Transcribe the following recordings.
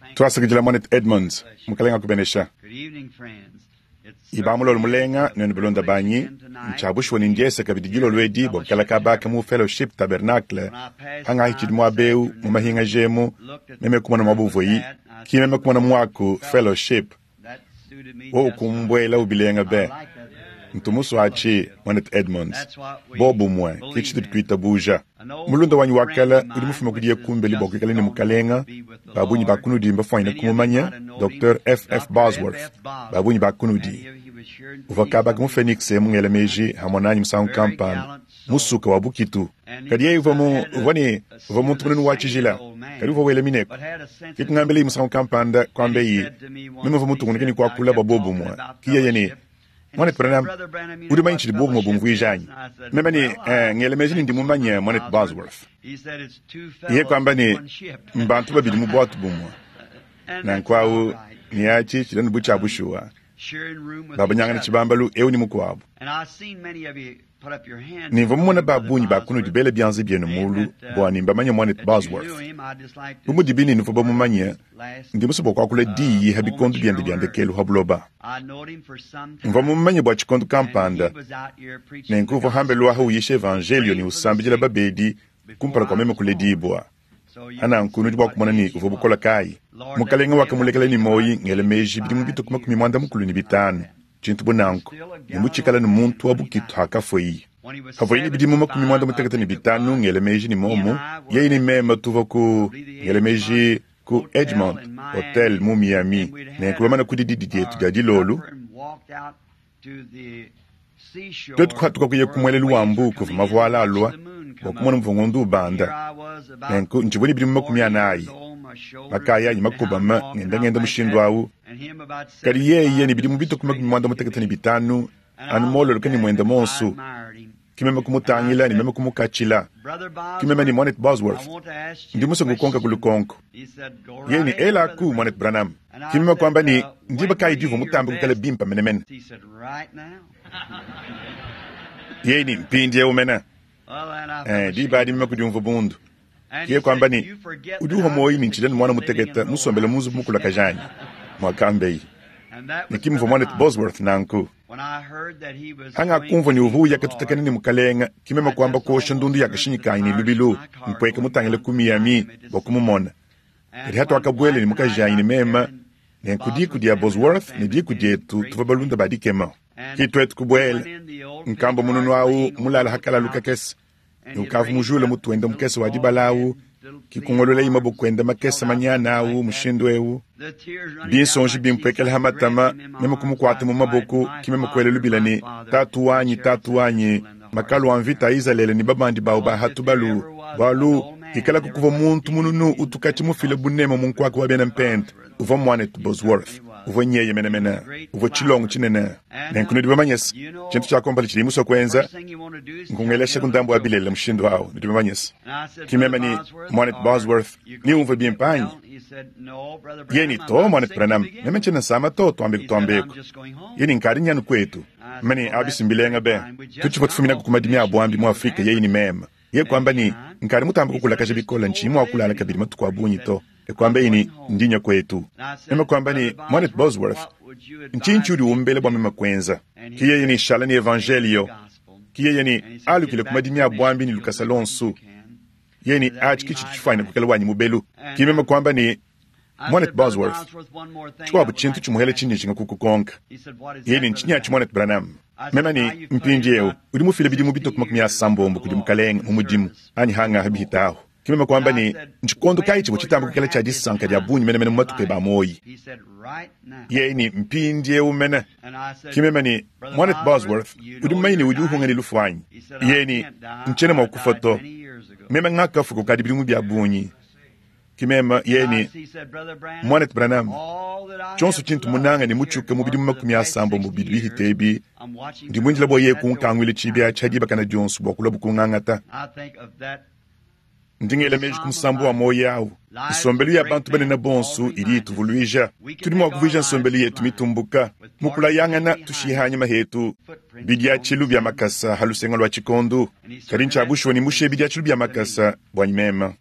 Twasakijila Monet Edmonds, mukalenga kubenesha. Ibamulolo mulenga, nene belonda banyi, mchabushwa ninjese kabidijilo lwedi, bokala baka mu fellowship tabernacle, hanga hichidmwa beu, mumahinga jemu, meme kumana mabuvo yi, ki meme kumana mwaku fellowship, wo ukumbwela ubilenga be. Mtumusu hachi Monet Edmonds, bobu mwe, kichitu tuita buja. Mulunda wanyu wakala, udimufume kudia kumbeli bokikale ni mukalenga, babunyi bakunudi mbafwanya kumumanya, Dr. F.F. Bosworth, babunyi bakunudi. Uvakaba kumu Phoenix mungele meji, hamonanyi msaun kampan, musuka wabukitu. Kadiye uvamu tumununu wachijila, kadi uvawele mineko. Kitu ngambeli msaun kampanda, kwambe yi, mime uvamu tukunikini kwa kula babobu mwe, kiya yeni, Monet Branham, udu manyi chidi bogu mabumvu ijanyi. Memani, ngele mejini ndi mumanya Monet Bosworth. Iye kwamba ni mbantu babidi mubotu bumwa. Na nkwau, ni achi chidanu bucha abushuwa. Baba nyangani chibambalu, ewu ni mukwabu. Ni vamuna babunyi bakunu dibele bianzi bienu mulu, bwa ni mbamanya Monet Bosworth. Bumu dibini nufuba mumanya, ndi musubo kwa kule di habikondu biande kelu habuloba. Mvamumanya bwa chikondu kampanda, na nkufu hambelua hau yeshe evangelio ni usambijila babedi, kumpala kwa meme kule dibwa. Ana nkunu dibwa kumana ni ufubukola kai. Mukalenga wakamulekele ni moyi, ngele meji bidi mbito kumakumimanda mukulu ni bitanu. Chintu bonanko, ni muchikala ni muntu wabukitu hakafoyi. Hafoyi ni bidi mumakumimanda mutekata ni bitanu, ngele meji ni momu, yei ni mema tuvaku, ngele meji ku Edgemont Hotel mu Miami, na nkulomana kudididi yetu gadi lolu. Twetu kwa tukakuye kumwelelu wambu kufu mavuala alwa, wakumwana mvungondu ubanda. Na nchibuni bidi mumakumiyanayi. Makaya yimakubama ngenda mushindu wawu. Kari yeye ni bidi mubito kumakumimanda mutekata ni bitanu, anumolo lukani mwenda monsu. Kimeme kumutangila ni meme kumukachila. Kimeme ni Monet Bosworth. Ndimuso ngukonka kulukonko. Ye ni ela ku Monet Branham. Kimeme kwamba ni ndiba kai divu mutambi kukale bimpa menemen. Ye ni mpindi ya umena. Diba di meme kudiumvu bundu. Kie kwamba ni uduho moyi ni nchideni mwana muteketa musombele muzu mukula kajani. Mwakambei. Ni kimvo Monet Bosworth nanku. Hanga kumvo ni uvu yake tutakeni ni mukalenga, kimema kwamba kosho ndundu yake shinyikayi ni lubilu, mpweke mutangile kumiyami, wakumumona. Kiri hatu wakabwele ni mukajayi ni mema, ni kudi ya Bosworth, ni di kudi yetu, tuvabalunda badi kema. Kitu etu kubwele, nkambo mununu au, mulala hakala luka kesi, ni ukavu mujule mutu enda mkesi wadibalau, kikungolole ima bukwenda makesa manyana au, mushindu ewu. Binsonji bimpwekele hamatama, mema kumukwate mu maboko, kimema kwele lubilani, tatu wanyi, makalu wanvita izalele ni babandi bauba hatu balu, kikala kukuva muntu mununu utukati mufile bunema munkwake wabena mpent, uva Monet Bosworth, uva nyeye menemena, uva chilongu chinene. Nenkunudi bamanyesi, chintu chakombali chili muso kwenza, nkungeleshe kundambu wabilele mshindu hao, nidi bamanyesi. Kimema ni Monet Bosworth, ni uva bimpanyi. Yeni to Monet Branham, memechena sama to tuambeko. Yeni nkari nyanu kwetu. Mani abisimbilenga be. Tuchipo tufumina kukumadimi abuambi mu Afrika yei ni mema. Ye kwamba ni nkari mutambi kukula kajabikola nchimu wakulala kabiri matu kwa bunyi to. Kwamba ini ndinya kwetu. Mema kwamba ni Monet Bosworth. Nchinchudi umbele bwa mema kwenza. Kiye yeni shala ni evangelio. Kiye yeni alu kile kumadimi abuambi ni Lucas Alonso. Yeni achikichi chufanya kukala wanyi mubelu. Kimema kwamba ni Monet Bosworth. Chukwabu chintu chumuhele chini chinga kukukonka. Yeni nchinyachi Monet Branham. Mema ni mpinjeo. Udimu file bidimu bito kumakumia sambombo kudimu kalenga mumudimu. Ani hanga habihitaho. Kimema kwamba ni nchikondo kaichi wachitambu kukala chadisi sanka ya bunyi mene matuke ba moyi. Yeni mpinjeo mene. Kimema ni Monet Bosworth. Udimu maini ujuhu ngani lufuanyi. Yeni nchene mwakufoto. Mema ngaka fuko kadibidimu bia bunyi. Kimema yeni Monet Branham. Chonsu chintu munanga ni muchuke mubidi mumakumia sambo mubidi bihitebi. Ndi mwinjila bo ye kunkangwile chibia chajiba kana jonsu bokula bukungangata. Ndingele meji kumsambu wa moya au. Nsombeli ya bantu bane na bonsu iri tuvuluija. Tudimo kuvija nsombeli yetu mitumbuka. Mukula yangana tushihanya mahetu. Bidia chilu bya makasa halusenga lwa chikondo. Karincha abushwa ni mushe bidia chilu bya makasa bwanyimema.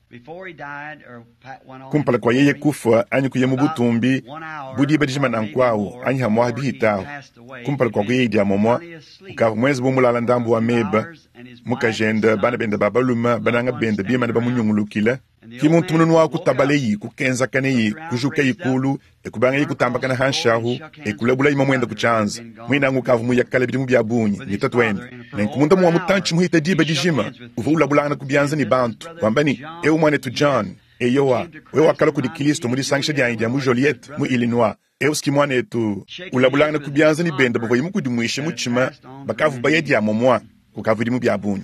Kumpala kwa yeye kufa anyi kuye mubutumbi. Budi badijima na nkwao anyi hamwa habihitao. Kumpala kwa yeye dia momwa. Ukavu mwezi bumulala ndambu wa meba. Mukajenda bana benda babaluma bananga benda bima na bamunyungulukila. Kimuntu mununu wa kutabaleyi kukenza kaneyi kujuka yikulu ekubanga yikutamba kana hanshahu ekulabula imamwenda kuchanza mwina ngukavu muyakala bidimu byabunyi nitatwende nenkumuntu mu mutanchi muhita diba dijima uvula bulana kubyanza ni bantu kwambani mwane tu John eyowa we wakala ku Kristo muri sangisha dia India mu Joliet mu Illinois ski mwane tu ulabulana kubyanza ni benda bovoyi mu kudumwishe muchima bakavu bayedi ya momwa kukavu dimu byabunyi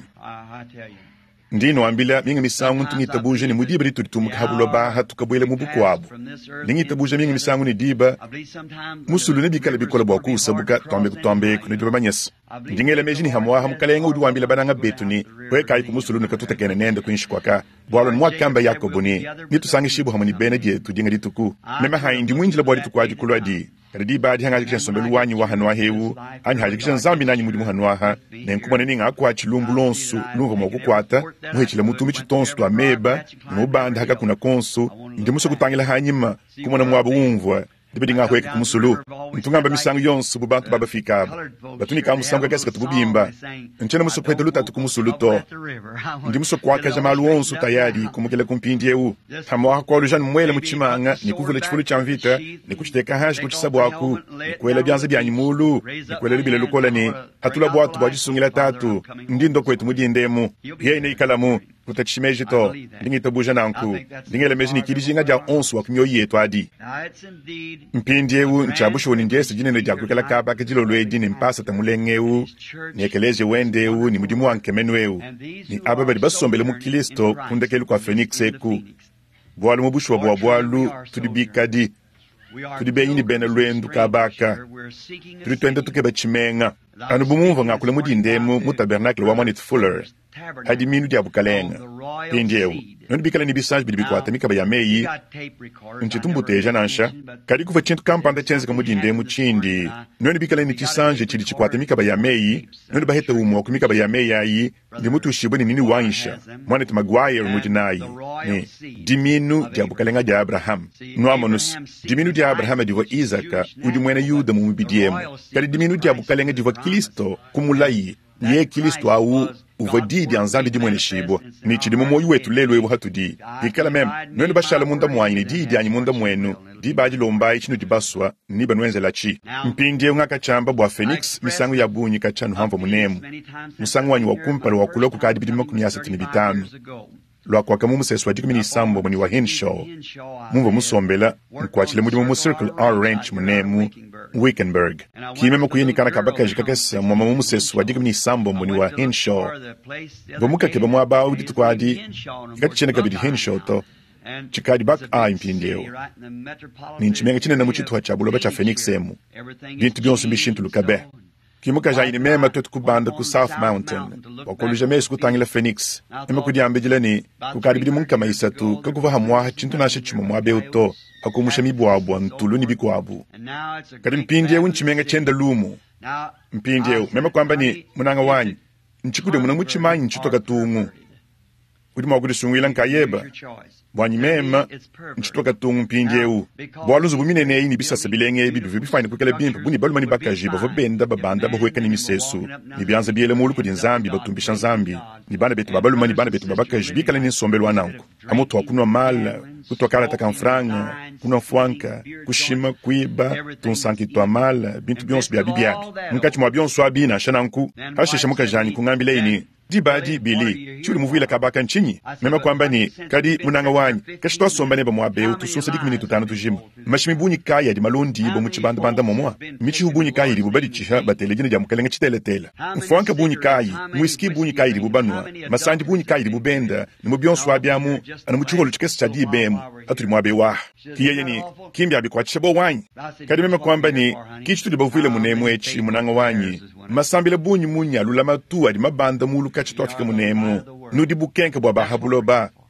ndino ambila mingi misangu ntungitabuje ni mudibri tutumuka habuloba hatukabwele mubuku wabo ningitabuje mingi misangu ni diba musulu ne bikala bikola bwaku usabuka tombe kunidiba banyas ndingele meji ni hamwa hamkalenga udu ambila bananga betuni kweka iku musulu ne katuta kene nende kunshkwaka bwalo mwa kamba yakobo ni nitusangi shibu hamani beneje tudinga dituku mema haindi mwinjila bwali tukwaji kulwadi kadi baadi hanga jikisha sombelu wanyi wa hanwa hewu anyi hajikisha nzambi nanyi mudimu hanwa ha nenkuma neninga akwa chilumbu lonsu lungo mokukwata muhechile mutumi chitonsu twa meba mubanda haka kuna konsu ndi muso kutangila hanyima kumona mwabu umvwa dibedi nga kweke kumusulu ntungamba misangu yonsu bubantu baba fikaba batuni ka musangu kakasi katububimba nchena muso kwete luta tukumusulu to ndi muso kwaka jamalu onsu tayari kumukele kumpindi ewu hama waka kwa lujan mwele muchimanga ni kuvule chifulu chamvita ni kuchiteka hashi kuchisabu waku ni kwele bianze bianyimulu ni kwele libile lukola ni hatula buatu bwajisungila tatu ndi ndo kwetu mudindemu yei ikalamu kutachimeji to ndingi tabuja nanku ndingele meji ni kibijinga ja onsu wakumyo yetu adi mpindi ewu nchabusho ni ndese jine ne jakukela kaba kejilo lweji ni mpasa tamulengewu ni ekeleje wende ewu ni mudimu wankemenu ewu ni ababadi basombele mu Kristo kundekelu kwa Phoenix eku bwalu mubushwa bwa bwalu tudibikadi tudibenyini bene lwendu kabaka tuditwende tukeba chimenga anu bumumva ngakule mudindemu mu tabernacle wa Manit Fuller hadi minu dia bukalenga pindieu non bikala ni bisage bibikwata mikaba ya meyi nchitumbuteja nansha kadi kuva chintu kampanda chenze kamudindemu chindi non bikala ni chisanje chili chikwata mikaba ya meyi non baheta umo ku mikaba ya meyi ayi ndi mutu shiboni nini wansha Manit Maguire mujinayi ni diminu dia bukalenga dia Abraham nuamonus diminu dia Abraham divo Isaka udi mwena Yuda mu bidiemu kadi diminu dia bukalenga divo Kristo kumulayi ye Kristo au uvadidi anzambi di mwene shibo ni chidi mumo yuwetu lelo ewu hatu di ikala mem nwenu bashala munda mwanyi di anyi munda mwenu di baji lombai chinu di baswa niba nwenze lachi mpindi unga kachamba bwa Phoenix misangu ya bunyi kachanu hamvo munemu musangu wanyi wakumpala wakuloku kadi bidi makumiyasa tinibitanu lwa kwa kamu museswa jikimini sambo mwini wa Henshaw mumvo musombela mkwachile mudimu mu Circle R Ranch munemu Wickenburg kimema kuyini kana kabaka jikakesa mwama museswa jikimini sambo mwini wa Henshaw bomuka keba mwaba uditu kwadi katichene kabidi Henshaw to chikadi bak impindeo ninchimenga chine na muchitu wa chabuloba cha Phoenix emu bintu bionsu bishintu lukabe kimuka jaini mema twetu kubanda ku South Mountain wakoluje mesu kutangila Phoenix ema kudiambe jilani kukaribidi munka maisatu kakuva hamwa chintu nashe chuma mwabe uto akumusha mibwabwa ntulu nibikwabu kadi mpindie unchimenga chenda lumu mpindie mema kwamba ni munanga wanyi nchikude muna muchimanyi nchitoka tungu kudi mwagudi sungwila nkayeba bwanyi mema nchitoka tungu mpindiewu bwaluzu bumine ni bisasa bilenge bidu bifine kukele bimpa buni balumani bakaji bavo benda babanda bahueka ni misesu ni bianza biele mulu kudi nzambi batumbisha nzambi ni bana betu babalumani bana betu babakaji bikala ni nsombelu wananku amutu wakunwa mala kutwakala takamfranga kunwa mfuanka kushima kuiba tunsanki twa mala bintu bionsu bia bibiabi mkachi mwa bionsu abina shananku hashesha mukajani kungambile ini dibadi bili chuli muvila kabaka nchinyi mema kwamba ni kadi munanga wanyi kashitwa somba neba mwabeu tusunsa dikimini tutano tujima mashimi bunyi kaya di malondi bo muchibanda banda momwa michi hubunyi kaya di bubadi chiha batelejine dia mukalenga chiteletela mfuanka bunyi kaya mwiski bunyi kaya di bubanwa masandi bunyi kaya di bubenda ni mubionsu abiamu ana muchiholo chikesi cha dibemu atuli mwabewa kiyeye ni kimbia bikwa chebo wanyi kadi mema kwamba ni kichitu di bavile munemu echi munanga wanyi masambile bunyi munya lula matu adi mabanda mulu kachitwa fika munemu nudi bukenke bwa bahabuloba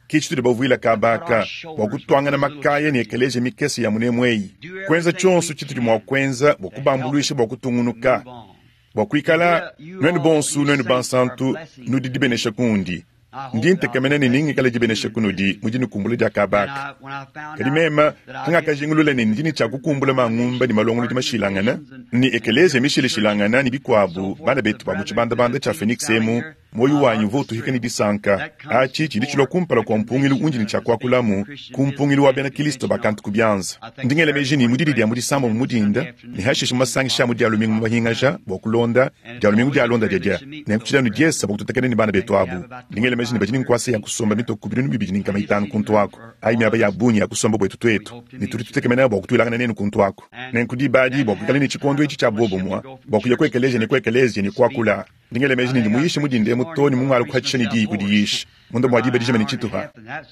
kichitude bavuila kabaka bokutwanga na makaya ni ekeleje mikesi ya munemweyi kwenza chonsu chituli mwa kwenza bokubambuluisha bokutungunuka bokwikala nwenu bonsu nwenu bansantu nudi dibenesha kundi ndinte kemenene ningi kala dibenesha kunudi mujini kumbulu dia kabaka kadimema hanga kajingulule ni ndini chakukumbula mangumba ni malongolo di mashilangana ni ekeleje mishile shilangana ni bikwabu bana betu ba muchibanda cha Phoenix emu moyo wanyu votu hikani disanka achi chilichilo kumpala kwa mpungilu unjini chakwa kulamu kumpungilu wa bena Kristo bakantu kubyanza ndingele mejini mudidi dia mudisamba mudinda ni hashishi masangisha mudi alumingu mahingaja bokulonda dia alumingu dia alonda dia ne kuchidanu diesa bokututakene ni bana betu abu ndingele mejini bajini kwase ya kusomba mito kubirinu bibijini kama itanu kuntu wako aimi aba ya bunya ya kusomba bwetu twetu ni turitutekemena bokutulangana nenu kuntu wako nenkudi badi bokukale ni chikondo ichi cha bobo mwa bokuya kwekeleje ni kwakula ndingele mejini ndi muyishi mudinde mutoni mungala kuhachisha ni dii kudiyishi mundo mwadiba dijima ni chituha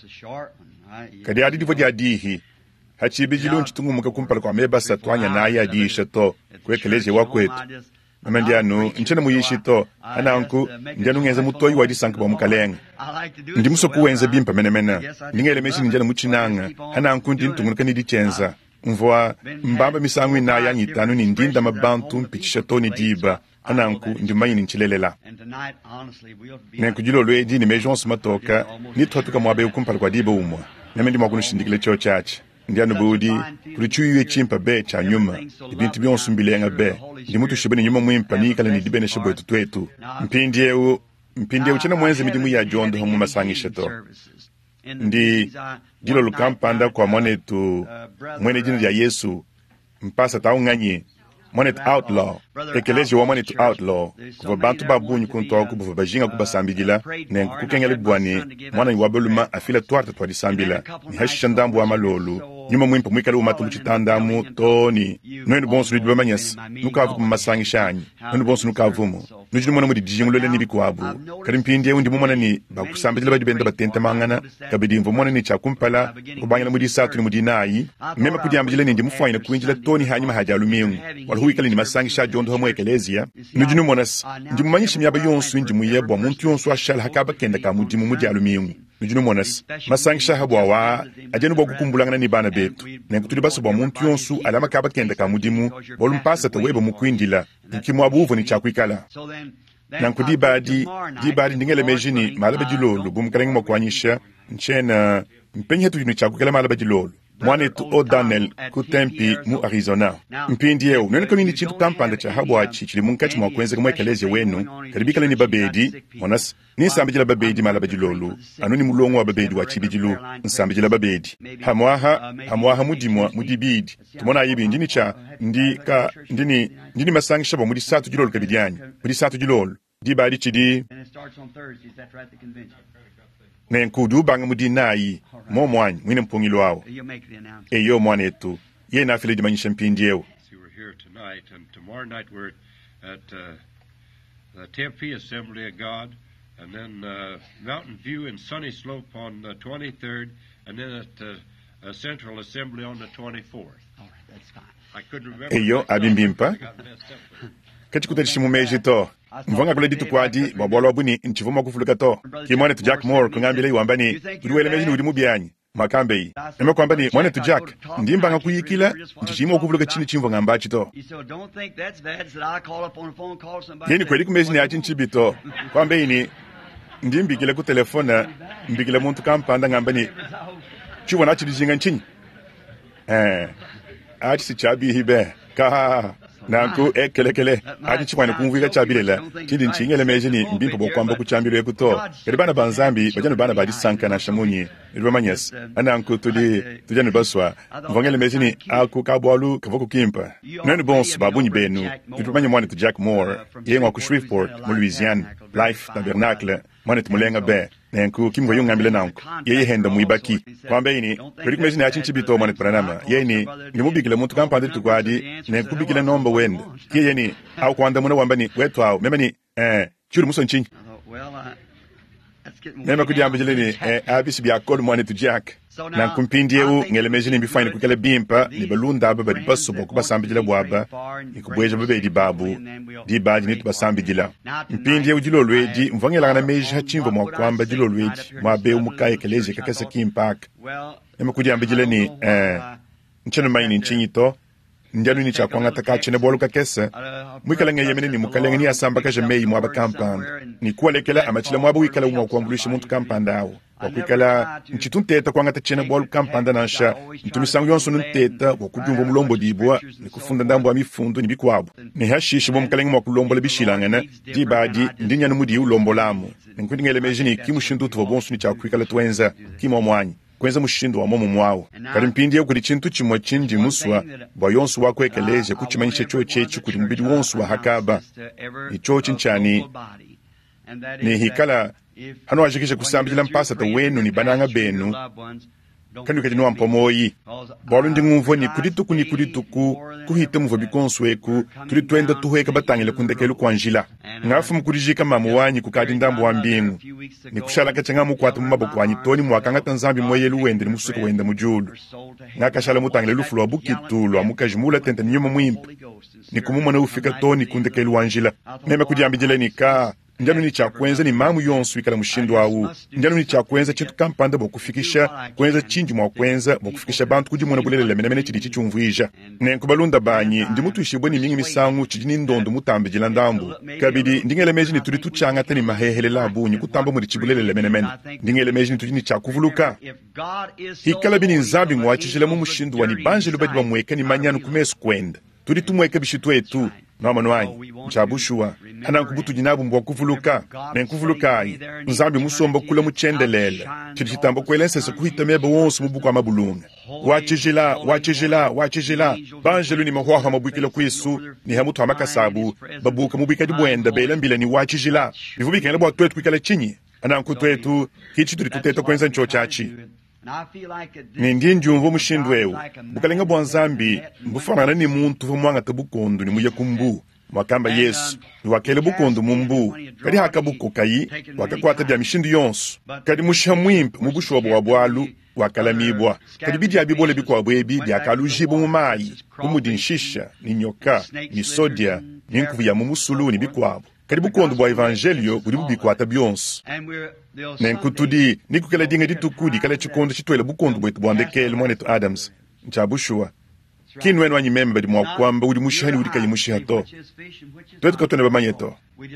kadi adi divo dia dihi hachibijilu nchitungu muka kumpala kwa meba satwanya na aya diisha to kwekeleje wakwetu Amandianu, nchena muyishi to, ananku, ndianu ngenza mutoi wadi sanka ba mukalenga. Ndi muso kuwenza bimpa menemena. Ningele meshi njana muchinanga, ananku ndintungunuka nidi chenza. Mvua, mbamba misangu inaya nyitanu ni ndinda mabantu mpichisha toni diba. Ananku, ndimayi nchilelela. Nenkujilo lweji ni mejonsi matoka, nituhatuka mwabe ukumpala kwa diba umwa. Nemendi mwakunushindikile cho chache. Ndianu budi, kulichuiwe chimpa be cha nyuma, ibinti bionsu mbilenga be, ndi mutu shibeni nyuma mwimpa nikala ni dibene shibo etu twetu. Mpindieu chena mwenze midimu ya jondo homu masangisha to. Ndi, jilo lukampanda kwa mwene jino ya Yesu, mpasa taunganyi, mwanet outlaw, ekeleji wa mwanet outlaw, kufa bantu babunyi kuntoku bufa bajinga kuba sambigila, na kukengele buwani, mwana iwabeluma afila tuarta tuwadi sambila, ni hashishandambu wa malolu, nyuma mwimpa mwikali umatu mchitandamu, toni, nwenu bonsu nidibwa manyas, nukavu kumasangi shanyi, nwenu bonsu nukavumu, nujinu mwana mwidi dijingulele nibikuabu, karimpindi undi mwana ni bakusambigila badibenda batente mangana, kabidimvu mwana ni chakumpala, kubangila mwidi satu ni mwidi nai, mema kudiambijile ni ndimufuwa kuinjila toni hanyuma haja alumiungu, walhuikali ni masangi sha jondo homo ekelezia, nujinu mwanas, ndimumanyishi miyaba yonsu indimu yebwa muntu yonsu ashal hakaba kenda ka mudimu mudi alumiungu, nujinu mwanas, masangi sha habwa wa, ajenu bwa kukumbulangana ni bana betu, nenkutuli baso bwa muntu yonsu alama kaba kenda ka mudimu, volumpasa taweba mukuindila, ikimu abuvo ni chakuikala. Nankudi badi ndingele mejini malaba jilolu, bumukalengi mwakwanyisha, nchena, mpenyetu yunu chakuikala malaba jilolu. Mwanetu o Daniel kutempi mu Arizona. Mpindi yeo, nene koni ni chintu kampanda cha habwachi chili munkachi mwakwenze kumwa ekeleze wenu, karibikale ni babedi, mwanas, ni nsambijila babedi malaba jilolu, anu ni mulongo wa babedi wa chibijilu, nsambijila babedi. Hamwaha mudibidi, tumona yibi ndini masangi shaba mudi satu jilolu kabidiani, mudi satu jilolu, di badi chidi, nenkudu banga mudi nai, mo mwany mwine mpungilo wao eyo mwanetu ye na afile dimanyisha mpindi yeo. We were here tonight, and tomorrow night we're at the Tempe Assembly of God, and then Mountain View and Sunny Slope on the 23rd, and then at Central Assembly on the 24th. All right, that's fine. I couldn't remember. Eyo abimbimpa kachikutalisha mumeji to mvanga kule ditu kwadi babolo buni nchivuma kufuluka to kimwane tu Jack Moore kungambile iwambani uliwele meji udi mubianyi makambei neme kwambani mwane tu Jack ndimbanga kuyikila nchichimo kufuluka chini chimvo ngambachi to yeni kweli kumeji ni achi nchibito kwambei ni ndimbikile ku telefona mbikile muntu kampanda ngambani chuwa nachi dijinga nchinyi achi si chabi hibe ka nanku kele ati chimwana kumvika chabilela chindi nchingele mejini mbimpo bokwamba kuchambiro ekuto eribana banzambi bajana bana badi sanka na shamunyi eribamanyes ananku tujana baswa mvongele mejini aku kabwalu kavoko kimpa nani bons babunyi benu eribamanya mwana tu Jack Moore yengwa ku Shreveport mu Louisiana Life Tabernacle mwana tumulenga be nenku kimvo yungambile nanku yeye henda muibaki kwambe ini mejini achinchibito mwana pranama yeni nimubikile muntu kampande tukwadi nenku bikile nomba wende yeye ni au kwanda muna wambani wetu au memani churu muso nchinyi Nema kujamba jileni abisi bi akol mwane tu jack. Na kumpindi eu ngelemejini mbi fine kukele bimpa ni balunda aba badi basso boku basambi jila bwaba ni kubweja bebe di babu di baji ni tubasambi jila. Mpindi eu jilo lweji mvangela gana meji hachimbo mwa kwamba jilo lweji mwa beu mukaye keleji kakesa kimpak. Nema kujamba jileni ncheno maini nchinyito njanu ni chakwanga takachine bolu kakesa mwikala yemene ni mukalenga ni asamba kaje mei mwa bakampanda ni kualekela amachila mwa wikala mwa kuambulisha muntu kampanda awo wakwikala nchitunteta kwanga tachine bolu kampanda nansha ntumisangu yonso nunteta wakujumbo mulombo dibwa ni kufunda ndambo amifundu ni bikwabo ni hashishi bo mukalenga mwa kulombo le bishilangana dibadi ndinya numudi ulombo lamu nkundingele mejini kimushindu to bonsu ni chakwikala twenza kimo mwanyi kwenza mushindo wa momo mwao kali mpindi kuli chintu chimwa chinji muswa bwa yonsu wako ekeleje kuchimanyisha chuo chechi kuli mbidi wonsu wa hakaba ni chuo chinchani ni hikala hano wajikisha kusambila mpasa ta wenu ni bananga benu kanu kati nuwa mpomoyi bolu ndi ngumvo ni kudituku kuhite muvo bikonsweku tuli tuenda tuhueka batangile kundekelu kwa njila ngafu mkurijika mamu wanyi kukadi ndambu wa mbingu ni kushala kachenga mukwatu mumaboko wanyi toni mwakanga tanzambi mweyelu wende ni musuka wenda mujulu ngakashala mutangile lufu lwa bukitu lwa mukajimula tente ni nyuma mwimpa ni kumumwa na ufika toni kundekelu wa njila neme kudiambi jile ni kaa njanu ni chakwenza ni mamu yonsu ikala mushindo awu njanu ni chakwenza chintu kampanda bokufikisha kwenza chinji mwa kwenza bokufikisha bantu kujimona bulele mene chidi chichumvuija nenkubalunda banyi ndi mutu ishibwe ni mingi misangu chijini ndondo mutambe jila ndambu kabidi ndingele meji ni tuli tuchanga tani mahehele labu ni kutamba muri chibulele mene ndingele meji ni tujini chakuvuluka hikala bini nzambi ngwachishile mu mushindo wani banje lubadi ba mweka ni manyanu kumesu kwenda tuli tumweka bishitu etu Namano wanyi, nchabushua, hana nkubutu jinabu mbwa kuvuluka, na nkuvuluka ayi, nzambi musomba kula muchendelele, chidichitambo kwelense se kuhita meba wonsu mubuku amabulunga. Wachijila, banjelu ni mahuaha mabukila kwisu, ni hamutu hamakasabu, babuka mubika dibuenda, bela mbila ni wachijila, bivubika nilabo atuetu kwikala chinyi, hana nkutuetu, kichi tulituteta kwenza nchochachi. Nindi njumvo mushindu ewu bukalenga bwa nzambi mbufana ni muntu mwanga tabukondo ni muya kumbu mwakamba Yesu ni wakele bukondo mumbu kadi hakabuko kayi wakakwata bya mishindu yonsu kadi mushamwimp mubushwa bwa bwalu wakalamibwa kadi bidi abibole bikwa bwebi byakalujibu mumayi kumudinshisha ni nyoka ni sodia ni nkuvu ya mumusulu ni bikwabo kadi bukondo bwa evangelio budi bubikwata byonsu nenkutudi nikukela dinga ditukudi kala chikondo chitwela bukondo bwetu bwandekele mwanetu Adams nchabushua kinwenu wanyi membe di mwakwamba udi mushihani udi kayi mushihato twetu katone bamanyeto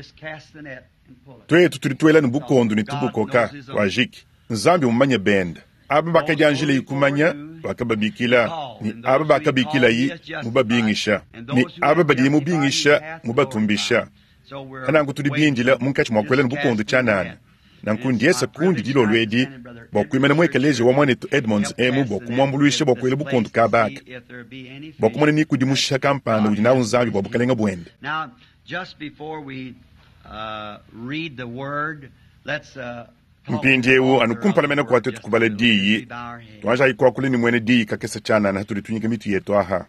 twetu tulitwela nubukondo nitubukoka wajiki nzambi mumanye benda aba bakajanjile yikumanya bakababikila ni aba bakabikila yi mubabingisha ni aba badi mubingisha mubatumbisha hanangu tulibinjila munkachi mwakwela nubukondo chanana na nkundi yesa kundi dilo lwedi bokwimena mwekeleje wa mwanetu Edmonds emu bokumwambuluisha bokwele bukondo kabaka bokumwana ni kudimusha kampanda udi na unzambi bobukalenga bwende. Now just before we read the word, let's mpinjewu anukumpala mena kwa tetu kubale diyi tuwaja ikuwa kulini mwene diyi kakesa chana na haturi tunyike mitu yetu aha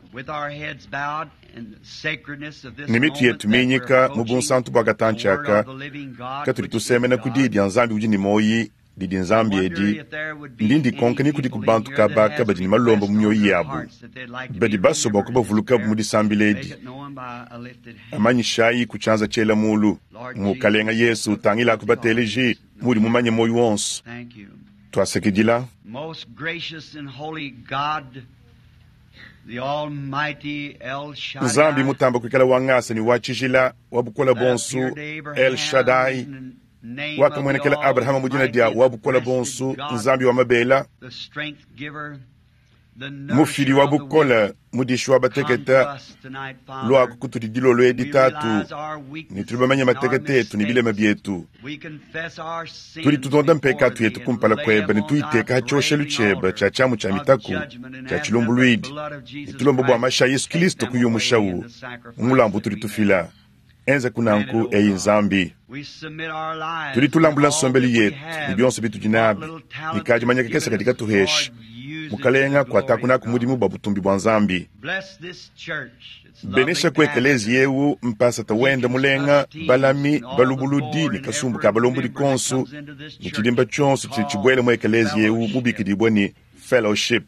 ni mitu yetu minyika mubunsantu bwagatanchaka katuri tuseme na kudidi ya nzambi ujini moyi didi nzambi edi ndindi konka ni kudi kubantu kabaka badi ni malomba mnyoyi yabu badi baso bako bavuluka bumudi sambi ledi amanyi shayi kuchanza chela mulu mukalenga Yesu tangila kubateleji muri mumanye moyi wonsu twasekidila. Most gracious and holy God, the almighty El Shaddai, nzambi mutamba kwikala wangasa ni wachijila wabukola bonsu El Shaddai wakamwenekela Abrahama mujina dia wabukola bonsu nzambi wa mabela mufiri wabukola mudishi wabateketa lwako kutudidilo lwedi tatu nitulibamanya matekete yetu nibile mabietu tuli tutonda mpekatu yetu kumpala kweba nituiteka hachoshe lucheba cha chamu cha mitaku cha chilombu lwidi nitulombo bwa masha Yesu Kristo kuyumushawu umulambu tuli tufila enza kunanku eyi nzambi tuli tulambula nsombeli yetu nibyonso bitu jinabi nikaji manyaka kesa katika tuheshi mukalenga kwatakuna kumudimu babutumbi bwa nzambi. Benesha kwa ekelezi yewu mpasa tawenda mulenga balami balubuludi ni kasumbu ka balombu di konsu ni chidimba chonsu chibwele mu ekelezi yewu mubikidibwa ni fellowship.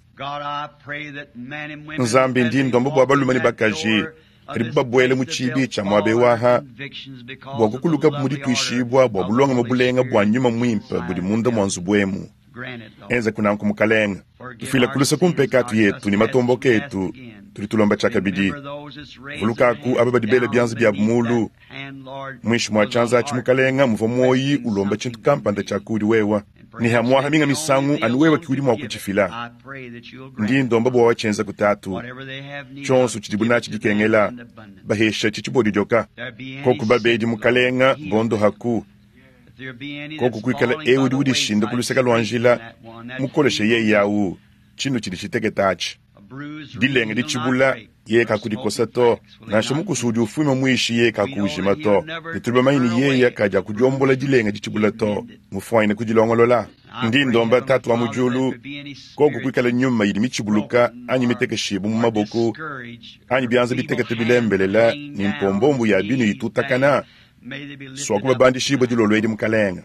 Nzambi ndi ndombo bwa balumani bakaji riba bwele muchibi cha mwabewaha bwa kukuluka mudi tuishibwa bwa bulonga mabulenga bwa nyuma mwimpa budi munda mwanzu bwemu. Enza kunanku mukalenga tufila kulisa kumpekatu yetu ni matombo ketu tulitulomba chakabidi vulukaku ababadibele byanzi bya bumulu mwishu mwachanza chimukalenga muvomoyi ulomba chintu kampanda chakudi wewa ni hamwaha minga misangu anu wewa kiudi mwakuchifila ndi ndomba bwa wachenza kutatu chonsu chidibuna chidikengela bahesha chichibodi joka koku babedi mukalenga bondo haku koku kuikala ewu diwudi shinda kuluseka luanjila mukoleshe ye yawu chinu chidi chiteketachi dilenge di chibula ye kakudikosa to nasho mukusudi ufume mwishi ye kakujima to nituliba maini ye ya kaja kujombola dilenge di chibula to mufuaine kujilongolola ndi ndomba tatu wa mujulu koku kuikala nyuma yidi michibuluka anyi miteke shibu mumaboko anyi bianza bitekete bilembelela ni mpombombu ya binu itutakana swakuba bandi shibu dilolo edi mukalenga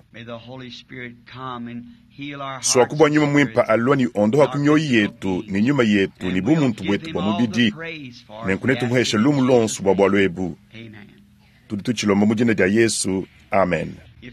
swakuba nyuma mwimpa alwa ni ondo hakunyoyi yetu ni nyuma yetu ni bumuntu bwetu bwa mubidi nenkunetu muhesha lumu lonsu bwa bwalwebu tuditu chilomba mujina dia Yesu amen.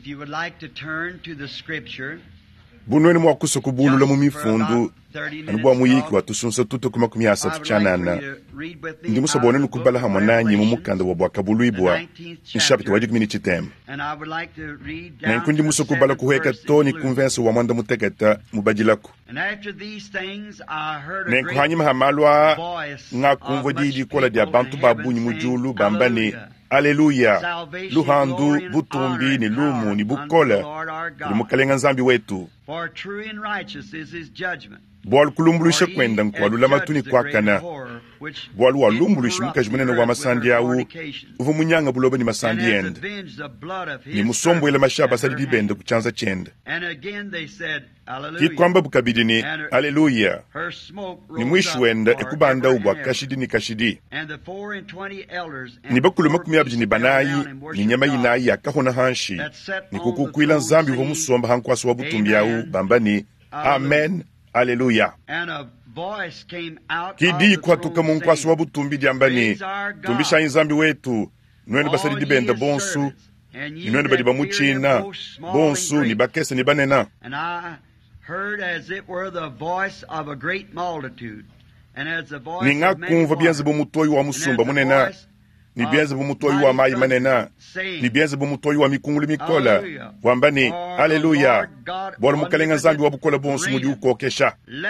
Bunweni mwakuso kubulula mu mifundu anubwa muyiki watusunsa tuto kuma kumyasa tuchanana ndi musabone nukubala hamwe nanyi mu mukanda wa bwakabulwibwa nshapiti waji kumini chitemba nenkundi musokubala kuheka toni konvenso wa mwanda muteketa mubajilako nenku hanyima hamalwa nga kumvo didi kola dia bantu babunyi mujulu bambani Aleluya, luhandu, butumbi, ni lumu, ni bukola, ni mukalenga nzambi wetu. Bwalu kulumbuluisha kwenda nkwalula matuni kwa kana. Bwalu walumbuluisha mukajimene wa masandi yawu, uvu munyanga buloba ni masandi yenda. Ni musombo ila mashaba sali dibende kuchanza chenda. Kikwamba bukabidi ni, Aleluya, ni mwishu wenda ekubanda ubwa kashidi ni kashidi. Ni bakulu makumi abji ni banayi, ni nyama inayi ya kahona hanshi. Ni kukukwila nzambi uvu musomba hankwasi wabutumbi yawu, bamba ni, Amen, Aleluya. Kidi kwa tuka munkwasi wabutumbi diambani, tumbisha nzambi wetu, nwene basali dibenda bonsu, nwene badiba muchina, bonsu, ni bakesa ni banena. Ni nga kumva bienze bumutoyi wa musumba munena, ni bienze bumutoyi wa mayi manena, ni bienze bumutoyi wa mikunguli mikola, wambani, Aleluya, bwala mukalenga nzambi wabukola bonsu mudi ukokesha.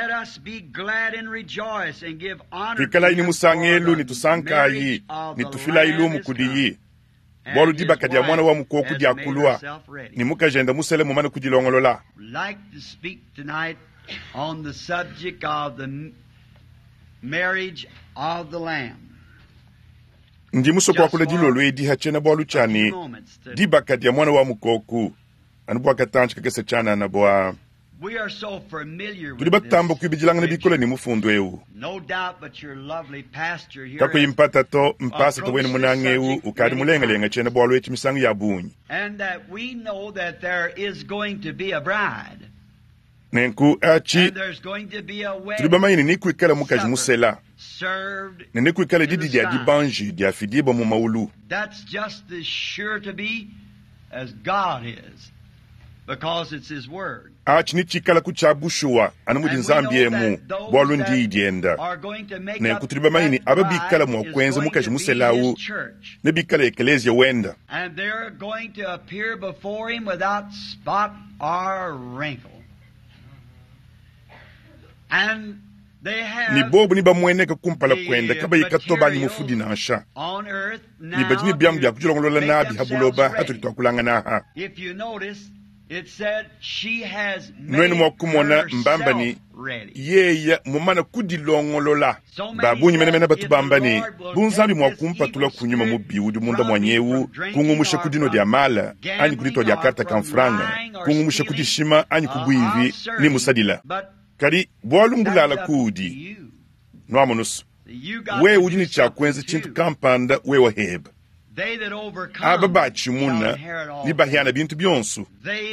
Kikala ini musangelu, ni tusankayi, ni tufila ilu mukudiyi. Bwalu diba kadia mwana wa mukoku dia kulua, ni mukajenda musele mumane kujilongolola. Ndi muso kwa kula jilolo edi hachena bwalu chani diba kadia mwana wa mukoku anubwa katanchi kakese chana na bwa tuliba tambo kuibijilanga na bikola ni mufundu ewu kako impata to mpasa to weni munange ewu ukadi mulenga lenga chena bwalu eti misangu ya bunyi nenku achi tuliba maini niku ikala mukaji musela niku ikala didi dia dibanji dia fidiba mu maulu. That's just as sure to be as God is, because it's His word. Achi ni chikala kuchabushua anamudi nzambi emu bwalu ndi idienda nenku tuliba maini ababikala mwakwenza mukaji muselawu nebikala ekelezia wenda and they're going to appear before Him without spot or wrinkle. And ni bobu ni bamweneka kumpala kwenda kaba yikatoba ni mufudi na asha ni bajini byangu bya kujilongolola nabi habuloba hatulitwakulanga naha nwene mwakumona mbambani yeya mumana kudilongolola babunyi menemene batu bambani bunzambi mwakumpa tula kunyuma mubiudi munda mwanyewu kungumusha kudino dia mala anyi kudito dia karta kamfranga kungumusha kudishima anyi kubwivi ni musadila kadi bwalungulala kudi nwamunusu we ujini chakwenza chintu kampanda we waheba aba bachimuna ni bahiana bintu byonsu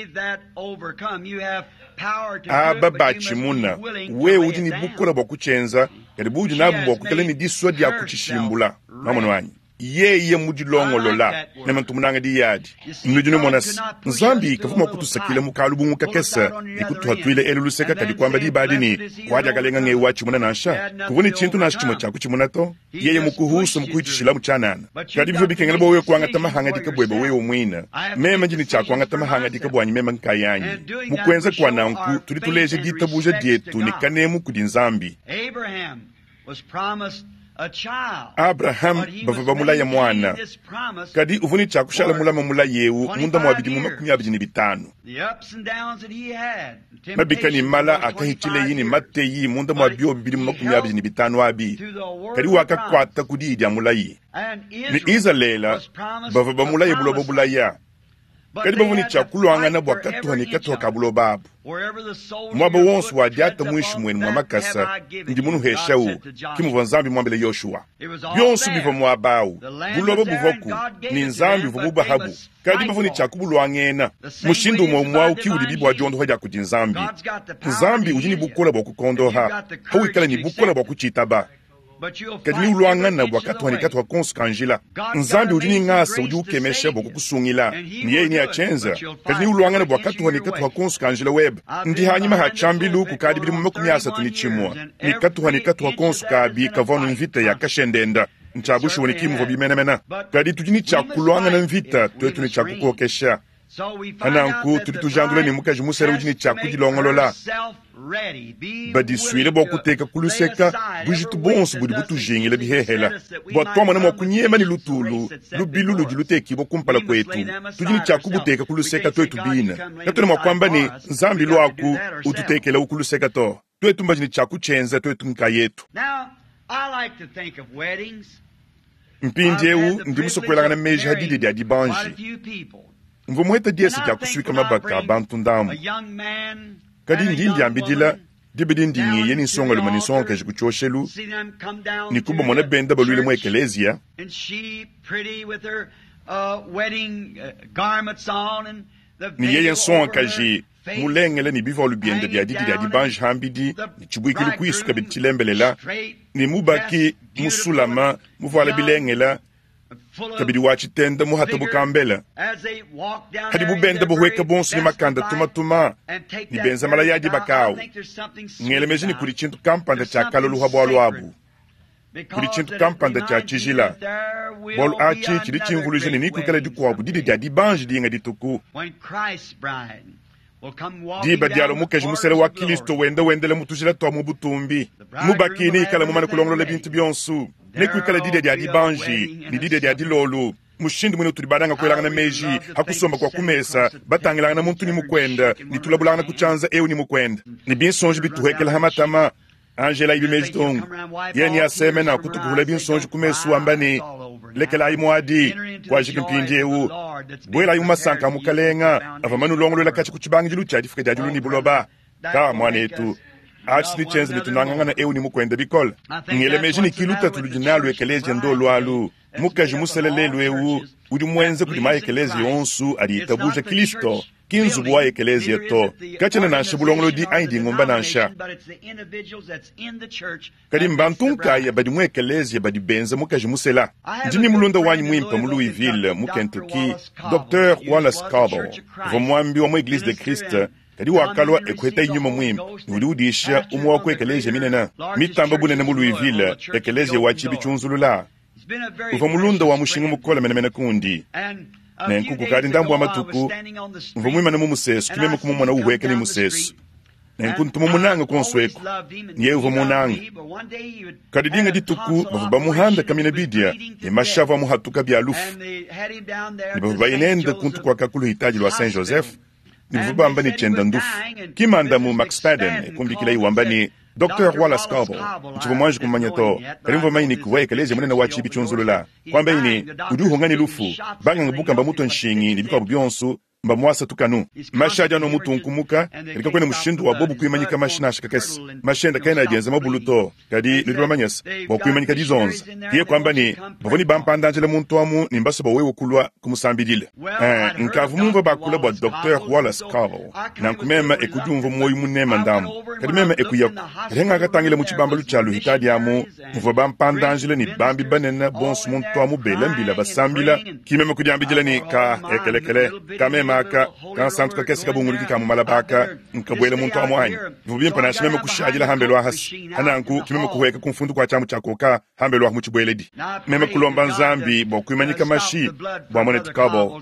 aba bachimuna we ujini bukola bwakuchenza kadi buju nabu bwakutele ni diswa dia kuchishimbula namunu wanyi yeye mudilongolola na mantumunanga di yadi mnujuni monas nzambi kafuma kutusakile mukalubu mukakesa ikutuhatwile eluluseka kadi kwamba di badini kwaja kalenga ngewa chimuna nasha kuvuni chintu nashi chimo chaku chimuna to yeye mukuhusu mukuhichishila muchanana kadi bivyo bikengela bowe kwanga tamahanga dikabweba wewe umwina mema jini chakwanga tamahanga dikabwanyi mema nkayanyi mukwenza kwa nanku tulituleje ditabuja dietu nikanemu kudi nzambi Abraham bava bamulaya mwana kadi uvuni chakushala mulama mula yewu munda mwabidi mu 25 mabikani mala akahichile yini mateyi munda mwabio bibidi mu 25 abi kadi wakakwata kudidya mulayi ni Israela bava bamulaya bulobo bulaya kadi bavuni chakulwanga na bwakatuhani katuha kabulo babu mwaba wonsu wadiata mwishi mwenu mwamakasa ndi munu heshawu kimu vanzambi mwambele Yoshua byonsu biva mwabawu bulobo buvoku ni nzambi vububa habu kadi bavuni chakubulwangena mushindu mwawu kiwudi bibu wajondo haja kuti nzambi ujini bukola bwakukondoha hawikala ni bukola bwakuchitaba kadi ni ulwangana bwakatuhani katuha konsu kanjila nzambi ujini ngasa udi ukemesha bwakukusungila ni yeye ni achenza kadi ni ulwangana bwakatuhani katuha konsu kanjila web ndi hanyima hachambilu kukadi bili mu 30 chimwa ni katuhani katuha konsu kabi kavonu mvita ya kashendenda nchabushi wonikimu vo bimenemena kadi tujini chakulwangana mvita twetu ni chakukokesha hananku tulitujandule ni mukaji musere ujini chakudilongolola badiswile bwakuteka kuluseka bujitu bonsu budi butujingile bihehela bwatwamana mwakunyema ni lutulu lubilu luteki bokumpala kwetu tujini chakubuteka kuluseka twetu bina katuna mwakwamba ni nzambi lwaku ututekela ukuluseka to twetu mbajini chakuchenza twetu nka yetu mpinjewu ndi musokwelangana meji hadidi dia dibanji mvumuheta diesi dia kuswika mabaka bantu ndamu kadi ndindi ambidila dibidi ndingi yeni songa luma nisonga kaji kuchoshelu ni kuba mwana benda baluile mwa ekelezia ni yeye songa kaji mulengele ni biva olubiende dia didi dia dibanji hambidi ni chibuikilu kuisu kabidi chilembelela ni mubaki musulama muvala bilengela kabidi wachitenda muhata bukambela hadi bubenda buhweka bonsu ni makanda tumatuma ni benza mala yaji bakao ngele mejini kuri chintu kampanda cha kalolu habwalu abu kuri chintu kampanda cha chijila bolu achi chidi chimvulujeni ni kukala dikwabu didi dia dibanji di nga dituku diba dialo mukeji musele wa Kristo wendele mutujila to mubutumbi mubakini ikala mumana kulongolola bintu byonsu nekwikala dide dia dibanji ni dide dia dilolu mushindi mwene tulibadanga kwelangana meji hakusomba kwa kumesa batangilangana muntu ni mukwenda ni tulabulangana kuchanza ewu ni mukwenda ni binsonji bituhekela hamatama Angela ibi meji tongu yeni aseme na kutukuhula binsonji kumesu ambani lekela imwadi kwa jikimpinje ewu bwela yumasanka mukalenga avamanu longolo la kachi kuchibangi lucha difika jajulu ni buloba ka mwanetu achini chenzi litunangangana ewu ni mukwenda bikola ngele meji ni kiluta tulujinalu ekelezi ndolo alu mukaji muselelelu ewu udi mwenze kudima ekelezi yonsu adi itabuja Kristo kinzubuwa ekelezi eto kachina nansha bulongolo di aidi ngomba nansha kadi mbantunka ya badi mwe ekelezi ya badi benza mukaji musela ndini mulunda wanyi mwimpa mu Louisville mu Kentucky Dr. Wallace Cabo vomwambi wa mu Eglise de Christ kadi wakalwa ekweta inyuma mwimpa nuliudisha umwa kwa ekelezi minena mitamba bunene mu Louisville ekelezi wachi bichunzulula uva mulunda wa mushinga mukola menemene kundi na nkuku kadi ndambu wa matuku uva mwimana mu musesu kimeme kumumwana uweke ni musesu na nkuntuma munanga konsweku niye uva munanga kadi dinga dituku bavuba muhanda kamina bidia imashava muhatuka bya lufu ni bavuba inenda kuntu kwa kakulu hitaji lwa Saint Joseph ni bavuba amba ni chenda ndufu kimanda mu Max Padden kumbikila iwamba ni Dr. Wallace Cabo chivo mwanji kumanyato karimvo maini kuwa ekelezi mwenena wachi bichunzulula kwamba ini uduho ngani lufu banga ngabuka mba muto nshingi ni bika byonsu mba mwasa tukanu mashaja no mutu nkumuka erika kwene mushindu wa bobu kuimanyika mashina shakakesi mashenda kaina jenza mabuluto kadi nidwa manyas bo kuimanyika dizonza kiye kwamba ni bavoni bampandangele muntu amu ni mbaso bawe wokulwa kumusambidile nkavu mumva bakula bwa Dr. Wallace Carroll na nkumema ekujumva moyo munema ndamu kadi mema ekuyaku renga katangile mu chibamba luchalu hitadi amu mva bampandangele ni bambi banena bons muntu amu belambila basambila kimema kujambijile ni ka ekelekele kamema ka santu ka kesi kabunguliki kamu malabaka nkabwele muntu amu anyi vubimpa na shimema kushajila hambelwa hasi hananku kimema kuhweka kumfundu kwa chamu chakoka hambelwa mu chibweledi mema kulomba nzambi bo kuimanyika mashi bwa Monet Carroll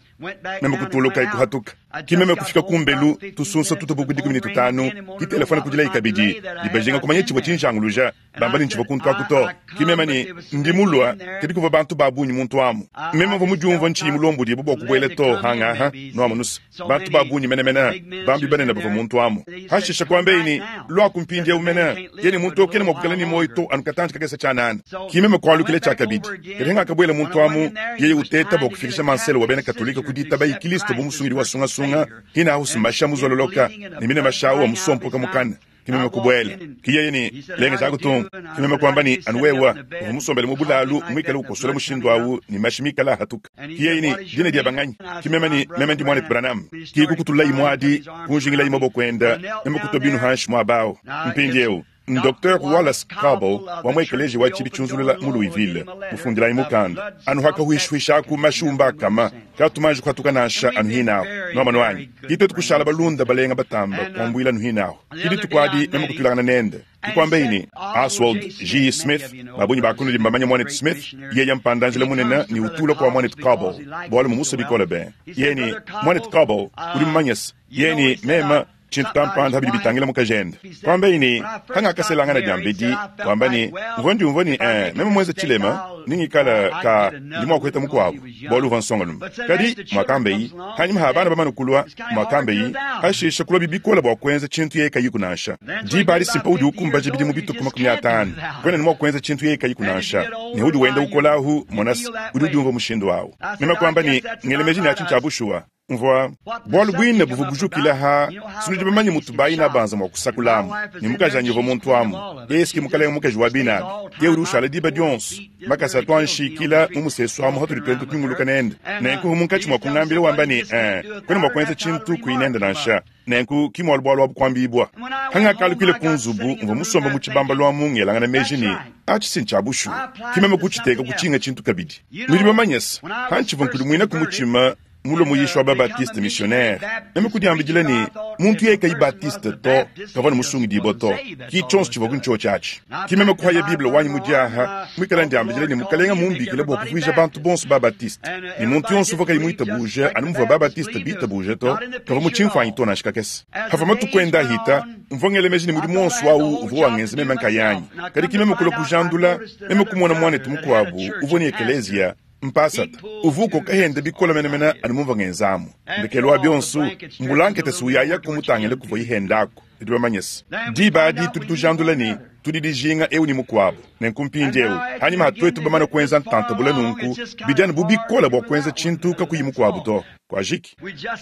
mema kutuluka ikuhatuka kimeme kufika kumbelu tusunsa tutubugudi minute 5 ki telefone kujila ikabiji libajenga kumanye chibo chinjanguluja bambali nchibo kuntu akuto kimeme ni ndimulwa kidikuva bantu babunyi muntu amu mema vumujumva nchi mulombu di bubo kubwele to hanga no amunus bantu babunyi menemena bambi banena bavo muntu amu hashisha kwambe ini lwa kumpinje umena yeni muntu okene mokukala ni moito anukatanje kakesa chanana kimeme kwa lukile chakabidi kirenga kabwele muntu amu yeye uteta bokufikisha manselo wabene katolika kudita bayi kilisto bumusungiri wa sunga hina husu masha muzololoka ni mine mashawo wa musompo kamukana kimeme kubwele kiye ni lenge zangu tungu kimeme kwamba ni anuwewa umusombele mubulalu mwikale ukosole mushindu awu ni mashimika la hatuka kiye ni jine dia banganyi kimeme ni meme ndi mwane Branham kiye kukutula imwadi kunjingila imobo kwenda meme kutobinu hanshi mwabao mpinjeo Dr. Wallace Carroll wamwekeleji wa chibichunzulula mu Louisville mufundila imukanda anu haka huishwisha ku mashumba kama katumanji kwatuka nasha anu hinao no manwanyi kito tukushala balunda balenga batamba kwambwila anu hinao kidi tukwadi mema kutulana nende kikwamba ini Oswald G. Smith babunyi bakunu limbamanya Monet Smith yeye mpandangile munena ni utula kwa Monet Carroll bwala mumusa bikola be yeni Monet Carroll ulimanyas yeni mema chintu tampanda habidi bitangila mukajenda kwamba ini kanga kaselanga na jambidi kwamba ni mvoni mema mweze chilema ningi kala ka limwa kweta mukwabu bolu vansongalum kadi makambe yi hanyuma habana bamanu kulwa makambe yi hashisha kulwa bibikola bwa kwenza chintu yeka yikunasha jibali simpa udi ukumba jibidi mubito kuma 15 kwena nimwa kwenza chintu yeka yikunasha ni udi wenda ukolahu monas udi umva mushindo wawo mema kwamba ni ngelemeji na chincha bushua mvwa bolu bwine buvubujukila ha sinujibamanyi mutubayi na banza mwakusakulamu ni mukajanye vo muntu amu eski mukale mukaji wabina ye urushala diba dionso makasa twanshi kila mumuseso amu hatu litwento kunguluka nende nenku munkachi mwakungambile wambani kwene mwakwenza chintu kuinenda nansha nenku kimwalubwalu wabukwambibwa hanga kalukile kunzubu mva musomba muchibamba lwa munge langana mejini achisinchabushu kimeme kuchiteka kuchinga chintu kabidi nujibamanyesa hanchi vunkulu mwina kumuchima mulo muyishwa ba Baptiste missionnaire neme kudiambijile ni muntu yeka yi Baptiste to kavana musungi diboto ki chons chivogun chochachi kimeme kuhaya Bible wanyi mudiaha mwikala ndiambijile ni mukalenga mumbikile bo kufuija bantu bonsu ba Baptiste ni muntu yonsu voka imuita buje animuva ba Baptiste bita buje to kava muchimfa ito na shikakesi hava matu kwenda hita mvongele mejini mudi monsu au uvuwa ngenzi meme nkayanyi kadi kimeme kulo kujandula meme kumona mwane tumukwabu uvoni ekelezia mpasata uvuko kahende bikola menemena animumva ngenzamu ndekelwa byonsu mbulankete suyaya kumutangele kuvo yihendako idibamanyesa dibadi tutujandulani tudidijinga ewu ni mukwabo nenkumpinjewu hanyuma hatwetu bamana kwenza ntantabula nunku bidani bubikola bwa kwenza chintu kakuyimukwabo to kwa jiki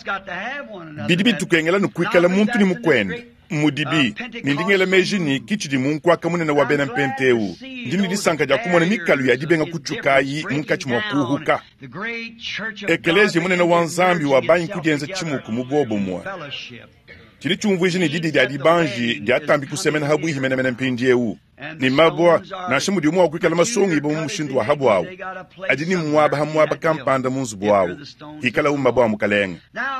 bidibi tukengela nukwikala muntu ni mukwende mudibi nindingela mejini kichidi munku akamune na wabena mpenteu ndini disanka ja kumona mikalu ya dibenga kuchukayi munkachi mwakuhuka ekelezi mune na wanzambi wa banyi kujenza chimuku mubobo mwa chili chumvuji ni didi ya dibanji ya tambi kusemena habu ihi mene mpinjewu ni mabwa na shimudi umwa kwikala masongi ibo mushindu wa habu wawu adini mwaba kampanda munzubu wawu hikala umabwa mukalenga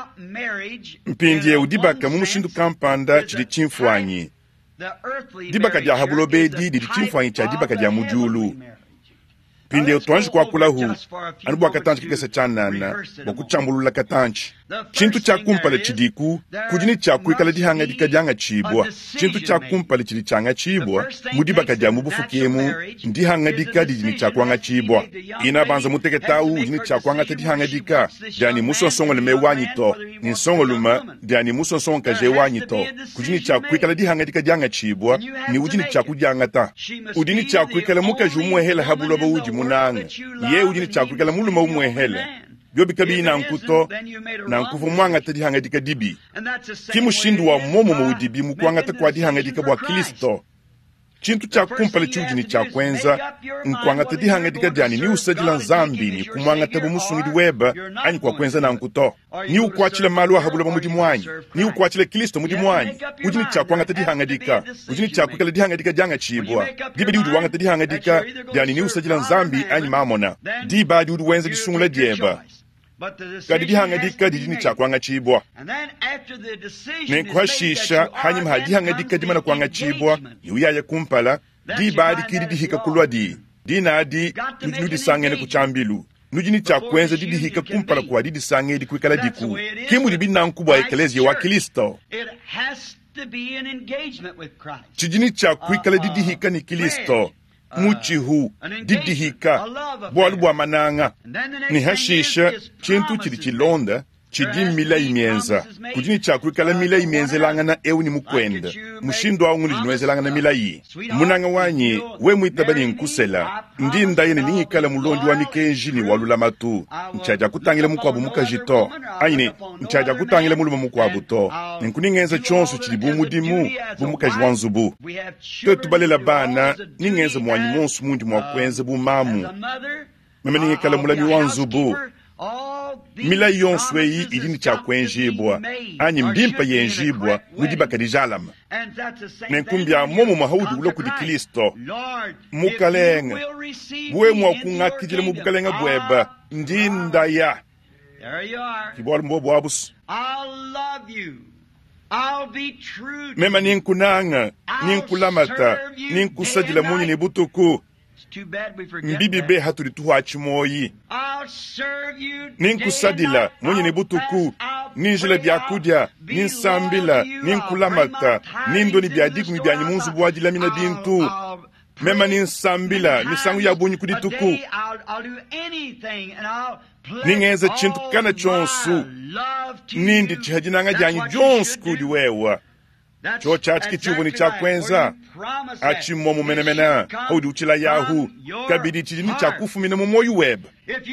mpinjewu dibaka mushindu kampanda chili chimfuanyi dibaka dia habulo bedi didi chimfuanyi cha dibaka dia mujulu pinde utwanji kwa kulahu anubu akatanchi kikesa chanana wakuchambulula katanchi chintu cha kumpale chidiku kujini cha kuikala dihanga dikajanga chibwa chintu cha kumpale chidi changa chibwa mudiba kajamu bufukiemu ndihanga dika dijini cha kwanga chibwa ina banza muteketau ujini cha kwanga tedihanga dika jani musonsongo leme wanyito ninsongo luma jani musonsongo kaje wanyito kujini cha kuikala dihanga dikajanga chibwa ni ujini cha kujanga ta ujini cha kuikala muka jumwe hela habulo ba uji munanga ye ujini cha kuikala muluma umwe hela byobikabi na nkuto na nkufu mwanga tadi hangadika dibi kimushindu wa momo mudibi mukwanga kwa di hangadika bwa Kristo chintu cha kumpale chujini cha kwenza nkwanga tadi hangadika jani ni usajila nzambi ni kumwanga tabu musungidi weba ani kwa kwenza na nkuto ni ukwachile malu wa habula mudi mwanyi ni ukwachile Kristo mudi mwanyi ujini cha kwanga tadi hangadika ujini cha kwikala di hangadika janga chibwa diba di uduwanga tadi hangadika jani ni usajila nzambi ani mamona diba di uduwenza di sungula dieba kadi di hangadika di jini cha kwanga chibwa nenkwashisha hanyima hadi hangadika di mana kwanga chibwa ni uyaya kumpala diba di kiri di hika kulwa di na di nudi sangene kuchambilu nujini cha kwenza di hika kumpala kwa di sange di kwikala diku kimu di bina nkubwa ekelezia wa Kristo chijini cha kwikala di hika ni Kristo muchihu didihika bwalubwa mananga ni hashisha chintu chili chilonda chidi mila imienza kujini chakwikala mila imienze langana ewu ni mukwenda mushindo wa nguni jinweze langana mila yi munanga wanyi we muitabani nkusela ndi ndaye ni ikala mulondi wa mikenji ni walula matu nchaja kutangile mukwabu mukajito ayini nchaja kutangile muluma mukwabu to nkuningenza chonsu chili bumudimu bumukaji wanzubu tubalela bana ningenza mwanyi monsu mundi mwakwenze bumamu meme ningekala mulami wanzubu mila yonswe yi idini cha kwenjibwa anyi mbimpa yenjibwa mudiba kadijalama nenkumbya momo mahaudu ulo kudi Kristo mukalenga bwe mwakungakijile mubukalenga bweba ndinda ya kibwala mbobo abus mema ninkunanga ninkulamata ninkusajila munyi ni butuku mbibi be haturi tuhachi moyi ninkusadila munyi ni butuku ninjila byakudya ninsambila ninkulamata nindoni byadiku mibyanyi munzu bwajila mina bintu mema ninsambila misangu ya bunyi kudituku ningenza chintu kana chonsu nindi chihajinanga janyi jonsu kudi wewa cho chati kichubu ni cha kwenza achimomu menemena haudi uchila yahu kabidi chijini cha kufu mine mumoyu weba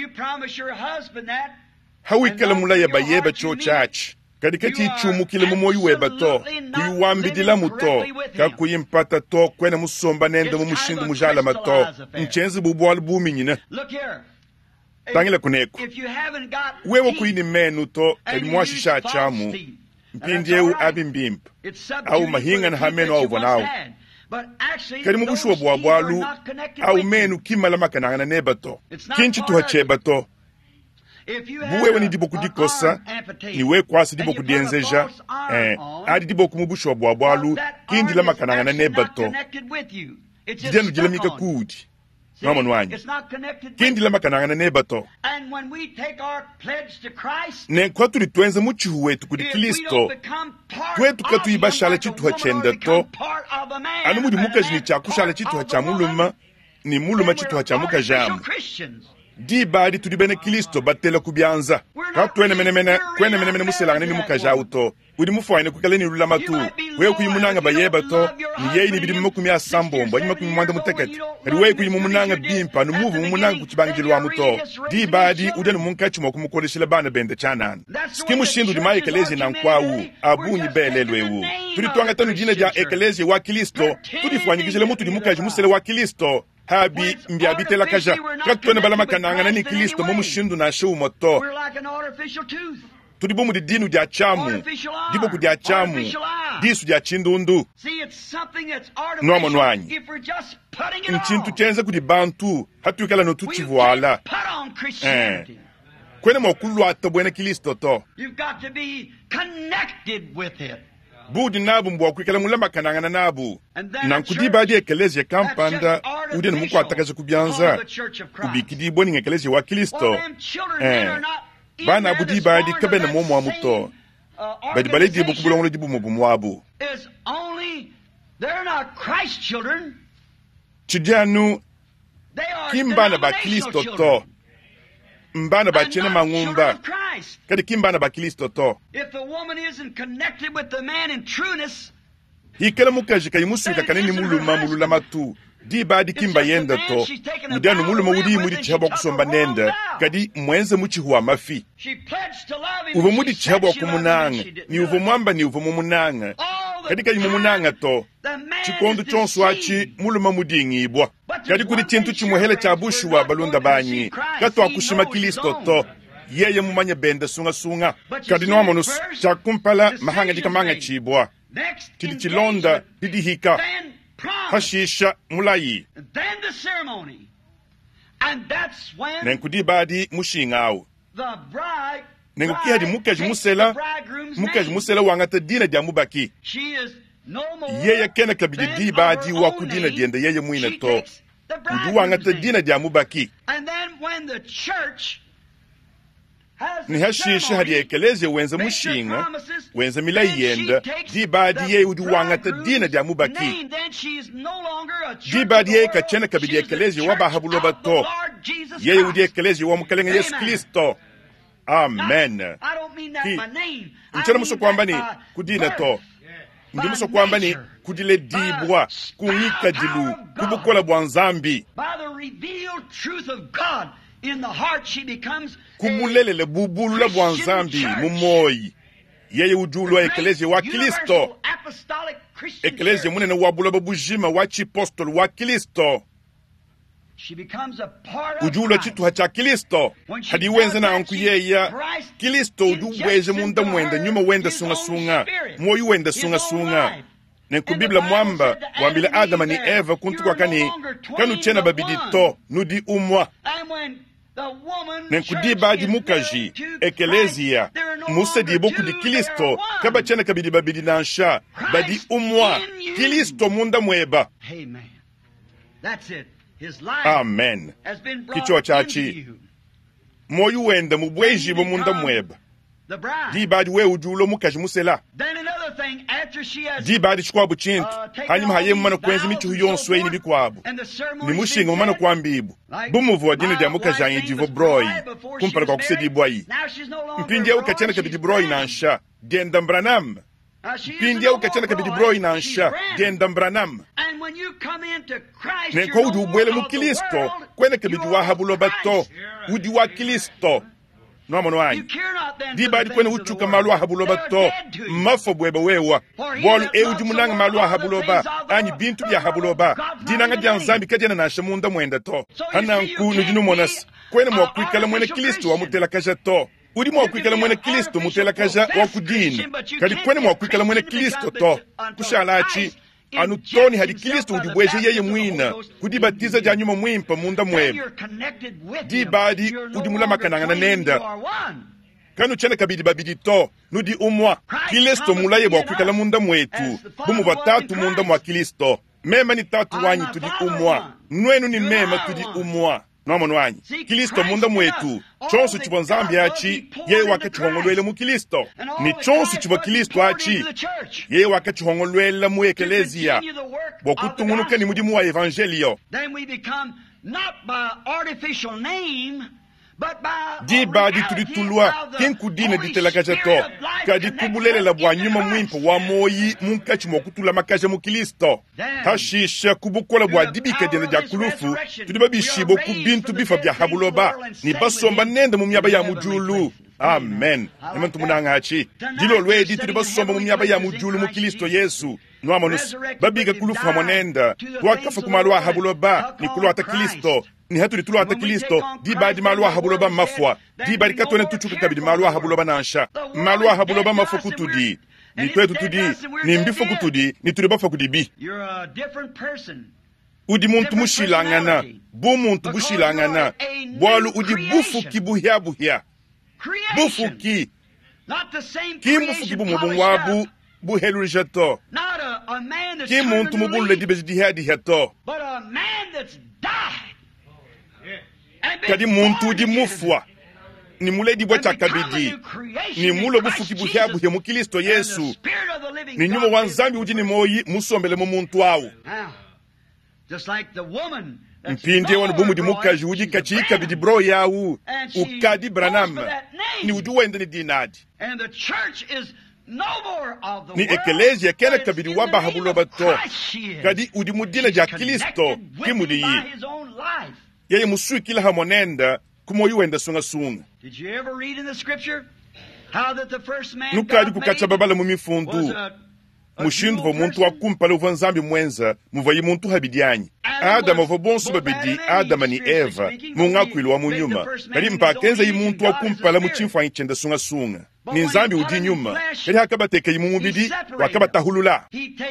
hawikala mulaya bayeba cho chachi kadikati ichumu kile mumoyu weba to kuyuwambidila muto kakuyimpata to kwena musomba nende mumushindu mujala mato nchenzi bubuwali buminyina tangila kuneko wewo kuyini menu to kalimwashisha chamu mpindiewu abimbimpa au mahinga na hameno au vanao karimu bushuwa bwabwalu au menu kimala makananga nebato kinchi tuhachebato buwewe ni dibo kudikosa niwe kwasi dibo kudienzeja adi dibo kumubushuwa bwabwalu kindi la makananga nebato jidenu jilamika kudi mama nwanyi kindi la makananga nebato ne kwa tuli tuenze muchihu wetu kudi Kristo kwetu katuyibashala chitu hachenda to anu mudi mukaji ni chakushala chitu hachamuluma ni muluma chitu hachamuka jamu di badi tudibene Kristo batela kubyanza katwene menemene muselangane ni mukaja uto udi mufwaine kukaleni lulama tu wewe kuyimunanga bayeba to ni yeyi ni bidi mukumi asambombo anyima kumwanda muteketi kadi wewe kuyimunanga bimpa no muvu mumunanga kuchibangilwa muto di badi udenu munkachi mokumukoleshela bana bende chanana skimu shindu di mai kelezi na nkwawu abunyi belelwewu tudi twanga tanu jina ja ekelezi wa Kristo tudi fwanyikishele mutu di mukaji musele wa Kristo habi mbiabitela kaja katwene balama kananga nani Kristo mumushindu na shewu moto tudi bomu di dinu dia chamu dibo ku dia chamu disu dia chindundu nomo nwanyi nchintu chenze kudi bantu hatukala no tuchivuala kwene mokulu atabwene Kristo to you've got to be connected with it budi nabu mbwa kwikala mulama kananga nabu nankudiba di ekelezi kampanda udenu muko atakaje kubyanza kubikidi boni ekelezi wa Kristo bana abudi badi kabena momo amuto badi baledi bukubulongo dibu mugumwabu is only they're not Christ children chijanu kimbana ba Kristo to mbana ba chene mangumba kadi kimbana ba Kristo to if the woman isn't connected with the man in trueness hikala mukaji kayimusuka kaneni muluma mulula matu di badi kimba yenda to udanu muluma wudi mudi chabo kusomba nenda kadi mwenze muchihuwa mafi uvo mudi chabo kumunanga ni uvo mwamba ni uvo mumunanga kadi kadi mumunanga to chikondo chonso achi muluma mudi ngibwa kadi kudi chintu chimuhele chabushwa balunda banyi kato akushima Kristo to yeye mumanya benda sunga kadi noamonus chakumpala mahanga dikamanga chibwa kidi chilonda didi hika hashisha mulayi nenkudi badi mushingawo nenkukihadi mukaji musela wangata dina dia mubaki yeye kena kabidi di badi wakudina dienda yeye muina to udu wangata dina dia mubaki ni hashisha hadi ekeleze wenza mushinga wenza milayenda di badi yeye udu wangata dina dia mubaki di badi yeye kachena kabidi ekeleze wabahabuloba to yeye udu ekeleze wamukalenga Yesu Kristo. Amen. Mchana muso kwamba ni kudina to ndi muso kwamba ni kudile dibwa kunika dilu kubukola bwanzambi kumulelele bubulu la bwanzambi mumoyi yeye ujulu wa ekeleze wa Kristo ekeleze munene wabula babujima wa chipostol wa Kristo ujulu chitu hacha Kristo hadi wenza na anku yeya Kristo uduweze munda mwenda nyuma wenda sunga moyo wenda sunga nenku Biblia mwamba wambila Adama ni Eva kuntu kwa kanu chena babidi to nudi umwa nenku di badi mukaji ekelezia musa di boku di Kristo kaba chena kabidi babidi nansha badi umwa Kristo munda mweba. Amen. Kichwa chachi moyo wenda mubweji bo munda mweba di badi we ujulo mukaji musela di badi chikwabu chintu hanyuma haye mumana kwenzi michu yonso ini bikwabu ni mushinga mumana kwambibu bumuvu wa dini dia mukaji anyi divo broi kumpara kwa kusedi bwai mpindia ukachana kabidi broi na ansha dienda mbranam mpindia ukachana kabidi broi na ansha dienda mbranam nenko udu ubwele mu Kristo kwene kabidi wahabuloba to udi wa Kristo noamono wanyi di badi kwene uchuka malwa habuloba to mafo bweba wewa bolu udi munanga malwa habuloba anyi bintu bya habuloba dinanga dia nzambi kajena na shamunda mwenda to hananku nujinu monas kwene mwakwikala mwene Kristo wa mutela kaja to udi mwakwikala mwene Kristo mutela kaja wa kudini kadi kwene mwakwikala mwene Kristo to kushalachi anutoni hadi Kristo udibweje yeye mwina kudibatiza janyuma mwimpa munda mweba di badi udimula makananga na nenda kanu chene kabidi babidi to nudi umwa Kristo mulaye bwa kwikala munda mwetu bumu batatu munda mwa Kristo mema ni tatu wanyi tudi umwa nwenu ni mema tudi umwa noamono wanyi Kristo munda mwetu chonsu chibo nzambi achi yeye wakachihongolwele mu Kristo ni chonsu chibo Kristo achi yeye wakachihongolwele mu ekelezia bokutumunuka ni mudimu wa evangelio di badi tuditulwa kinkudine ditelakaja to kadi kubulele la bwanyuma mwimpo wa moyi munkachi mokutula makaja mu Kristo hashisha kubukola bwa dibika dina dia kulufu tudibabishibo kubintu bifa bya habuloba ni basomba nende mu myaba ya mujulu. Amen. Nemantu munanga achi dilo lwedi tudibasomba mu myaba ya mujulu mu Kristo Yesu noamonus babiga kulufu hamonenda wakafa kumalwa habuloba ni kulwa ta Kristo ni hatuli tulwa ta Kristo di badi malwa habuloba mafwa di badi katone tuchuka kabidi malwa habuloba nansha malwa habuloba mafwa kutudi ni kwetu tudi ni mbifo kutudi ni tulibafa kudibi udi muntu mushilangana bu muntu bushilangana bwalu udi bufu kibuhya bufu ki mbufu kibu mubungwabu buhelurijato ki muntu mubulule dibezi dihadi hato kadi muntu di mufwa ni muledi bwa chakabidi ni mulo bufuki buhyabu he mu Kristo Yesu ni nyuma wanzambi udi ni moyi musombele mu muntu awu mpinde wanu bumu di mukaji udi kachika bidi bro yawu ukadi branam ni udu wende ni dinadi ni ekelesia kele kabidi waba habuloba to kadi udi mudina ja Kristo kimudi yi yeye musui kila hamonenda kumoyu wenda sunga. Did you ever read in the scripture how that the first man nukadi kukacha babala mumifundu mushindu vo muntu wakumpala uvanzambi mwenza muvayi muntu habidianyi Adama vo bonsu babidi Adama ni Eva mungakwili wa munyuma kadi mpakenza yi muntu wakumpala muchimfa nchenda sunga ni nzambi udi nyuma kadi hakabateke yi mumubidi wakabatahulula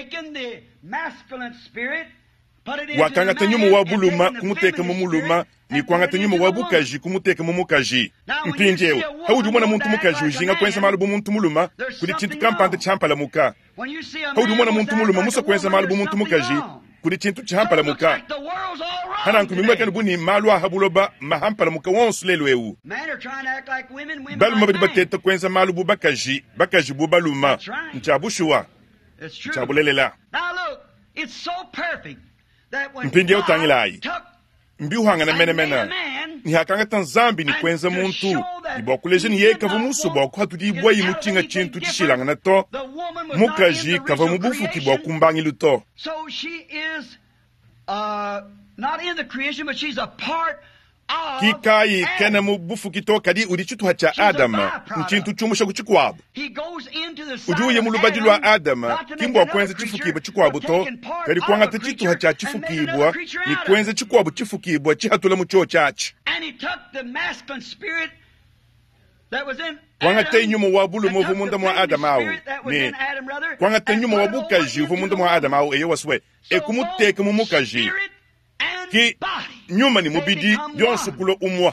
wakangata nyuma wa buluma kumuteka mumuluma ni kwangata nyuma wa bukaji kumuteka mumukaji mpinjewo haudi mwana muntu mukaji ujinga kwenza malubu muntu muluma kudi chintu kampante champala muka haudi mwana muntu muluma musa kwenza malubu muntu mukaji kudi chintu champala muka hana nkumimwe kani buni malwa habuloba mahampala muka wonsu lelo ewu baluma badi bateta kwenza malubu bakaji bubaluma nchabushuwa nchabulelela mpindi utangilayi mbiuhangana menemena ni hakanga tanzambi ni kwenza muntu ibokuleje ni yeka vumusu boku hatudi ibwa imutinga chintu chishilangana to mukaji kava mubufu kiboku mbangi luto. So she is not in the creation, but she's a part of Kikai kena mubufu kito kadi udichutu hacha Adama nchintu chumusha kuchikwabu ujuye mulubadi lwa Adama kimbo kwenza chifukiba chikwabu to kadi kwangata chitu hacha chifukibwa ni kwenza chikwabu chifukibwa chihatula mucho chachi kwangata inyuma wabulu muvumunda mwa Adama au ni kwangata inyuma wabukaji uvumunda mwa Adama au eyo waswe ekumuteke mumukaji ki nyuma ni mubidi byonsu kulo umwa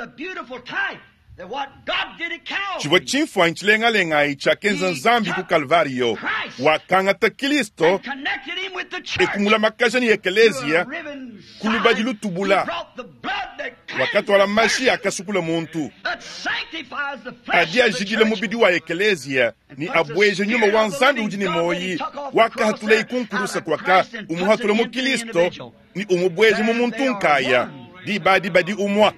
chivo chimfwa nchilenga ichakenza nzambi ku Kalvario wakangata Kristo ekumula makaja ni ekelesia kulubadi lutubula wakati wala mashi akasukula muntu adi ajigile mubidi wa ekelesia ni abweje nyuma wa nzambi ujini moyi waka hatule ikunkurusa kwaka umuhatule mu Kristo ni umubweje mu muntu nkaya di badi umwa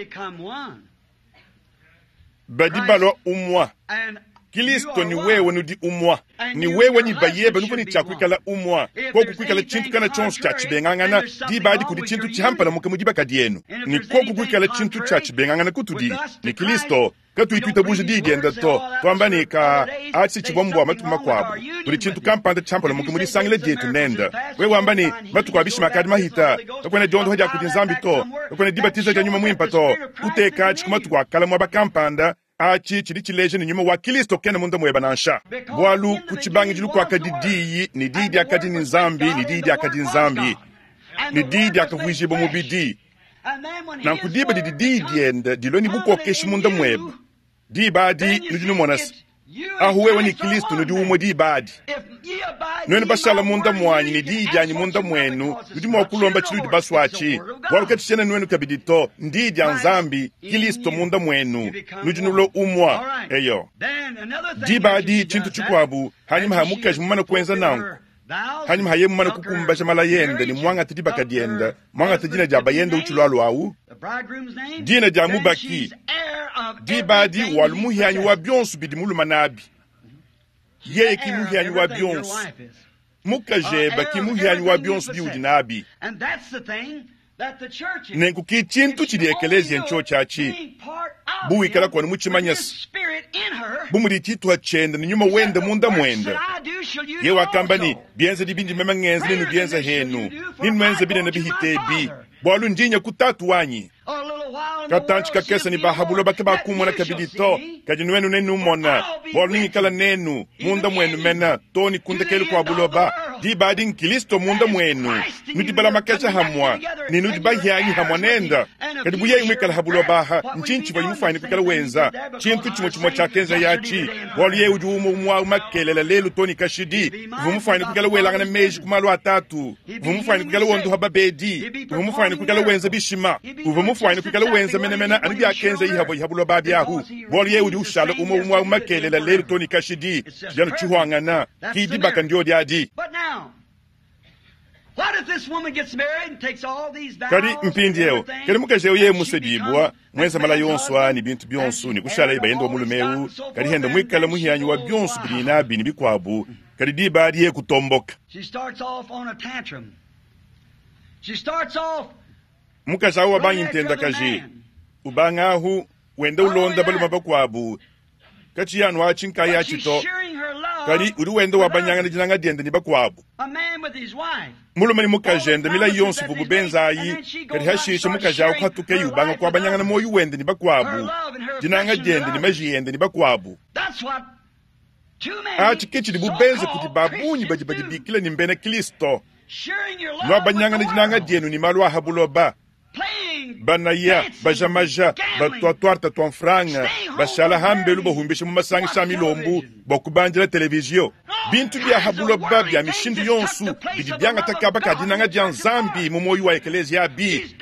badi balo umwa Kristo ni wewe nudi umwa ni wewe ni bayeba nuko ni chakwikala umwa ko kukwikala chintu kana chonsu cha chibengangana di badi kudi chintu chihampala mukamudiba kadienu ni ko kukwikala chintu cha chibengangana kutudi ni Kristo katuitwita buji digenda to twambani ka atsi chibombwa matuma kwabo kudi chintu kampanda champala mukamudi sangile dietu nenda we wambani batu kwa bishima kadi mahita kwene dondo haja kudi nzambi to kwene dibatiza ja nyuma mwimpa to kuteka chikumatu kwa kala mwaba kampanda achi chiri chileje ni nyuma wa Kristo kena munda mweba nansha bwalu kuchibangi jilu kwa kadidiyi ni didi akadi nzambi ni didi akadi nzambi ni didi akavujibo mubidi na kudiba didi enda diloni buko keshi munda mweba di badi nujinu monas ahu wewe ni Kristo nudi umwe di badi nwenu bashala munda mwanyi ni didi anyi munda mwenu nudi mwakulomba chilu di baswachi walukati shena nwenu kabidito ndidi anzambi Kristo munda mwenu nujinu lo umwa eyo di badi chintu chikwabu hanyuma hamukaji mumana kwenza nangu hanyuma haye mumana kukumbasha mala yenda ni mwanga tidiba kadienda mwanga tijina jaba yenda uchulwalu au dina jamu baki di badi walumuhianyi wa byonsu bidi muluma nabi yeye kimuhianyi wa byonsu mukajeba kimuhianyi wa byonsu di udinabi nengu ki chintu chidi ekelesia ncho chachi buwikala kwa nimuchimanyasi bumudi chitu hachenda ni nyuma wenda munda mwenda ye wakambani bienze dibindi mema ngenzi ninu bienze henu ninu mwenze bide na bihitebi bwalu njinya kutatu wanyi katanchi kakesa ni bahabulo bake bakumwa na kabidito kajinuenu nenu mona bwalu ningi kala nenu munda mwenu mena toni kundekelu kwa buloba di badi Kristo munda mwenu nudibala makesha hamwa ni nudiba hianyi hamwa nenda kadibu ye umikala habuloba ha nchinchi wa yumufani kukala wenza chintu chimo chakenza yachi bwalu ye ujuumu umwa umakelela lelu toni kashidi vumufani kukala welangana meji kumalu atatu vumufani kukala wondu hababedi vumufani kukala wenza bishima vumufani kukala wenza menemena anibi akenza ihabo ihabuloba byahu bwalu ye uju ushala umwa umakelela lelu toni kashidi jano chihuangana kidibaka ndiyo diadi kadi mpindiyewo kadi mukajewo ye musedibwa mwenza mala yonswa ni bintu byonsu ni kushala ibayendo mulumewu kadi henda mwikala muhiyanyi wa byonsu bilina bini bikwabu kadi dibadi ye kutomboka mukajawo wabanyi ntenda kaje ubangahu wende ulonda baluma bakwabu kachi yanu achinka ya chito kadi uri wende wabanyanga ni jinanga diende ni bakwabu muluma ni mukajende mila yonsu bubenza ayi kadi hashishe mukajawo kwatuke yubanga kwa banyanga na moyu wende ni bakwabu jinanga diende ni majiyende ni bakwabu chikechi ni bubenza kuti babunyi bajibikila ni mbene Kristo nwa banyanga ni jinanga dienu ni malwa habuloba banaya bajamaja batwatwarta twanfranga bashala hambelu bohumbishe mu masangi sha milombu bokubanjira televiziyo bintu bya habulo babya mishindu yonsu bidibyanga takaba kadinanga janzambi mu moyo wa eklezia bi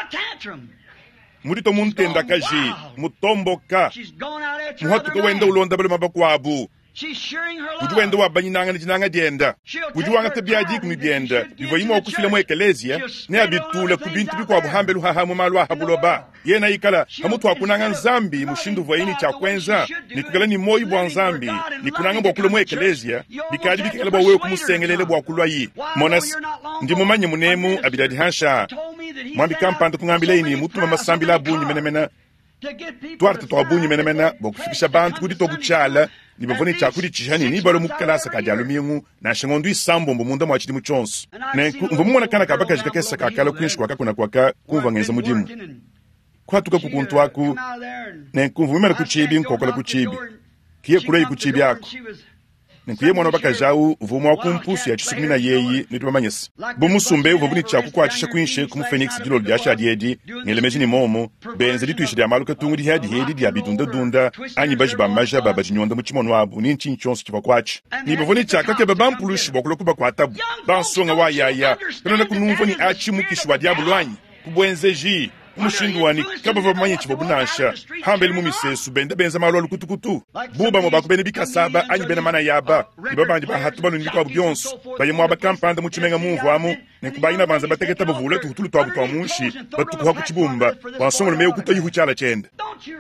muri to muntenda kaji mutomboka muhatu wenda ulonda bale mabakwabu ujuwenda wabanyinanga njinanga dienda ujuwanga tabiaji kumidienda bivoyima okufila mu eklezia ne abitula kubintu bikwabu hambelu hahamu malwa habuloba yena ikala hamutu akunanga nzambi mushindu voyini cha kwenza nikugala ni moyi bwa nzambi nikunanga bwakula mu eklezia bikadi bikala bwa wewe kumusengelele bwakulwa yi monas ndi mumanye munemu abidadi hansha mwambi kampanda kungambila ini mutuma masambila bunyi menemena twarta twabunyi menemena bokufikisha bantu kudi tokuchala nibavone chakudi chihani nibalo mukalasa kajalo miengu na shangondu isambo mbumunda mwachidi muchonsu mbumuna kana kabaka jikakesa kakala kwinshwa kakuna kwaka kumva ngenza mudimu kwatuka kukuntu waku nenkumvumira kuchibi nkokola kuchibi kiye kulei kuchibi yako nenkuye mwana baka jau vumwa kumpusu ya chisukumina yeyi nitubamanyesa bumusumbe uvubuni chaku kwa chisha kwinshe kumu Phoenix jilo lyasha diedi ngelemeji ni momo benze lituishiri amaluka tungu di hadi hedi di abidunda dunda anyi bajiba maja baba jinyonda muchimono wabu ni nchin chonsu chiva kwachi ni bavoni chaka ke baba mpulushi wakuloku bakwatabu bansonga wa yaya penona kunumvo ni achi mukishi wa diabulu anyi kubwenze ji umushindu wani kaba vamanyi chivobunasha hambeli mumisesu bende benza malwa lukutukutu buba mo bakubene bikasaba anyi bene mana yaba ibabanje bahatu banu ndikwa byonso baye mwaba kampanda muchimenga mumvamu nekubayina banza bategeta bavula tukutulu twabu twa munshi batukuha kuchibumba wansongo meyo kutayihu chala chenda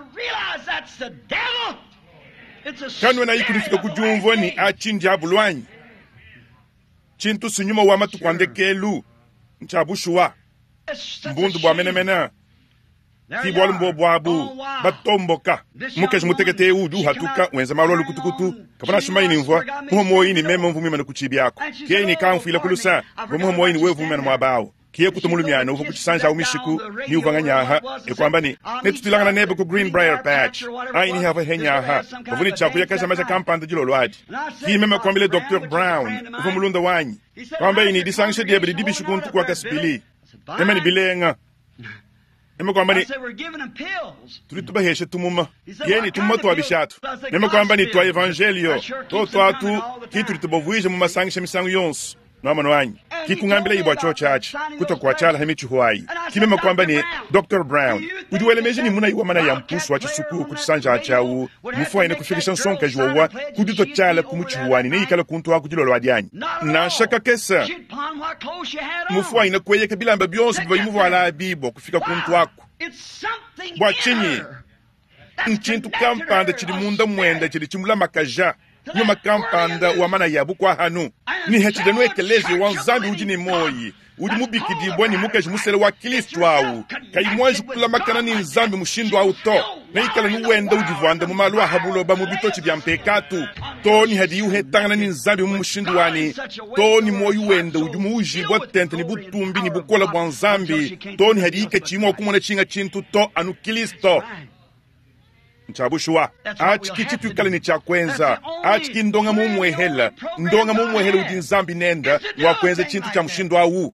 kanwe na ikulifika kujumvo ni achinja bulwanyi chintu sinyuma wa matukwandekelu nchabushuwa mbundu bwa menemena kibwala mbobwabu batomboka mukeje mutegete uju hatuka wenza malwa lukutukutu kabana shimayini mvwa muhomoyini meme mvumi manu kuchibyako kiye ni kamfila kulusa muhomoyini wevu menu mwabawo kiye kutumulumyana uvu kuchisanja umishiku ni uvanganyaha ekwamba ni netutilangana nebe ku Greenbrier Patch aini hava henyaha uvuni chaku yakasha macha kampanda jilo lwadi kiye meme kwambile Dr. Brown uvu mulunda wanyi kwamba ini disangshe diabri dibishukuntu kwa kasipili emeni bilenga ema kwamba ni tulitubaheshe tumuma yeni tumuma twabishatu ema kwamba ni twa evangelio twatu kitulitubovuije mu masangisha misangu yonsu nomano wanyi kikungambila ibwa chochachi kutokwachala hemichuhuayi kimema kwamba ni Dr. Brown udiwelemeje ni muna iwa mana ya mpusu wachi suku kuchisanja achawu mufuwa ine kufikisha nsonka juwa kudito chala kumuchuhuani ne ikala kuntu waku jilo lwadianyi na shaka kesa mufuwa ine kweyeke bilamba bionsu biva imuvu ala abibo kufika kuntu waku wachinyi nchintu kampanda chidi munda mwenda chidi chimula makaja nyuma kampanda wa mana yabu kwa hanu ni hechidanu ekelezi wanzambi uji ni moyi uji mubikidibwa ni mukeji musele wa Kristo wawu kaimwaji kula makana ni nzambi mushindu wa uto na ikala nuwenda ujivwanda mumalu wa habuloba mubitochi bya mpekatu to ni hadi uhetangana ni nzambi mushindu wani to ni moyi wenda uji muujibwa tente ni butumbi ni bukola bwa nzambi to ni hadi ike chimwa kumona chinga chintu to anu Kristo nchabushuwa achiki chitukale ni chakwenza achiki ndonga mumwehela uti nzambi nenda wakwenza chintu cha mshindo awu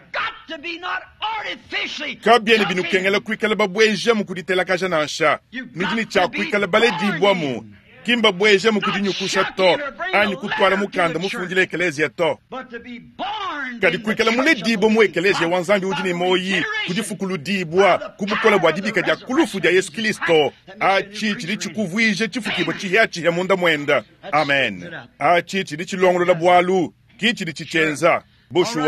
kabyeni binukengela kwikala babweje mukuditela kaja nansha nijini chakwikala bale dibwamu kimba bweje mukudinyukusha to ani kutwala mukanda mufungile ekelezia to kadi kwikala mune dibo mu ekelezia wanzambi ujini moyi kudifukulu dibwa kubukola bwadibika dia kulufu dia Yesu Kristo achi chiri chikuvwije chifukibo chihiachi ya munda mwenda amen achi chiri chilongolo la bwalu kichiri chichenza bushuwa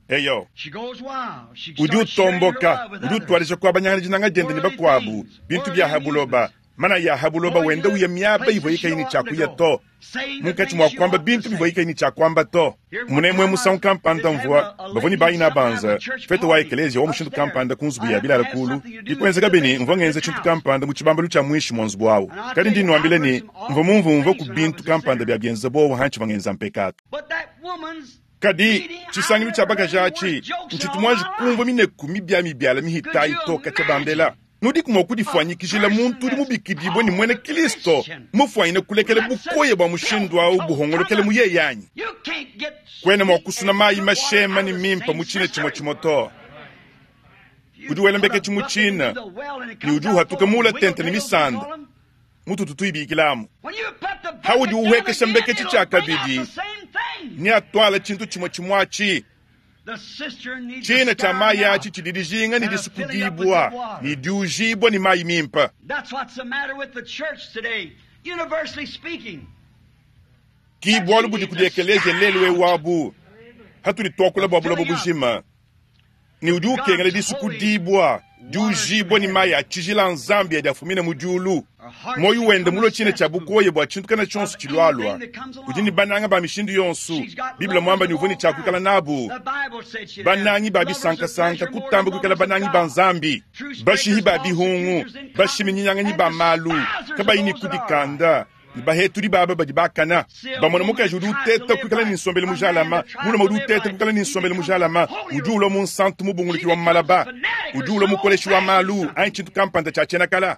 eyo She goes wild. She udi starts sharing her utomboka love with udi others. utwalisha kwa banyang'aniji nang'ajende ni bakwabu bintu bya habuloba mana ya habuloba wenda uye myaba ivo yikaini chakuya to munkati mwa kwamba bintu bivo yikaini chakwamba to munemwe musangu kampanda mvua bavoni baina banza feto wa ekelezi wa mushindu kampanda kunzubu ya bila lakulu ikwenzeka beni mvo ngenze chintu kampanda muchibamba lucha mwishi mwanzu bwawo kadi ndi nwambile ni mvo mumvu ku bintu kampanda bya byenza bo hanchi bangenza mpekatu But that woman's kadi chisangilu cha bagajachi nchitumwaji kumva mine kumi bya mibyala mihita itoka cha bambela nudi kumwa kudifanyikishila muntu uri mubikidibwe ni mwene Kristo mufanyine kulekele bukoye bwa mushindwa ubuhongolekele muyeyanyi You can't get kwene mwakusuna mayi mashema ni mimpa muchine chimochimoto udi welembeke chimuchina ni udi uhatuka mula tente ni misanda mutu tutuibikilamu hawudi uwekesha mbeke chichaka bidi ni atwala chintu chimochimwachi china cha mayi achi chididijinga ni disukudibwa ni diujibwa ni mayi mimpa. That's what's the matter with the church today, universally speaking. Kibwalu budi kudiekeleze lelwe wabu hatuli twakula bwabula bubujima ni udu kengele disukudibwa diujibwa ni mayi achijila nzambi ya diafumine mujulu moyu wende mulo chine cha bukoye bwa chintu kana chonsu chilwalwa kujini bananga ba mishindu yonsu biblia mwamba ni uvuni cha kukala nabu banangi babi sanka sanka kutamba kukala banangi banzambi bashihi babi hungu bashimi nyinyanga ba malu kabayini kudikanda baheturi baba badibakana bamona muka judu teta kukala ni nsombele mujalama mulo modu teta kukala ni nsombele mujalama ujulo mun santu mubunguliki wa malaba ujulo mukoleshi wa malu anchintu kampanda cha chena kala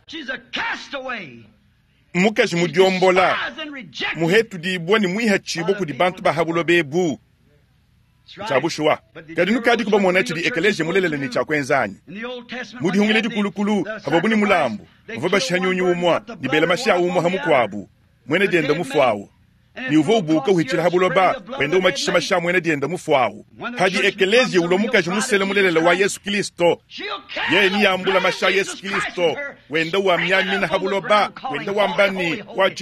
muka jimudiyombola muhetu dibwa ni mwiha chibo kudi bantu bahabulo bebu chabushuwa kadi nukadi kuba monachi di ekeleje mulelele ni chakwenzani mudi hungile di kulukulu hababuni mulambu mvaba shanyunyu umwa ni bela masha umwa hamukwabu mwene dienda mufuawo ni uvo ubuka uhichila habuloba wenda umachisha masha mwene dienda mufuawo hadi ekeleje ulomuka jimusele mulelele wa Yesu Kristo ye ni yambula masha Yesu Kristo wenda wa myamina habuloba wenda wa mbani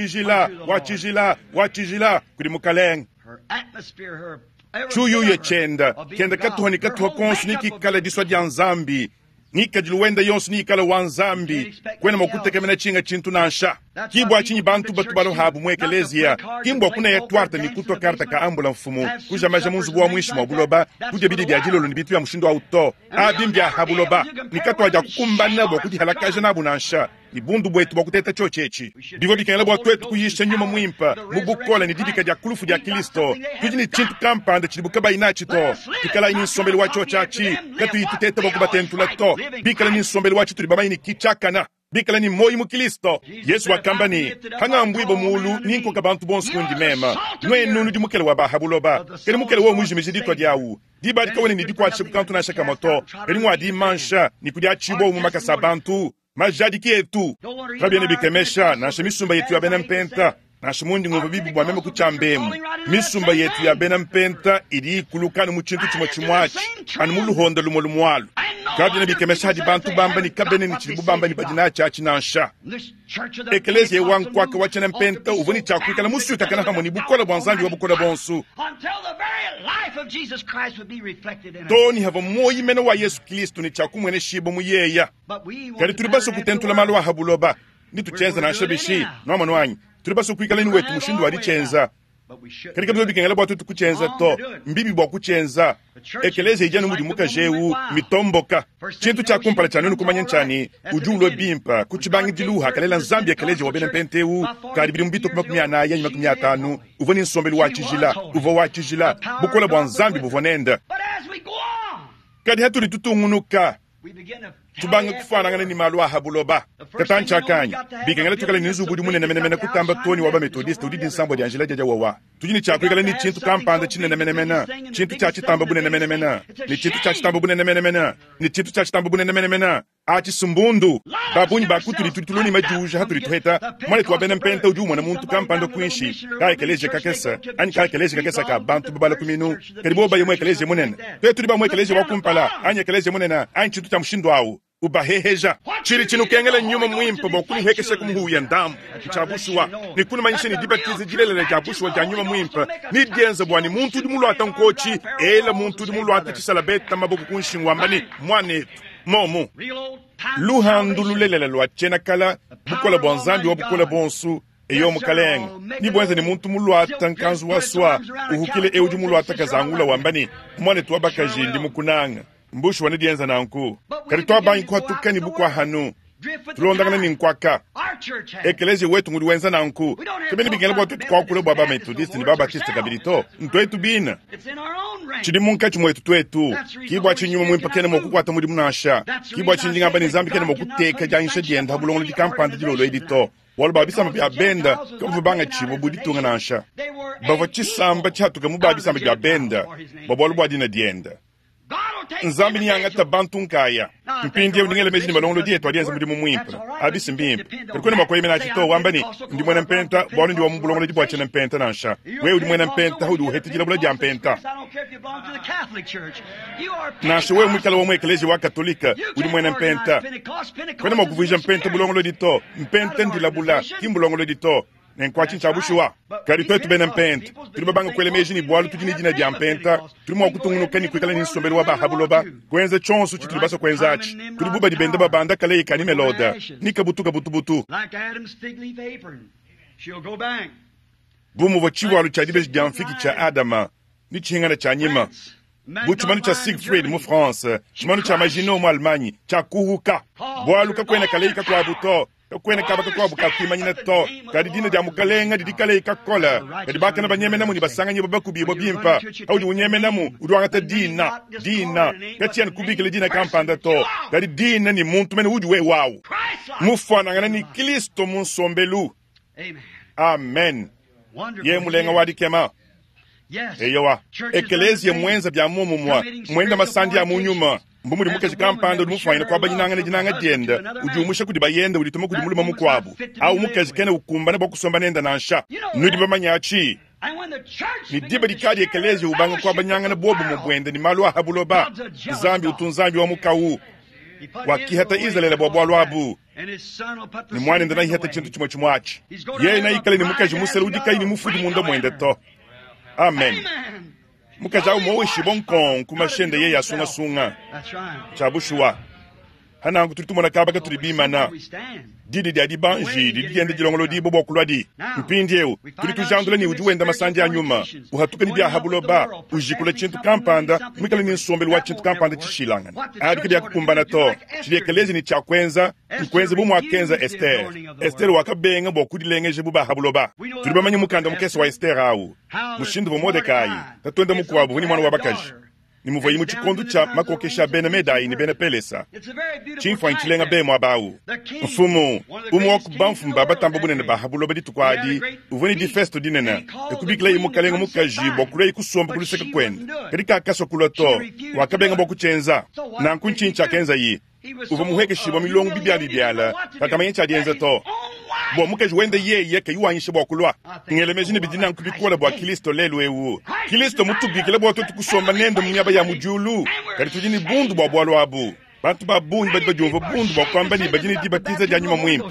wachijila kudi mukaleng chuyu ye chenda kenda katuha konsu niki kala diswa dia nzambi nika jiluwenda yonsu ni kala wanzambi kwena makutekemena chinga chintu nansha kibwa chinyi bantu batubalo habu mwekelezia kimbwa kuna ya tuarta ni kutwa karta ka ambula mfumu kuja maja munzu bwa mwishi mwabuloba kuja bidi bia jilolo ni bitu ya mshindo auto bimbia habuloba nikatwa ja kukumbana bwa kuti halakaja nabu nansha ni bundu bwetu bwa kuteta chochechi divo bikengela bwa twetu kuyisha nyuma mwimpa mubukola ni dibika dia kulufu dia Kristo kuji ni chintu kampanda chilibukaba inachito kikala ini nsombele wa chochachi katu ituteta bwa kubatentula to bikala ni nsombele wa chituri baba ini kichakana bikala ni moyi mu Kristo Yesu wakambani hanga mbwibo mulu ninko kabantu bonsu kundi mema nwe nunu di mukele wa bahabuloba kele mukele wa mujime jiditwa diawu dibadi kawene ni dikwa chibukantu na shaka moto kele mwadi mansha ni kudia chibo mu makasa bantu majadi kietu kabiene bikemesha na shemisumba yetu ya benampenta na shimundi ngobo bibi bwa meme kuchambemu misumba yetu ya benampenta idi kulukana mu chintu chimwachi anu mulu honda lumolumwalu kabiene bikemesha hadi bantu bamba ni kabene ni chilibu bamba ni badina chachi nansha ekeleze wankwaka wachana mpenta uvuni chakwika na musu utakana hamoni bukola bwanzangi wa bukola bonsu toni hava moyi mena wa Yesu Kristo ni chakumwene shibo muyeya kari tulibaso kutentula malo wa habuloba ni tuchenza na shabishi no manwanyi tulibaso kwikala ni wetu mushindu wali chenza kari kabyo bikengela bwa tutu kuchenza to mbibi bwa kuchenza ekeleze ijana mudi muka jewu mitomboka chintu cha kumpala cha nunu kumanya nchani ujulo bimpa kuchibangi diluha kalela nzambi ekeleje wabena mpenteu karibiri mbito kumakumia na yanyi makumia tanu uvoni nsombeli wachijila uvo wachijila bukola bwa nzambi buvonenda kadi haturi tutungunuka tubanga kufanangana ni malu wa habuloba katancha kanya bikengela tukala ni nzubu dimune na menemena kutamba toni waba metodista udidi nsambo di Angela jaja wawa tujini chakwikala ni chintu kampanda chine na menemena chintu cha chitamba bune na menemena ni chintu cha chitamba bune na menemena ni chintu cha chitamba bune na menemena achi sumbundu babuni bakutuli tutuluni majuja hatuli tuheta mwane tuwabena mpenta ujumu na muntu kampanda kuishi kaya keleje kakesa ani kaya keleje kakesa ka bantu babala kuminu kariboba yomwe keleje munena tuwe tuliba mwe keleje wakumpala anye keleje munena ani chintu cha mshindo au ubaheheja chiri chinu kengele nyuma mwimpa bokuni hekeshe kumuhuya ndamu chabushwa nikuni manyishe ni dibatize jilelele chabushwa ja nyuma mwimpa ni dienza bwani muntu di mulu atan kochi ela muntu di mulu atan chisalabeta maboku kunshin wambani mwane momo luhandu lulelele lwa chena kala bukola bonzambi wa bukola bonsu eyo mukaleng ni bwenza ni muntu mulu atan kanzu waswa uhukile euji mulu atakazangula wambani mwane tuwa bakaji ndi mukunanga mbushu wane dienza na nku karitwa banyi kwa tukani bukwa hanu tulondangana ni nkwaka ekelezi wetu ngudi wenza na nku kebeni bigele bwa tutu kwa kule baba methodist ni baba chiste kabirito ntwetu bina chidi munka chimwetu twetu kibwa chinyuma mwimpa kene mokukwata muri munasha kibwa chinjinga bani zambi kene mokuteka janisha dienda bulongo di kampanda dilolo edito wala babisa mabya benda kavu banga chibo buditunga nasha bava chisamba chatuka mubabisa mabya benda babolo bwa dina dienda nzambi ni yanga tabantu nkaya mpindi ya uningele mezi ni malongo diye tuwadienza muri mumwimpa abisi mbimpa karikune makoye mena chito wambani ndi mwena mpenta bwani ndi wa mbulongo dibu wachena mpenta nansha wewe ndi mwena mpenta hudu uheti jila bula dia mpenta nansha wewe mwikala wa mwekeleji wa katolika udi mwena mpenta kwene makuvuja mpenta bulongo dito mpenta ndi la bula kimbulongo dito nenkwachi nchabushiwa kari twetu bena mpenta turi babanga kwele meji ni bwalu tujini jina dia mpenta turi mwa kutungunu kani kwikala ni sombelu wa bahabuloba kwenze chonsu chituri basa kwenzachi turi buba di benda babanda kale ikani meloda nika butu bumu wachiwa alu chadibe jamfiki cha Adama ni chingana cha nyima bu chumanu cha Siegfried mu France chumanu cha Maginot mu Almanyi cha kuhuka bwalu kakwena kale ikakwa buto kwene kabaka kwa bukakima nyina to kadi dina dia mukalenga didikale ikakola kadi bakana banyeme namu ni basanga nyi babakubi bobimpa au di unyeme namu udwanga dina katian kubikile dina kampanda to kadi dina ni muntu mene uju we wawu mufana ngana ni Kristo munsombelu amen ye mulenga wadi kema eyowa ekelezi mwenza bya mumu mwa mwenda masandi ya munyuma mbumuri mukazi kampanda umufanyina kwa banyinanga nejinanga dienda ujumusha kudi bayenda ulituma kudi mulima mukwabu au mukazi kene ukumbana bokusomba nenda nansha nudi bamanyachi ni diba dikadi ekelezi ubanga kwa banyanga na bobu mubwende ni malwa habuloba zambi utunzambi wa mukawu wakihata Israeli bwabwalwa abu ni mwana ndana hata chintu chimwe chimwachi ye na ikale ni mukazi muselu udikai ni mufudi munda mwende to amen mukaza umowishi bonkon kumashende ye yasunga chabushwa hana ngututumona kabaka tulibimana didi dadi banji didi yende jilongolo di bobo kulwadi mpindieu tulitujandula ni ujuwenda masandi ya nyuma uhatuka ni bya habuloba ujikula chintu kampanda mwikala ni nsombelu wa chintu kampanda chishilangana adike bya kukumbana to chiliekelezi ni chakwenza mkwenza bumu wakenza Esther wakabenga bokudilengeje buba habuloba tulibamanyi mukanda mukese wa Esther au mushindu bo Mordekai tatwenda mukwabu ni mwana wa bakaji ni muvayi muchikondo cha makokesha bene medai ni bene pelesa chimfa inchilenga be mwabau mfumu umwok bamfumba batamba bunene bahabulo badi tukwadi uvuni di festo dinena ekubikla yimukalenga mukaji bokule ikusomba kuliseka kwenda kadika kaso kuloto wakabenga bokuchenza na nkunchincha kenza yi uvumuheke shibo milongo bibyali byala kakamanyecha dienza to bo mukaji wende ye ke yuwanyishe bokulwa ngelemejini bidina nkubikola bwa Kristo lelo ewu Kristo mutubikile bwa tukusomba nendo mnyaba ya mujulu kali tujini bundu bwa bwalo abu bantu babunyi badi bajumva bundu bwa kwamba ni bajini dibatiza ja nyuma mwimba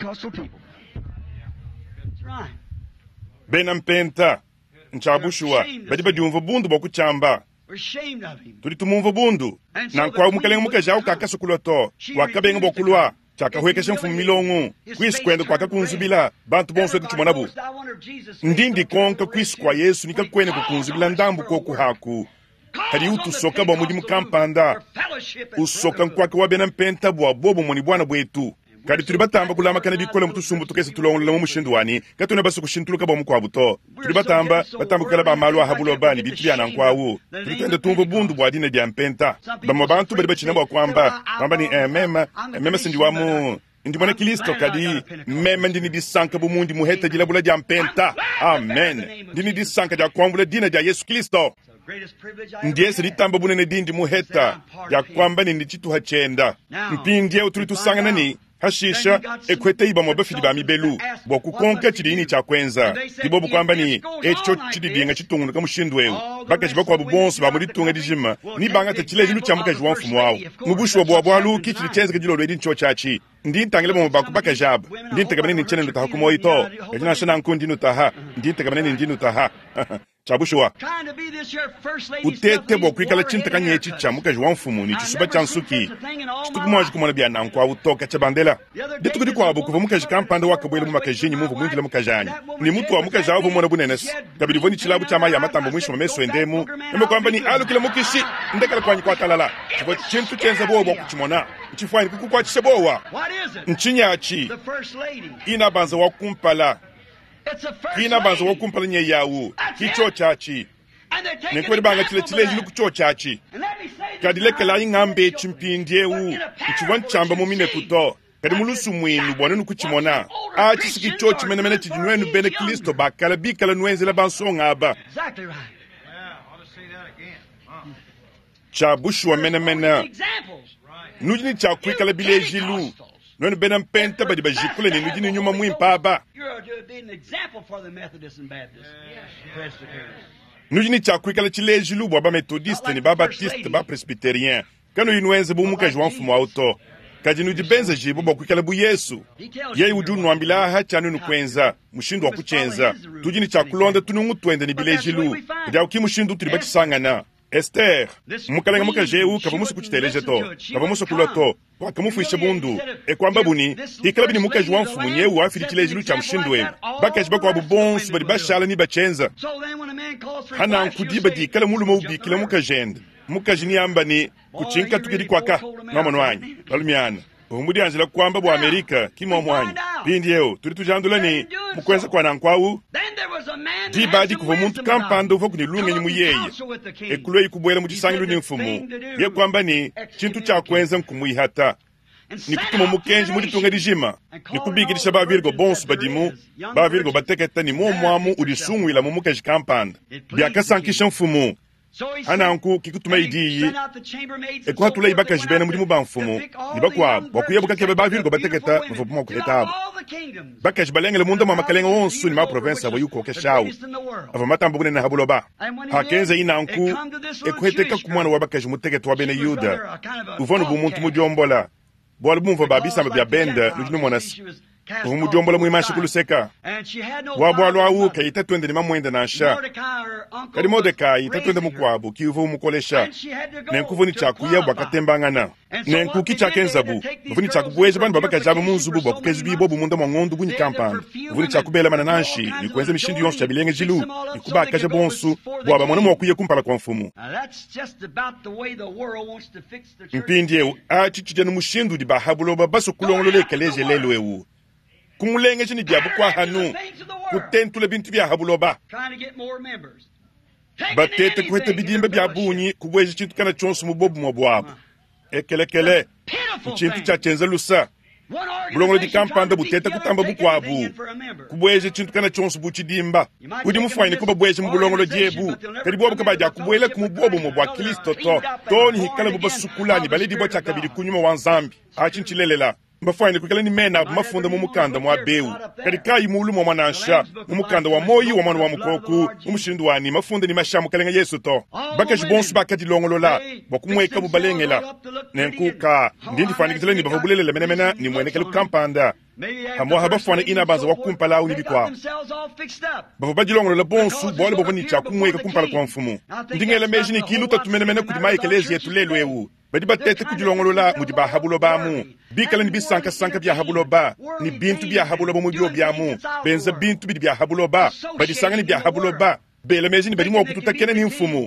bena mpenta nchabushwa badi bajumva bundu bwa kuchamba tuli tumumva bundu na kwa mukalenga mukaji au kakaso kuloto wakabenga bokulwa chaka huekeshe mfumu milongo kwisi kwenda kwa kakunzubila bantu bonso etu chumonabu ndindi konka kwisi kwa Yesu nika kwene kukunzubila ndambu koku haku kadi utu soka bwa mudi mukampanda usoka nkwake wabena mpenta bwa bobo mwani bwana bwetu kadi tuli batamba kulama kana bikola mutu sumbu tukese tulongole mu mushindu wani katuna baso kushintuluka bwa mukwa buto tuli batamba kala ba malu habulo bani bitya na nkwawu tuli twende tumbo bundu bwa dine bya mpenta bamo bantu bali bachina bwa kwamba ni mema sindi wamu ndi mwana Kristo kadi mema ndini disanka bumundi muheta jilabula ja mpenta amen ndini disanka ja kwambula dina ja Yesu Kristo ndiye silitamba bunene dindi muheta ya kwamba ni chitu hachenda mpindie utuli tusangana ni hashisha ekwete iba mwabafidi ba mibelu bokukonka chidini cha kwenza tibobu kwamba ni echo chididienga chitungu nuka mushindwewu bakaji bakwa bubonso ba muri tunga dijima ni banga tachile jilu chamuka juwa mfumu wawo mubushu wa bwalu kichili chenza kajilo lwedi ncho chachi ndi ntangile mo baku bakajab ndi ntagamane ni chene nutaha kumoito ejina shana nkundi nutaha ndi ntagamane ni nutaha chabushwa utete bokwikala chinta nyechi chamuka juwa mfumu ni chisuba chansuki chitukumaji kumona bya nankwa utoka chabandela detukudi kwa abu kuva mukaji kampanda wakabwele mumakajini muvu mwingile mukajani ni mutu wa mukaja avu mwana bunenes kabidi voni chilabu chama ya matambo mwisho mameso endemu nime kwamba ni alu kila mukishi ndekala kwa nyikwa talala chivo chintu chenza bowa kuchimona nchifwani kukukwa chisebowa nchinyachi ina banza wakumpala ina banza wakumpala nye yawu kicho chachi nekweli banga chile jilu kucho chachi kadileke la ingambe chimpindiewu nchivan chamba mumine kuto kadi mulusu mwinu bwana nukuchimona chisiki chochi mene chijinwenu bene Kristo bakala bikala nuenze la bansonga aba cha bushwa mene nujini cha kwikala bile jilu nwenu bene mpenta badi bajikule ni nujini nyuma mwimpa aba nujini cha kwikala chile jilu baba methodiste ni ba baptiste ba presbyterien kanu inuenze bumuka juwa mfumu auto kaji nujibenza jibu bokwikala bu Yesu yeye uju nwambila hachanu nukwenza mushindu wa kuchenza tujini cha kulonda tunungu twende ni bile jilu kujia uki mushindu tulibati sangana Esther mukalenga mukajeu kava musu kuchiteleje to kava musu kuloto wakamufuisha bundu ekwamba buni ikala bini mukajuwa mfumu nyewu afili chile jilu cha mshindwe bakaji bakwa bubonsu badi bashala ni bachenza hana nkudiba di kala mulu maubi kila mukajenda mukajini amba ni kuchinka tukidi kwaka mamano wanyi balumiana umudi anjela kwamba bu Amerika kimo mwanyi bindiyeo tuli tujandula ni mukwenza kwa nankwawu di badi kuva muntu kampando uvo kuni lunga nyimu yeye ekulo ikubwela muchisangilu ni mfumu ye kwamba ni chintu cha kwenza mkumui hata ni kutuma mukenji mulitunga dijima ni kubigirisha ba virgo bonsu badimu ba virgo bateketa ni mwamu ulisungwila mumukeji kampanda byakasankisha mfumu ananku kikutuma idiyi ekuhatula ibaka jibene mudimu ba mfumu nibakwa wakuyebuka kebe ba virgo bateketa mvupuma kuhetabo baka jibalengele munda mwa makalenga wonsu ni ma province abo yuko keshawu ava matambo bunene habuloba hakenze inanku ekuheteka kumwana wabaka jimuteketa wabene yuda uvonu bumuntu mujombola bwali bumva babisa mabya benda nujinu monasi umujombola mwimashi kuluseka wabwalu awu kayita twende ni mamwenda nansha kadi Mordekai tatwende mukwabu kiuvu umukolesha nenkuvu ni chakuya bwakatembangana nenkuki chakenzabu mvuni chakubweje bani babaka jabu munzubu bwakukezibi bobu munda mwangondu bunyi kampanda mvuni chakubela mana nanshi ni kwenze mishindi yonsu chabilenge jilu ni kubaka jabonsu bwaba mwana mwakuye kumpala kwa mfumu mpindie achichijanu mushindu di bahabuloba baso kulongolole keleje lelwewu kumulenge chini diabu kwa hanu kutentule bintu bya habuloba batete kuhete bidimba bya bunyi kubweje chintu kana chonsu mubobu mwabwabu ekelekele chintu cha chenza lusa bulongolo di kampanda butete kutamba bukwabu kubweje chintu kana chonsu buchidimba udi mufwaini kuba bweje mbulongolo diebu kadi bwabu kabaja kubwele kumubobu mwabwa Kristo toni hikala buba sukulani balidi bwa chakabidi kunyuma wanzambi achinchilelela mbafanye kukala ni mena mafunda mu mukanda mwa bewu kadi kayi mulu mwa manansha mu mukanda wa moyi wa mwana wa mukoku umushindu wani mafunda ni mashamu kalenga Yesu to baka jibonsu baka dilongolola bakumweka bubalengela nenkuka ndindi fanikizele ni bavubulele menemena ni mwenekelu kampanda hamwa habafwane ina banza wakumpala au nibikwa bavubajilongolola bonsu bwale bovani cha kumweka kumpala kwa mfumu ndingele meji ni kiluta tumenemena kudimaye kelezi yetu lelwewu badi batete kujilongolola mudiba habuloba mu bikala ni bisanka bya habuloba ni bintu bya habuloba mu byo byamu benza bintu bya habuloba badi sanga ni bya habuloba bela meji ni badi mo kututakene ni mfumu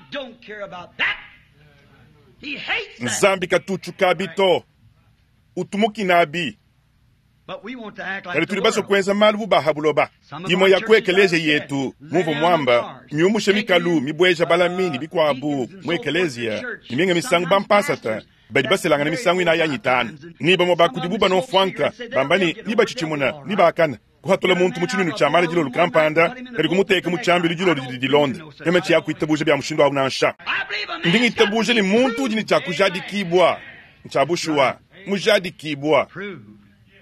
nzambi katuchu kabito utumuki nabi kali tulibaso kwenza malubu bahabuloba imo ya kwekeleje yetu muvu mwamba nyumushe mikalu mibweja balamini bikwabu mwekelezia nimenga misangu bampasata badi baselanga na misangu ina yanyitana niba mo bakudibuba no fwanka bambani niba chichimuna niba akana kuhatola muntu muchinunu cha mara jilo lukampanda kali kumuteka muchambi jilo dilonde ema chi yakuitabuje bya mushindo wa nansha ndingi itabuje ni muntu jini cha kujadi kibwa nchabushwa mujadi kibwa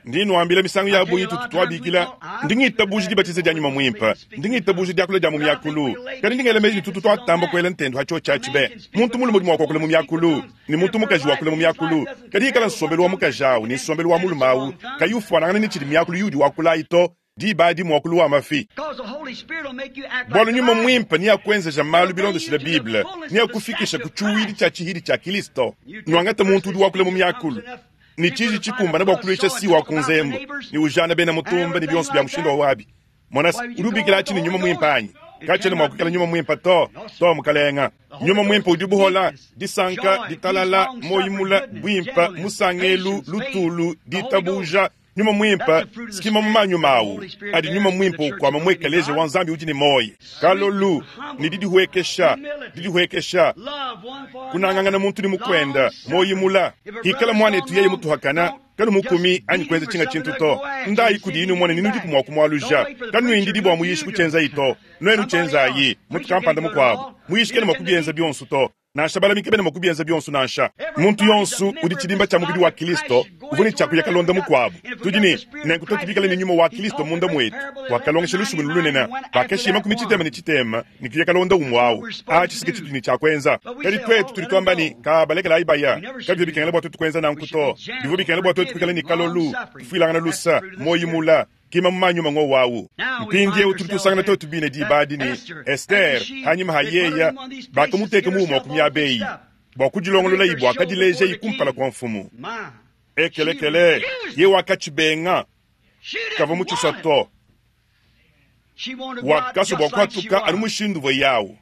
ndinu ambile misango ya bunyi tututwabikila ndingita buji dibatize dya nyuma mwimpa ndingita buji dya kula dya mu myakulu kadi ndingele meji tututwatamba kwela ntendo hacho chachibe muntu mulu mudi mwako kula mu myakulu ni muntu mukaji wa kula mu myakulu kadi kala nsombelo wa mukajawu ni nsombelo wa mulu mawu kayufanana ni chidi myakulu yudi wa kula ito di badi mwakulu wa mafi bolo nyuma mwimpa ni ya kwenza jamalu bilondo shila Biblia ni ya kufikisha kuchuwidi cha chihidi cha Kristo nwangata muntu udi wa kula mu myakulu ni chiji chikumba na bakulisha si wa kunzembo ni ujana bena mutumba ni byonso bya mushindo wabi monas urubikira chini nyuma mwimpanyi kachene mwakukala nyuma mwimpa to mukalenga nyuma mwimpa udibuhola disanka ditalala moyimula bwimpa musangelu lutulu ditabuja nyuma mwimpa skima mmanyu mawu adi nyuma mwimpa ukwama mwekeleje wanzambi ujini moyi kalolu ni didihuekesha kunangangana muntu ni mukwenda moyimula hikala mwane tu yeye mutu hakana kanu mukumi anyi kwenze chinga chintu to ndai kudi inu mwane ninuji kumwa kumwaluja kanu indidi bwa muyishi kuchenza ito nwenu chenza yi mutu kampanda mukwabu muyishi kene makubienza bionsu to na shabala mikebene makubienza bionsu nansha muntu yonsu udi chidimba cha mubidi wa Kristo uvuni chaku yakalonda mukwabu tujini nenkuto tibikale ni nyuma wa Kristo munda mwetu wakalongesha lushu mulunena bakeshima kumichitema ni chitema ni yakalonda umwawu achisike chitu ni chakwenza kali kwetu tulitwamba ni kabalekela ibaya kali bikengele bwa tutukwenza na nkuto bivu bikengele bwa tutukale ni kalolu tufilangana lusa moyimula kima mmanyu mango wawu mpingie ututusangana to tubine di badi ni Esther hanyuma hayeya bakamuteke mu kumya beyi bakujilongolola ibo akadileje ikumpala kwa mfumu ekelekele ye wakachibenga kava muchisato wakaso bokwatuka ari mushindu yawo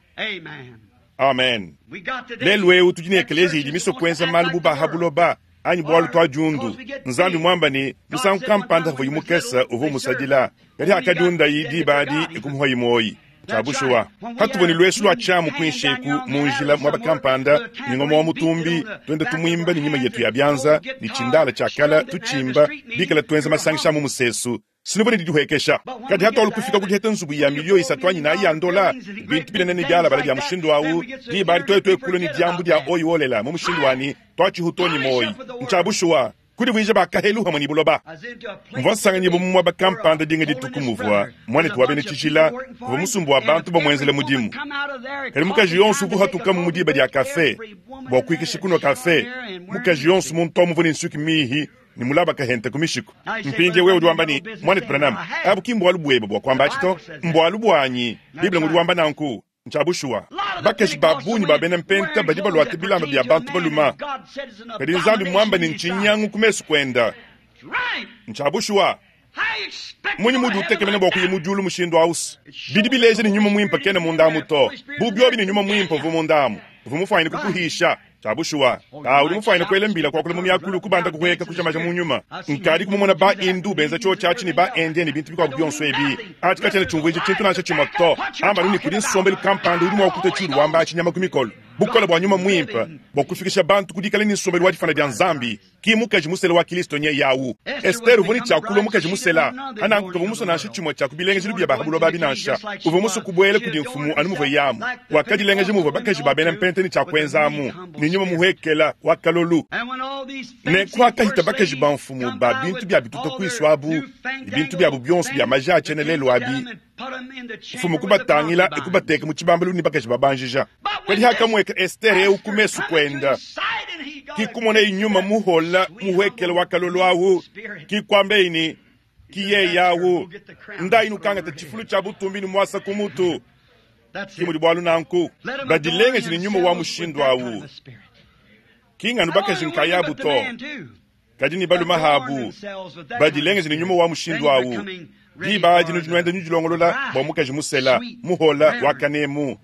amen lelwe utujine ekeleje idimiso kwenza malubu bahabuloba anyi bwalu twa jundu nzambi mwamba ni musangu kampanda voyimukesa uvo musadila kati akadunda yidi badi ikumuhoyi moyi chabushuwa hatuboni lwesu lwa chamu kwinsheku munjila mwaba kampanda ningomo wa mutumbi twende tumwimba ni nyima yetu ya byanza ni chindala chakala tuchimba bikala tuenza masangisha mu musesu sinuboni diduhekesha kati hata olukufika kujiheta nzubu ya milio isatwanyi na iya ndola bintu bile nene diala bala dia mushindu wawu di bari toe kulo ni diambu dia oyi wolela mu mushindu wani twachi hutoni moyi nchabushuwa kudi bwije bakahelu hamani buloba mvasanga nyibo mwa bakampanda dinga ditukumuvwa mwane tuwabene chichila vo musumbu abantu bomwenzele mudimu kali mukaji yonsu bu hatuka mu mudiba dia kafe bo kwikisha kuno kafe mukaji yonsu muntomu voni nsuki mihi ni mulaba kahente kumishiko mpinge wewe duambani mwane tpranam abu kimbo alubweba bwa kwamba chito mbo alubwanyi biblia ngudwamba nanku nchabushuwa bakesh babuni babene mpenta badiba lwate bilamba bya bantu baluma kadi nzambi mwamba ni nchinyangu kumesu kwenda nchabushuwa munyi mudu utekemene bwa kuyimujulu mushindu aus bidibileje ni nyuma mwimpa kene mundamu to bubyobi ni nyuma mwimpa vumundamu vumufaini kukuhisha chabushuwa uri mufaina kwele mbila kwa kule mumyakulu kubanda kuhweka kuchamaja munyuma nkari kumumona ba indu benza cho chachi ni ba ende ni bintu bikwa byonso ebi atika cyane chungwe chintu nacho chimato amba nuni kuri nsombele kampanda uri mwakute churu wamba achinyama kumikolo bukola bwa nyuma mwimpa bokufikisha bantu kudikala ni nsombele wajifana dia nzambi kimukaji musela wa Kristo nye yawu Esther vuni chakulo mukaji musela ana kutobo muso na shichimo cha kubilenge jiru bya bahabulo babi nasha uvo muso kubwele kudi mfumu anumuvo yamu wakadi lenge jimu bakaji babena mpente ni chakwenzamu ni nyuma muhekela wakalolu ne kwaka hitabaka jiba mfumu ba bintu bya bituto kwiswabu bintu bya bubyonso bya maja chenelelo abi mfumu kubatangila ikubateka mu kibambalo ni bakaji babanjija kadi hakamweka Esther ukumesu kwenda kikumona inyuma muhola muhekela wakalolu awu kikwambe ini kiye yawu ndai nukanga tachifulu cha butumbi ni mwasa kumutu kimudi bwalu nanku badilenge zini nyuma wa mushindu awu kinga nubaka zinkayabu to kadini balu mahabu badilenge zini nyuma wa mushindu awu di baji nujunuende njulongolola bomuka jimusela muhola wakanemu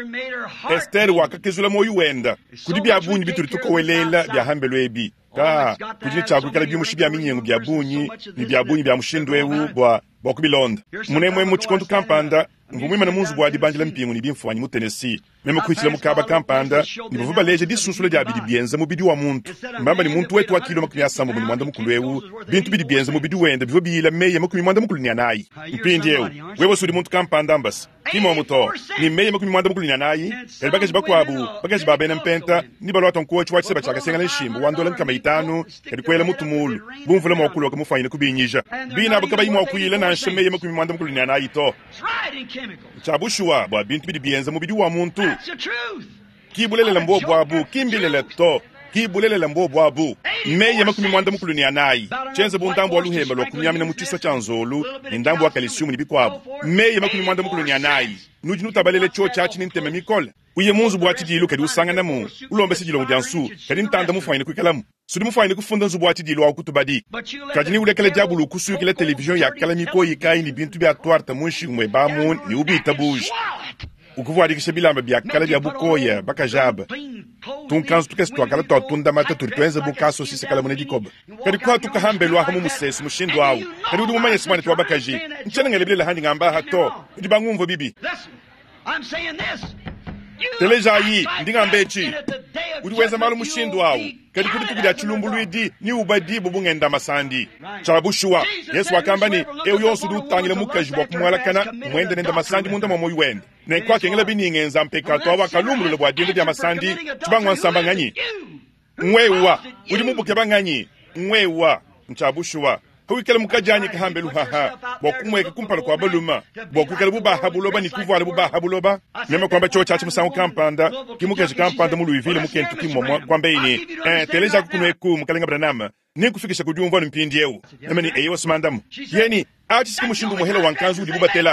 Esther wakakizula moyu wenda kudi bya bunyi bituri tukowelela bya hambelo ebi ka kudi chakukala byumushi bya minyengo bya bunyi ni bya bunyi bya mushindu ewu bwa kubilonda munemwe muchikontu kampanda ngumwima na munzu bwa dibanjila mpingu ni bimfuwanyi mu Tennessee meme kuhitila mukaba kampanda ni buvuba leje disusule dia bidi bienza mu bidi wa muntu mbamba ni muntu wetu wa kilo makumi asambu mu mwanda mukulu ewu bintu bidi bienza mu bidi wenda bivu biyila meye makumi mwanda mukulu ni nayi mpindi ewu wewe sudi muntu kampanda ambas kimo muto ni meye makumi mwanda mukulu nayi el bagaji bakwabu bagaji babena mpenta ni balwa ton ko chwa cheba chaka senga nshimbo wandola kama itanu kadi kwela mutumulu bumvula makulu kamufanyine kubinyija bina bakaba yimo kuyile na nshemeye makumi mwanda mukulu nayi to chabushwa bwa bintu bidibienza mubidi wa muntu kibulele mbo bwabu kimbilele to kibulele mbo bwabu meye makumi mwanda mukulu ni anayi chenze buntambo waluhemba lwa kumyamina mutiswa chanzolu ni ndambo wa kalisiumu ni bikwabu meye makumi mwanda mukulu ni anayi nuji nutabalele cho chachi ni nteme mikole uye munzu bwati dilu kadi usanga namu ulombe sijilo mdiansu kadi ntanda mufayine kukelamu sudi mufayine kufunda nzu bwati dilu wa kutubadi kadi ni ulekele jabulu kusu kile television ya kalamiko yikai ni bintu bia tuarta munshi umwebamu ni ubi tabuj ukuvuadi kishe bilamba bia kala bia bukoya bakajaba tunkanzu tukesitwa kala twa tunda mata turitwenze bukaso sise kala mune dikoba kadi kwa tukahambelwa hamu musesi mushindu awu kadi udi mumanye simane twa bakaji nchene ngelebile handi ngamba hato udi bangumvo bibi teleja yi ndinga mbechi udiweza malu mushindu awu kadi kudi tukudi achulumbuluidi ni ubadi bubungenda masandi chabushua yesu wakambani ewu yonsu du tangile mukaji bwa kumwalakana mwende nenda masandi munda mwamoyu wende na kwa kengela biningenza mpeka to abakalumulu bwa dinga bya masandi tubangwa nsamba nganyi mwewa udi mubuke banganyi mwewa nchabushua kawikele mukajanye kahambelu haha bokumweke kumpalo kwa baluma bokukele bubaha buloba ni kuvuala bubaha buloba mema kwamba cho chachi musangu kampanda kimukeje kampanda mu Louisville mukentu kimomwa kwamba ini teleja kukunweku mukalenga branama ni kufikisha kujumva mpindi yewu emeni eyo simandamu yeni achi siku mushindu muhela wankanzu udi bubatela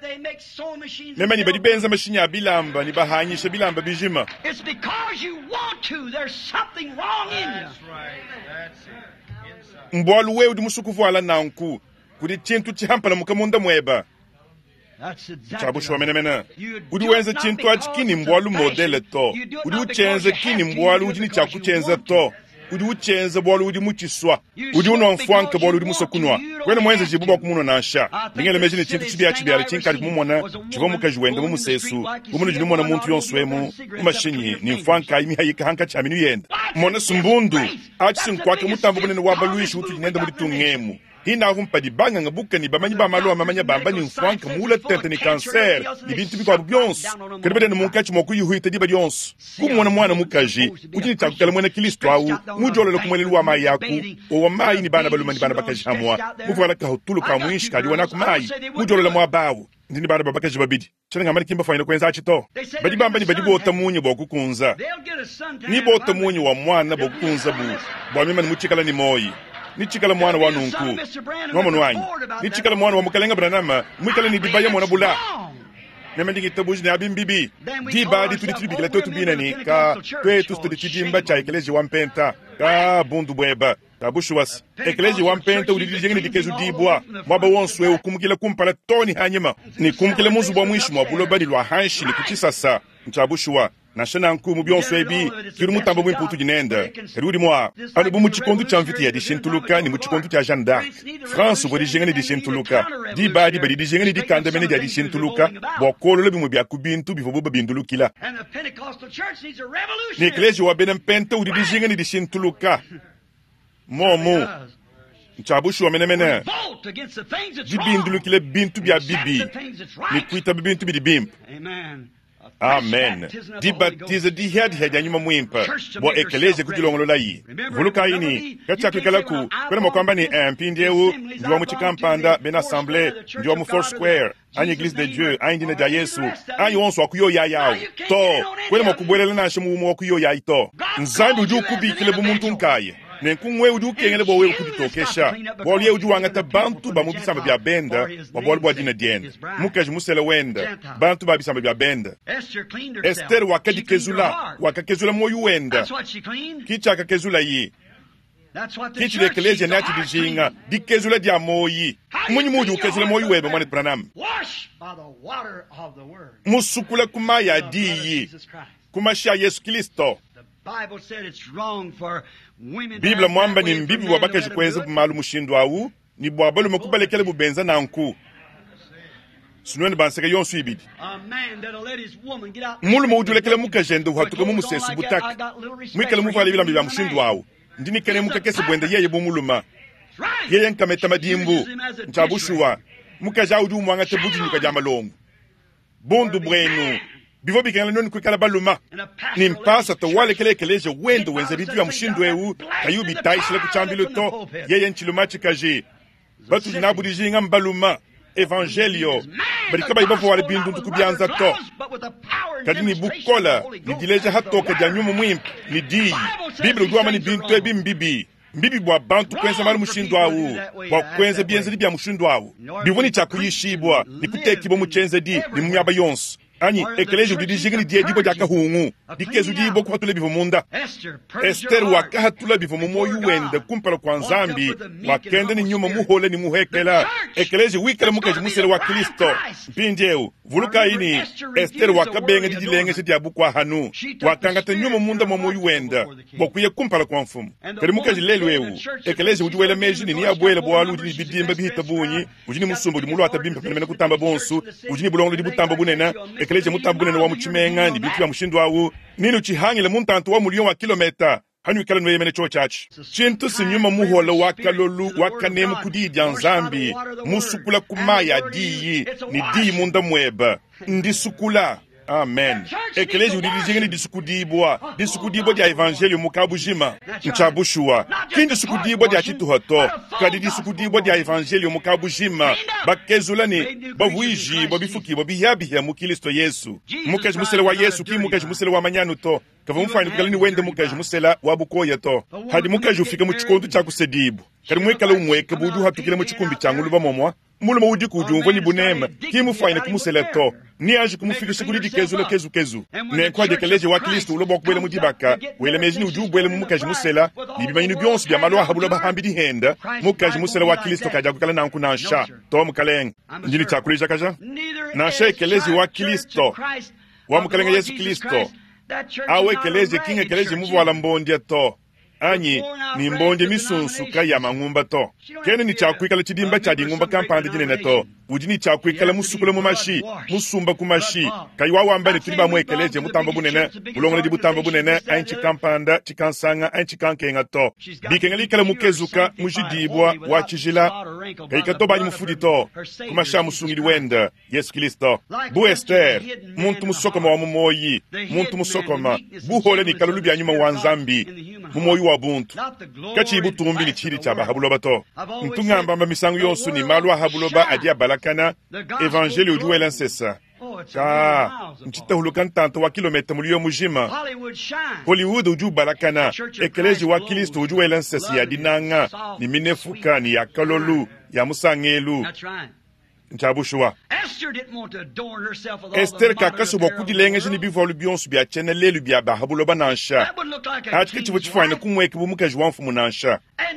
mema ni badibenza mashinya bilamba ni bahanyisha bilamba bijima It's because you want to. There's something wrong in you. That's right. That's it. mbwalu wewu di musuku vuala nanku kudi chintu chihampala mukamunda mweba That's exactly chabushwa right. menemena You do udi wenze not chintu because achi kini it's mbwalu a fashion. modele to You do it udi not uchenze because you kini have to. mbwalu You udi do ni it because chakuchenza you want to udi uchenze bwalu udi muchiswa You udi smoke uno mfuanka because bwalu you udi want musokunwa to. You don't kwene mwenze have jibuba to. kumuno nansha I think ningele the mejini chintu silliest chibiachi thing biari I chinkali ever kumumona seen was a woman chivo mukajwende going in the mumusesu street like you umuno see jini mwana everyone muntu out yonswemu smoking cigarettes umashinyi up to ni their fingers. mfuanka imihayika hanka chaminu yenda mona sumbundu achi sinkwake mutambo bunene wabaluishi utu jinenda muri tungemu hina humpadi banga ngabuka ni bamanyi ba malo amanya bamba ni mfuanka mula tente ni kanser ni bintu bikwa byonso kerbede ni munkachi moku yuhuite diba byonso kumwana mwana mukaji ujini chakukala mwana Kristo awu mujolele kumwelelu wa mai yaku owa mai ni bana baluma ni bana bakaji hamwa muvuala kahutulu ka mwishi kadi wana kumai mujolele mwa bawu ndini bana babakaji babidi chana ngamani kimba fayina kwenza achito badi bamba ni badi bota munye bokukunza They'll get a suntan ni bota munye wa mwana bokukunza bu bwa mima ni muchikala ni moyi ni chikala mwana wa nunku mwamono wanyi ni chikala mwana wa mukalenga branama mwikala ni dibaya mwana bula nema ndingi tabuji ni abimbibi diba di tudi bikala totu bina ni ka kwetu studi chijimba cha ekeleji wampenta ka bundu bweba tabushuwas ekeleji wampenta udi dijengini dikezu dibwa mwaba wonswe ukumukile kumpala toni hanyima ni kumukile muzu bwa mwishu mwabuloba ni lwa hanshi ni kuchisasa nchabushuwa na shana nkumu byonso ebi kiri mutambo mwimputu jinenda erudi mwa anu bu muchikondu cha mviti ya dishintuluka ni muchikondu cha Jeanne d'Arc France bodi jengeni dishintuluka di badi badi dijengeni dikandamene ya dishintuluka bokolo lebi mubya kubintu bivubu babindulukila And the Pentecostal church needs a revolution. ni ekleji wa benempente udi dijengeni dishintuluka momo nchabushu wa menemene Revolt against the things that's wrong. dibindulukile bintu bya Accept bibi the things that's ni right. kuita bintu bidibimpa Amen. A fresh amen baptism of the Holy Ghost. dibatize dihedi hanyuma mwimpa bo ekeleje kujilongolola yi vuluka ini kachakwikalaku kwena makwamba ni mpindi ewu ndiwa muchikampanda ben assemble ndiwa mu Four Square anyi Eglise de Dieu anyi ndine ja Yesu anyi wonso akuyo ya yawo to kwena makubwelela nashe mumu wakuyo ya ito nzambi uju ukubikile bumuntu nkaye nenkumwe uju ukengele bowe ukubitokesha boli uju wangata bantu bamubisamba bya benda baboli bwa dina dienda mukaji musele wenda bantu babisamba bya benda Esther cleaned herself. Esther She cleaned her wakajikezula heart. wakakezula moyo wenda That's what she cleaned. kicha akakezula yi That's what the kichi church lekeleje needs, the nati heart dijinga cleaned. dikezula dia moyi munyi muju ukezula moyo weba mwana pranam Washed by the water of the word. musukula kumaya The blood of diyi Jesus Christ. kumashia Yesu Kristo The Bible said it's wrong for women to Biblia act mwamba that ni way, for mbibi men to wabaka let them jikweza do it. bumalu mushindu awu ni bwabalu makubalekele bubenza nanku sunweni banseka yonsu ibidi A man that'll let his woman get out. mulu mawujulekele mukajende uhatuka mumusesu butaka mwikele muvala bilamba bya mushindu awu ndini kene mukakese bwende yeye bumuluma yeye nkameta madimbu nchabushuwa mukaja udu mwanga te buji nuka jamalongo bondu bwenu bivo bikengala noni kwikala baluma nimpasa to wale kele keleje wendo wenza bitu ya mshindo ewu kayubi taishile kuchambilo to yeye nchiluma chikaje batu jinabu dijinga mbaluma evangelio barikaba ibafu wale bindu ntukubianza to kadi ni bukola ni dileje hatoke janyumu mwimpi ni dii biblia uduama ni bintu ebi mbibi bwa bantu kwenza mali mushindo awu bwa kwenza bienze di bya mushindo awu bivuni chakuyishibwa ni kutekibo muchenze di ni munyaba yonsu ani ekeleje udidijige ni die dibo jaka hungu dikezu dibo kwa tule bivo munda Esther wakaha tula bivo momoyu wende kumpala kwa nzambi wakende ni nyuma muhole ni muhekela ekeleje wikala mukaji musele wa Kristo mpinjeu vuluka ini Esther wakabenga didilenge sidi abu kwa hanu wakangata nyuma munda momoyu wende bokuye kumpala kwa mfumu kari mukaji lelwewu ekeleje udiwele mejini ni abuele bwalu udini bidimba bihita bunyi ujini musumbu di mulu atabimba penemena kutamba bonsu ujini bulongo di butamba bunena ekeleje mutambune wa muchimenga ni bitu ya mushindo awu nino chihangile muntantu wa mulion wa kilometa hanyu ikala nwe yemene cho chachi chintu sinyuma muholo wakalolu wakanemu kudidya nzambi musukula kumaya diyi ni diyi munda mweba ndisukula amen ekeleji udidijengeni disukudibwa dia evangelio mukabujima nchabushua kindi sukudibwa dia chituhoto kadi disukudibwa dia evangelio mukabujima bakezulani bavuiji babifuki babiyabihe mukilisto Yesu mukaji musele wa Yesu ki mukaji musele wa manyanu to kava mufani kukalini wende mukaji musela wabukoya to hadi mukaji ufike muchikondu chakusedibu kadi mwekala umweke budu hatukile muchikumbi changu luba momwa muluma udi kujumva ni bunema kimu faina kumusele to ni aji kumufikisha kuri dikezu kezu ne kwa dekeleje wa Kristo ulo bokwele mudibaka wele mejini ujubwele mukaji musela ibimanyinu byonse bya malwa habulo bahambi di henda mukaji musela wa Kristo kaja kukala nanku nansha to mukaleng njini chakulisha kaja nansha ekeleje wa Kristo wa mukalenga Yesu Kristo awe ekeleje kinga ekeleje muvu wala mbondia to anyi ni mbonje misunsu kaya mangumba to kene ni chakwikala chidimba chadi ngumba kampande jinene to ujini chakwikala musukule mumashi musumba kumashi kaywa wambane tuliba mwekeleje mutamba bunene bulongole di butamba bunene anchi kampanda chikansanga anchi kankenga to bikengali kala mukezuka mujidibwa wachijila kayika to bani mufudi to kumasha musungiri wenda Yesu Kristo bu Esther muntu musokoma wa mumoyi muntu musokoma buhole ni kalulu bya nyuma wanzambi mumoyi wa buntu kachi butumbi ni chiri chaba habuloba to ntungamba misangu yonsu ni malwa habuloba adia balakana evangelio duela nsesa nchita hulukan tanto wa kilometa mulio mujima Hollywood uju balakana ekeleji wa Kristo uju ela nsesa ya dinanga ni minefuka ni ya kalolu ya musangelu nchabushwa Esther kakaso bokudi lenge jini bivolu bionsu bia chene lelu bia bahabuloba nansha atike chivo chifanya kumweke bumukaji wanfu munansha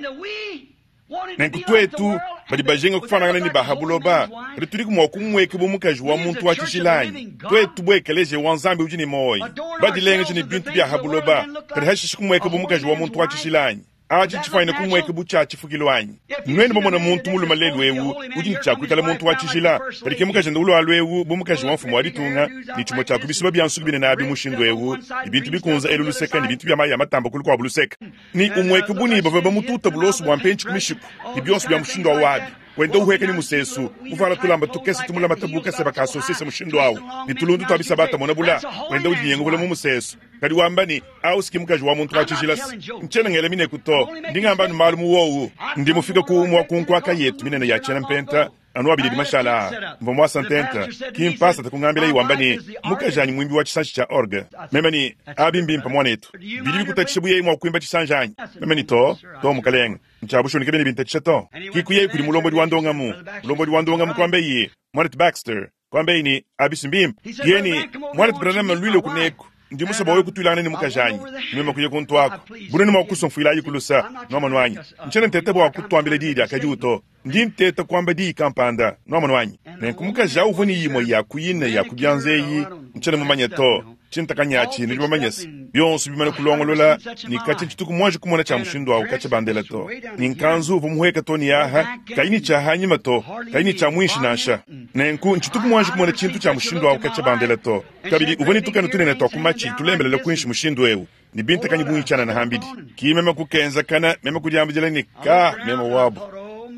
nenkutwetu badi bajenga kufana ni bahabuloba rituri kumwa kumweke bumukaji wa muntu wa chishilanyi twetu bwekeleje wanzambi ujini moi badi lenge jini bintu bia habuloba kari hashishi kumweke bumukaji wa muntu wa chishilanyi aji chifanya kumweke bucha chifukilwanyi nwene bomona muntu muluma lelwewu ujini chakwikala muntu wa chishila kari mukaji ndulu alwewu bumukaji wanfu mwaditunga ni chimo chakubisiba byansubine nabi mushindwewu ibintu bikunza eluluseka ni bintu byamaya matamba kuliko wabuluseka ni umweke buni bava mututa bulosu bwampenchi kumishiku ibyonsu bya mushindwa wadi wende uheke ni musesu ufala tulamba tukese tumula matabuka seba kasosese mushindo wawu ni tulundu twabisa bata monabula wende ujiyengo bula mu musesu kadi wambani au sikimukaji wa muntu wachijilas nchena ngele mine kuto ndingamba malumu wowu ndi mufika kuumwa kunkwaka yetu minene ya chena mpenta anu wabili di mashala mvomwa santenta kimpasa takungambila iwambani mukajanyi mwimbi wa chisanchi cha orga memani abimbi mpamwana etu bili kutachishibu ye mwa kuimba chisanjanyi memani to mukalenga nchabusho nikebeni bintachisha to kikuye kuli mulombo di wandonga mu kwambe ye Mwanet Baxter kwambe ini abisimbimpa yeni Mwanet Branham lwile kuneku ndi musaba we kutulana ni mukajanyi nimema kuye kuntu wako buneni mwakuso mfuila yikulusa nomanwanyi nchene ntete bwa kutwambile didi akajuto ndi ntete kwamba di kampanda nomanwanyi nenkumukaja uvuni yimo ya kuyine ya kubyanzeyi nchene mumanyeto chintakanyachi nilibamanyesi byonsu bimane kulongolola nikache chituku mwaje kumona cha mushindo wa ukache bandela to ninkanzu vumuheka to ni yaha kaini cha hanyima to kaini cha mwishi nasha nenku chituku mwaje kumona chintu cha mushindo wa ukache bandela to kabili uvani tukana tunene to kumachi tulembele kunshi mushindo ewu ni binta kanyi bunyichana na hambidi ki mema kukenza kana mema kujambijela ni ka mema wabu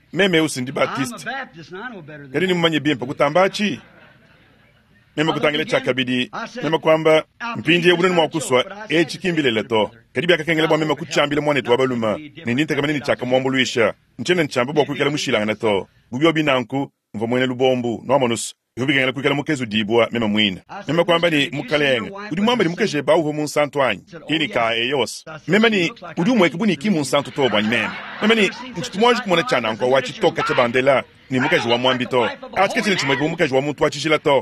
meme usindi Baptist kadi ni mmanye bimpa kutambachi meme kutangile chakabidi meme kwamba mpindi ebunani mwakuswa echikimbile to kadi byaka kengele bwa meme kuchambile mwane to abaluma nindinte kamene ni chaka mwombuluisha nchene nchamba bwa kwikala mushilanga to bubyo binanku mvo mwene lubombu no amonus yobigengela kwikala mukezu dibwa meme mwina meme kwamba ni mukalenga udi mwamba ni mukeje ba uvo munsantu anyi ini ka eyos meme ni udi umweke buni ki munsantu to bwa meme ni nchitumwaji kumona chana nko wachi toka chabandela ni mukeje wa mwambito atike chile chimweke mukeje wa muntu wachishila to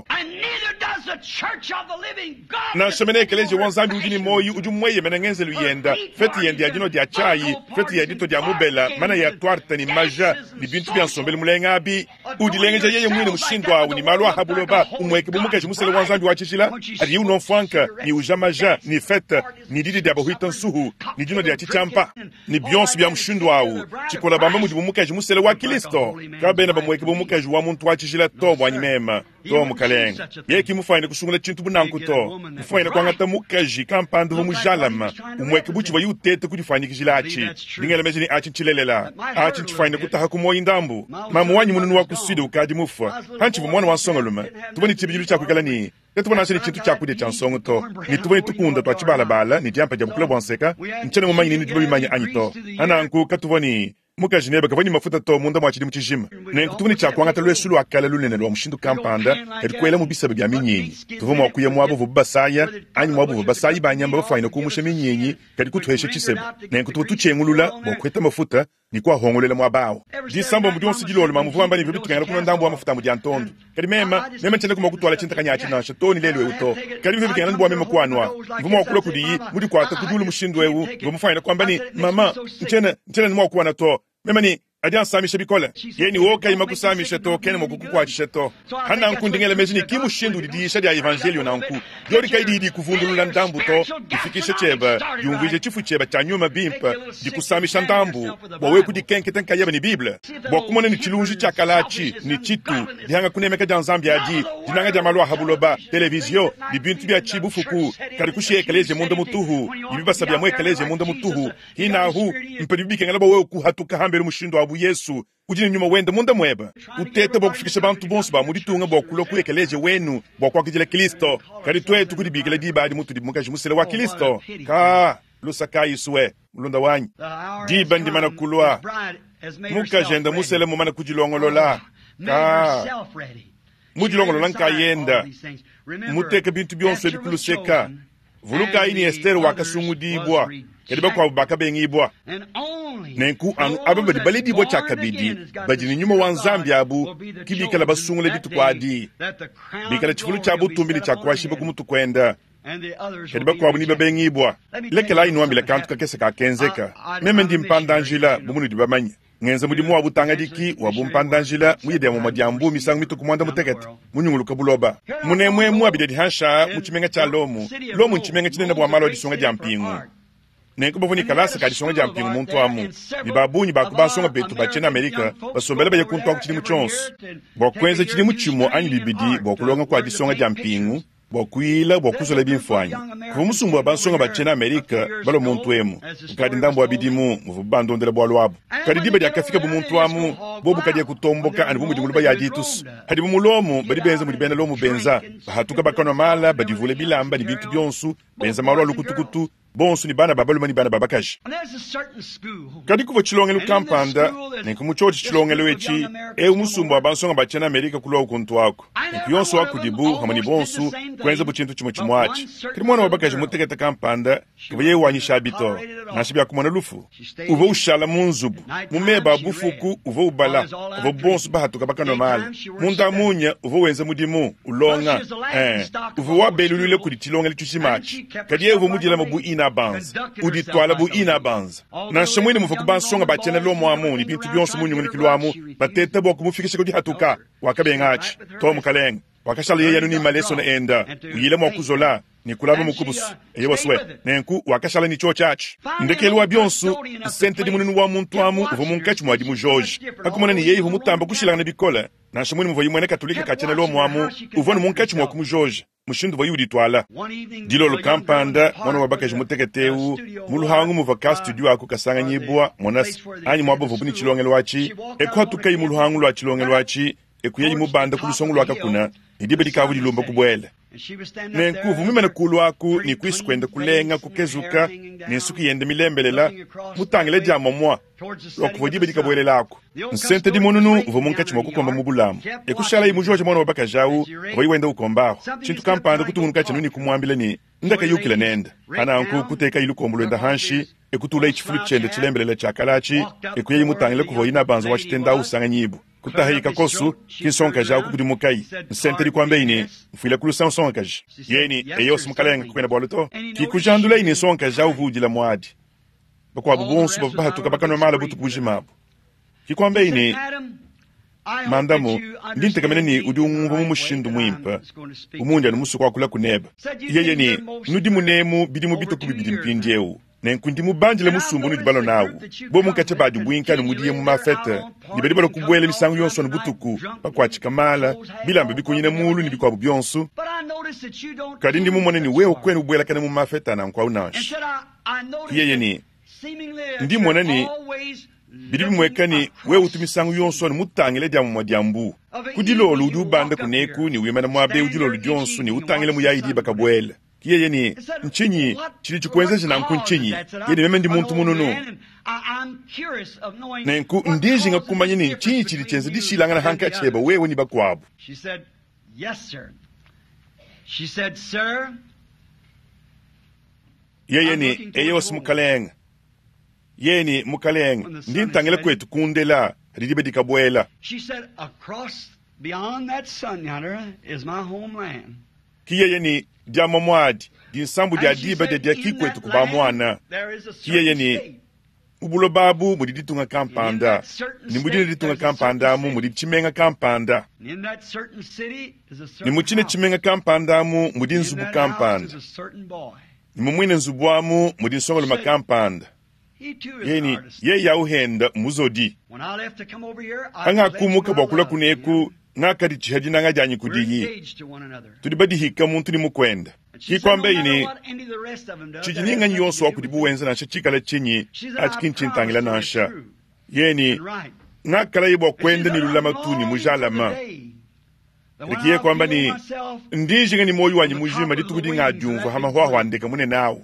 na shemene ekeleje wanzambi ujini moyi ujumweye menengenze luyenda feti yendi ya jino dia chai feti ya dito dia mubela mana ya tuarte ni maja ni bintu bya nsombele mulenga abi udilengeje yeye mwini mushindwa ni malwa habuloba umweke bumukeje musele wanzambi wachishila adi uno fwanka ni ujamaja ni fete ni didi dia bohitan suhu ni jino dia chichampa ni bionsu bya mshindwa au chikola bamba muji bumukeje musele wa kilisto kabena bamweke bumukeje wa muntu wachishila to bwanyi mema to mukalenga yeki mufaine kusungula chintu bunanku to mufaine kwangata mukaji kampando mujalama umweke buchi ba yutete kudifanye kijilachi dingela mejini achi chilelela achi chifaine kutaha kumoyi ndambu mamuwanyi mununu wa kusida ukaji mufa hanchi mwana wansongoluma tubani tibijulu chakukala ni tubana sini chintu chakude chansongo to ni tubani tukunda to achibala bala ni tiampa jabukula bonseka nchene mumanyi ni tubabi manyi anyito ananku katubani mukaji neba kavani mafuta to munda mwachidi mchijima na kutubani chakwangata lwe sulu akala lunene lwa mshindu kampanda erikwela mubisa bya minyenyi tuvumo akuye mwabo vubasaya anyi mwabo vubasayi banyamba bafaina kumusha minyenyi kadi kutuheshe chisebe na kutubu tuchengulula bokweta mafuta ni kwa hongolela mwabawo disambo mudi onsigilolo mamuvamba ni vibi tukangala kuna ndambo wa mafuta mudi antondo kadi mema nchende kuma kutwala chinta kanyachi na shatoni lelwe uto kadi vibi kangala ndwa mema kwanwa mvumo wakula kudiyi mudi kwa takudulu mshindu ewu ngomufaina kwamba ni mama nchene ni mwakuwa to mema ni adian samisha bikola yeni woka ima kusamisha to kene mokuku kwa chisheto hana nku ndingele mezini kimu shindu didisha dia evangelio na nku yori kaidi kuvundulula ndambu to ifikisha cheba yumvije chifu cheba chanyuma bimpa di kusamisha ndambu bowe kudikenke tenka yaba ni biblia bokumone ni chilunji chakalachi ni chitu dihanga kunemeka janzambi adi dinanga jamalwa habuloba televizio di bintu bya chibufuku karikushi ekeleje mundo mutuhu ibiba sabya mwe ekeleje mundo mutuhu hina hu mpedibike ngala bowe kuhatuka hambere mushindo abu Yesu ujini nyuma wende munda mweba utete bokufikisha bantu bonsu ba muditunga bokulo kuyekeleje wenu bokwakijile Kristo kali twetu kudibikele dibadi mutu dimukaji musele wa Kristo ka lusaka Yesue mulunda wanyi diba ndimana kulwa mukajenda musele mumana kujilongolola ka mujilongolola nkayenda muteke bintu byonso ebikuluseka vuluka ini Esther wakasungudibwa kadiba kwa baka bengibwa nenku anu ababadi balidi bo chakabidi bajini nyuma wanzambi abu kibikala basungule ditu kwa adi bikala chifulu chabu tumbili chakwa shiba kumutu kwenda kadiba kwa abu niba bengibwa lekela inu ambila kantu kakese kakenzeka meme ndi mpandanjila bumunu dibamanya ngenza mudimu wabu tangadiki wabu mpandanjila muyede mu madiambu misangu mitu kumwanda mutekete munyunguluka buloba munemwe mu abide hansha muchimenga cha lomu nchimenga chinene bwa malo disonga jampingu nenko bovuni kalasa kadi songa jampingu muntu amu bibabunyi bakubasonga betu bachena Amerika basombela baye kuntu akuchini muchonso bokwenza chini muchimo anyi libidi bokulonga kwa disonga jampingu bokuila bokuzola binfwanya kumusumbu abansonga bachena Amerika balo muntu emu kadi ndambo abidimu muvubandondela bwalwabo kadi diba yakafika bumuntu amu bobu kadi kutomboka ani bumudi muluba yajitus kadi bumulomu badi benza mudi benda lomu benza bahatuka bakano mala badi vule bilamba ni bintu byonsu benza marwa lukutukutu bonsu ni bana babaluma ni bana babakaji kadi kuvo chilongelo kampanda nekumuchoti chilongelo echi musumbu abansonga bachena Amerika kulwa ukuntu wako nkuyonso wakudibu hamani bonsu kwenza buchintu chimo chimwachi kadi mwana wabakaji muteketa kampanda kuvaye wanyisha abito nashibya kumona lufu uvo ushala munzubu mumeba bufuku uvo ubala uvo bonsu bahatuka bakano mala munda munya uvo wenza mudimu ulonga uvo wabelulule kudi chilongelo chuchimachi kadi uvo mujila mabu ina banza uditwala bu ina banza na shamwini mufuku bansonga bachena lomo amu ni bintu byonso munyunguni kilwamu batete boku mufikishe kudi hatuka wakabengachi to mukalenga wakashala yeyanu ni maleso na enda uyile mwakuzola ni kulaba mukubusu eyeboswe nenku wakashala ni chochachi ndekelwa byonso sente di mununu wa muntu amu uvo munkachi mwadi mu George akumona ni yeyi humutamba kushilana bikola na shimuni mvo yimwene katolika kachene lo mwamu uvoni munkachi mwa kumujoja mushindu voyu ditwala dilo lukampanda mwana wabaka jimuteketeu muluhangu muvaka studio aku kasanga nyibwa monas anyi mwabo vubuni chilongelo wachi ekwa tukai muluhangu lwa chilongelo wachi ekuye yimubanda kulusongu lwaka kuna idibe dikavu dilumba kubwele nenkuvu mimene kulu aku ni kwisi kwenda kulenga kukezuka nensuku yende milembelela mutangile jama mwa lwakuvo dibe dikabwele lako nsente di mununu uvo munkachi mwakukomba mubulamu ekushala yimujoja mwana wabaka jau voyi wenda ukombaho chintu kampanda kutumunu nuni kumwambile ni ndaka yukile nenda ananku kuteka ilukombo lwenda hanshi ekutula ichifulu chende chilembelela chakalachi ekuye yimutangile kuvo yina banzo wachitenda usanga nyibu kutahika kosu kinsonka jau kukudi mukai nsente di kwambe ini mfuile kulusa nsonka ji yeni eyos mkalenga kukwena bwaluto kikujandula ini nsonka jau vudila mwadi bakwa bubunsu babahatuka bakano mala butu kujimabu kikwambe ini mandamu ndintekamene ni udi unguvu mushindu mwimpa umunja numusu kwa kula kuneba yeye ni nudi munemu bidimu bito kubibidi mpindieu nenkundi mubanjile musumbu nudi balo nawu bo munkache badi bwinka numudiye mumafete nibedi balo kubwele misangu yonso nubutuku bakwa chikamala bilambe bikunyine mulu nibikwa bubyonsu kadi ndi mumone ni wewe kwenu bwela kane mumafete na nkwa unash yeye ni ndi mwana ni bidibi mwekani we utimisangu yonso ni mutangile dia mumadiambu kudilolo udi ubanda kuneku ni wimana mwabe udilolo jonsu ni utangile muyayidi bakabwele kiyeye ni nchinyi chili chikwenze china nkunchinyi yeni meme ndi muntu mununu nenku ndiji nga kumanyi ni nchinyi chili chenze di shilangana hanka cheba wewe ni bakwabu She said, yes, sir. She said, sir. Yeye ni eyos mukalenga yeni mukalenga ndintangile kwetu kundela ridibe dikabwela She said, across beyond that sun yonder is my homeland. kiyeye ni diamo mwadi dinsambu dia dibe de dia kikwetu kuba mwana kiyeye ni ubulo babu mudiditunga kampanda ni mudiditunga kampanda mu mudichimenga kampanda ni muchine chimenga kampanda mu mudinzubu kampanda ni mumwine nzubwamu mudinsongolo makampanda yeni ye yauhenda muzodi anga kumuka bwakula kuneku ngakadi chihadi nanga janyi kudiyi tudibadi hika muntu ni mukwenda kikwambe ini chijininga nyonso wakudibu wenza na chikala chinyi achikinchintangila nasha yeni ngakala yibwa kwenda ni lulama tuni mujalama likiye kwamba ni ndijinga ni moyo wanyi mujima ditukudi ngajumva hama hwahwandeka mune nawo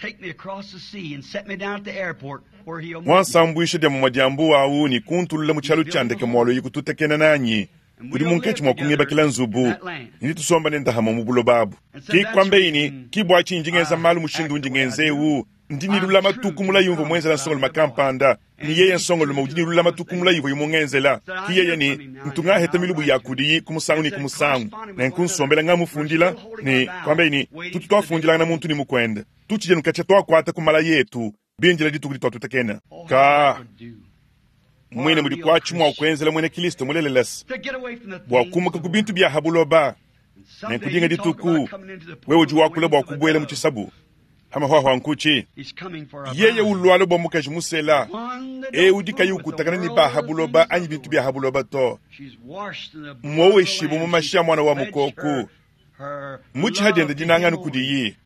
mwansambuishe dia mumadiambu wawu ni kuntulula muchalu chandeke mwalo yikututekena nanyi kudi munkechi mwakungiba kila nzubu nini tusomba nenda hama mubulo babu kikwambe ini kibwa chinjingenza malu mushindu njingenzewu ndini lulama tukumula yumvo mwenza na nsongolo makampanda ni yeye nsongolo maudini lulama tukumula yumvo yumungenzela kiyeye ni mtunga heta milubu ya kudiyi kumusangu ni kumusangu na nkunsombela nga mufundila ni kwambe ini tututoa fundila na muntu ni mukwenda tuchije nukache toa kwata kumala yetu binjila ditukudi toa tutekena ka mwene mudi kwachi mwa ukwenzela mwene Kristo muleleles bwa kumuka kubintu bya habuloba ne kudinga dituku wewe juwa kule bwa kubwele muchisabu hama hwa nkuchi yeye ulwalo bwa mukaji musela udika yukutakana ni ba habuloba anyi bintu bya habuloba to mwowe shibu mumashia mwana wa mukoku muchi hadende dinanga nukudiyi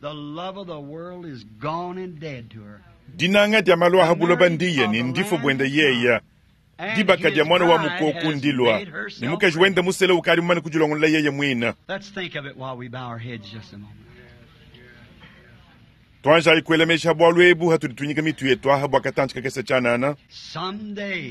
dinanga dia malwa habuloba ndiye ni ndifo bwenda yeya dibaka dia mwana wa mukoku ndilwa ni mukaji wenda musela ukari mwana kujulongola yeye mwina twanja ikwelemesha bwalwebu hatuditunyika mitu yetu aha bwakatanchika kesa chanana someday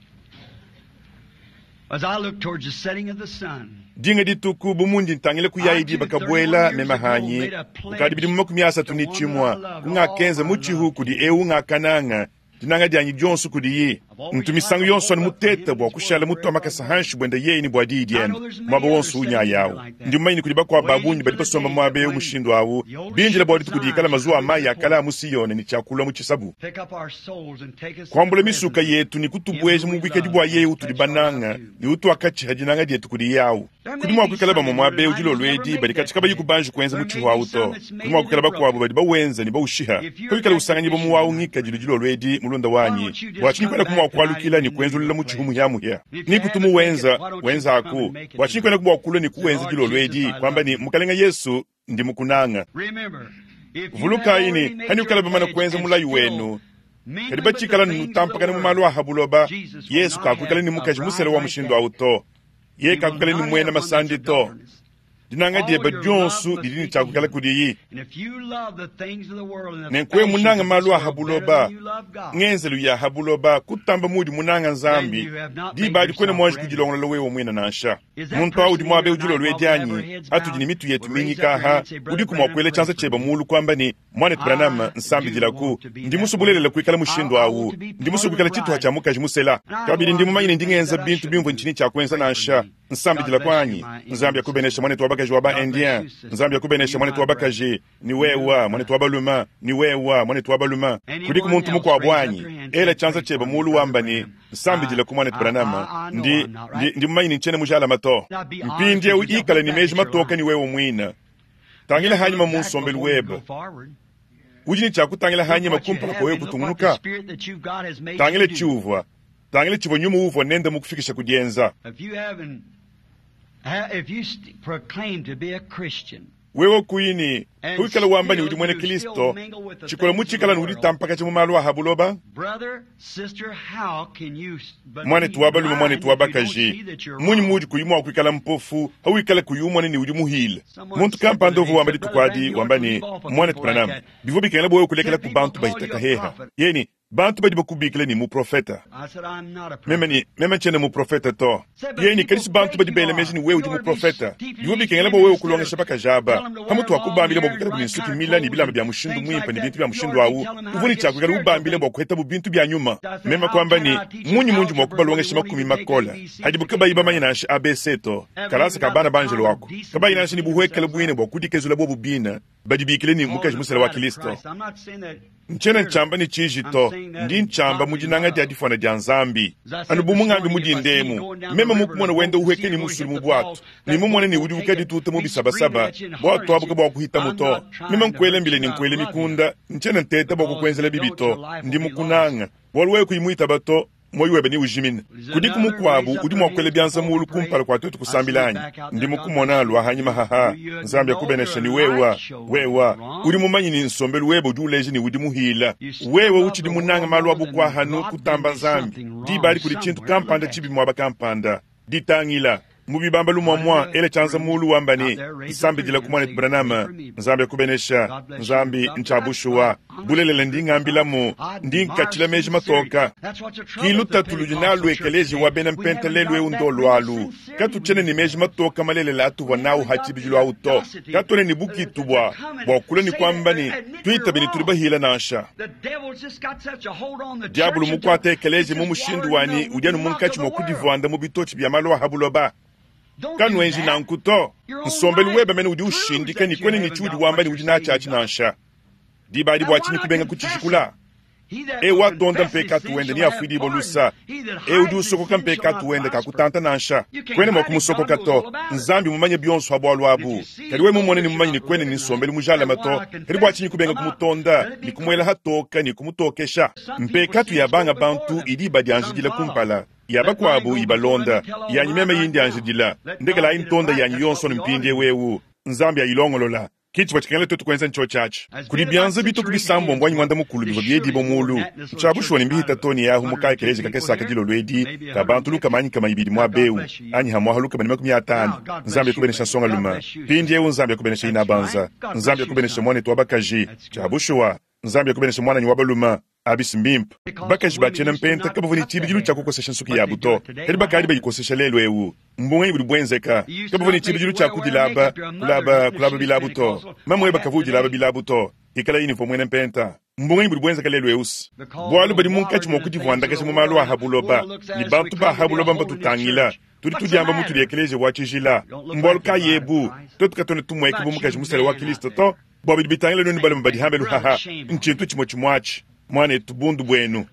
as I look towards the setting of the sun dinga dituku bumundi ntangile kuyayidi bakabwela memahanyi ukadi bidi mmoku miasa tunichimwa kunga kenza muchihu kudi nga kananga dinanga dianyi jonsu kudi ye ntumisangu yonso ni muteta bwa kushala mutu amakasa hanshi bwenda ye ni bwa didien mwaba wonsu unya yawo ndi maini kudi bakwa babunyi badi basomba mwabe umushindu wawu binjila bwa ditukudi kala mazuwa amaya akala musiyone ni chakula muchisabu kwambule misuka yetu ni kutubweje mubwike dibwa ye utudi bananga ni utu akachi hadinanga dietu kudi yawo kudi mwa kukalaba mwabe ujilo lwedi badi kachikaba yikubanji kwenza muchihu wawuto kudi mwa kukalaba kwa badi bawenza ni bawushiha kuli kala usanga nyibo muwawu ngika jilo lwedi mulonda wanyi wachini kwenda kumwa wakwalukila ni kuenzulila muchihumu hya ni kutumu wenza aku wachikwena kubwakulwe ni kuwenza jilo lwedi kwamba ni mukalenga Yesu ndi mukunanga vuluka ini hani ukalaba mana kuwenza mulayu wenu kadiba chikala nutampakana mumalu ahabuloba Yesu kakukala ni mukaji musele wa mushindo auto ye kakukala ni mwena masandi to dinanga dieba jonsu didini chakukala kudiyi nenkwe munanga malu ahabuloba ngenzelu ya habuloba kutamba mudi munanga nzambi diba dikwene mwaji kujilongola lowe omwena nansha muntu audi mwabe ujulo lwedianyi atujini mitu yetu minyikaha udi kumwakwele chansa cheba mulu kwamba ni mwane Branham nsambi dilaku ndimusubulele kuikala mushindo awu ndimusubukala chitu hachamukaji musela kabili ndimumanyine ndingenza bintu bimvo nchini chakwenza nansha nsambi dilakwanyi nzambi yakubenesha mwane tuwabakaji waba Indien nzambi yakubenesha mwane tuwabakaji ni wewa mwane tuwabaluma ni wewa mwane tuwabaluma kudiku muntu muko wabwanyi ele chansa cheba mulu wamba ni nsambi dilaku mwane Branham ndimumanyine nchene mujala mato mpindi ya ikala ni meji matoka ni wewa mwina tangile hanyuma munsombeli weba ujini chaku tangile hanyuma kumpala kwa wewe kutungunuka tangile chuvwa tangile chivo nyumu uvwa nenda mukufikisha kujenza wewe kuini kuikala wamba ni udi mwene Kristo chikola muchikala nudi tampaka chimu malu ahabuloba mwane tuwabaluma mwane tuwabakaji muni mudi kuyumwa kuikala mpofu hawikala kuyumwa ni udi muhile muntu kampandovu wamba ditukwadi wamba ni mwane Branham bivo bikengela boyo kulekela kubantu bahitaka heha yeni bantu badi bakubikile ni mu profeta meme chene mu profeta to yeni kalisi bantu badi bele meji ni wewe di mu profeta bivo bikengela bo wewe kulongesha baka jaba hamutu wakubambile bokukala kulinsuki mila ni bilamba bya mushindu mwimpa ni bintu bya mushindu awu uvuni chakukala ubambile bokuheta bu bintu bya nyuma mema kwamba ni munju mwakuba longesha makumi makola hadi bukaba iba manya nashi ABC to kalasa kabana banjelo wako kaba inashi ni buhwekele bwine bokudikezula bo bubina badi bikile ni mukaji musala wa Kristo nchene nchamba ni chijito ndi nchamba mujinanga dia difona dia nzambi anubu mungambi mujindemu mema mukumona wenda uhweke ni musuli mubwatu ni mumona ni udi ukadi tute mubisabasaba bwatu abuka bwa kuhita muto mema nkwele mbile ni nkwele mikunda nchene nteta bwa kukwenzela bibito ndi mukunanga walwe kuimuita bato moyiwebe ni ujimina kudiku mukwabu udi mwakwele byanza mulu kumpala kwa tutu kusambilanyi ndi mukumona alwa hanyima haha nzambi yakubenesha ni wewa udi mumanyi ni nsombelu webe udi uleji ni udi muhila wewe uchi di munanga malu abukwa hanu kutamba nzambi di bali kudi chintu kampanda chibi mwaba kampanda di tangila mubibamba lumwa ele chanza mulu wambani nsambi dila kumwane Branham nzambi yakubenesha nzambi nchabushuwa bulelele ndingambila mu ndinkachila meji matoka kiluta tulujinalu ekeleji wabena mpenta lelwe undolu alu katuchene ni meji matoka malelele atuwa nao hachibijilu auto katone ni buki tubwa wakule ni kwambani tuitabini tulibahila nasha diabulu mukwate ekeleji mumushindu wani ujanu munkachi mokudivwanda mubitochi bya malu ahabuloba kanwenji na nkuto nsombeli webe mene udi ushindika ni kweni ni chudi wamba ni udi na chachi nansha dibadi bwachini kubenga kuchishikula watonda mpeka tuwende ni afidi bolusa udi usokoka mpeka tuwende kakutanta nansha kweni mokumusokoka to nzambi mumanye byonso habwalu abu kaliwe mumone ni mumanyi ni kweni ni nsombeli mujala mato kali bwachini kubenga kumutonda ni kumwela hatoka ni kumutokesha mpeka tu yabanga bantu idi badi anjidila kumpala yaba kwabu ibalonda yanyi meme yindi anjidila ndegela intonda yanyi yonso mpindi wewu nzambi ya ilongolola kichi wachikengele tutu kwenza ncho chachi kuli byanza bitu kubisambo mbwanyi mwanda mukulu bivo byedi bomulu nchabushwa ni mbihita toni yahu mukai keleji kakesa kadilo lwedi kabantu luka manyi kama ibidi mwa beu anyi hamwa haluka manima kumia atani nzambi ya kubenesha songa luma pindi yewu nzambi ya kubenesha inabanza nzambi ya kubenesha mwane tuwabakaji chabushwa nzambi ya kubenesha mwana nyiwabaluma abisi mbimpa bakaji bachena mpenta kabavuni chibi jilu cha kukosesha nsuki ya buto hedi bakadi bayikosesha lelo ewu mbunga ibuli bwenzeka kabavuni chibi jilu cha kudilaba kulaba bilabuto mamwe bakavuji laba bilabuto ikala uniform mwene mpenta mbunga ibuli bwenzeka lelo ewusi bwalu badi munkachi mokudivwanda kashi mumalu ahabuloba ni bantu ba ahabuloba mba tutangila tuli tudiamba mutu liekeleje wachijila mbwalu kayebu totukatone tumweke bumukaji musale wa Kristo to bwabidi bitangila noni bali mbadi hambelu haha nchintu chimo chimwachi mwane tubundu bwenu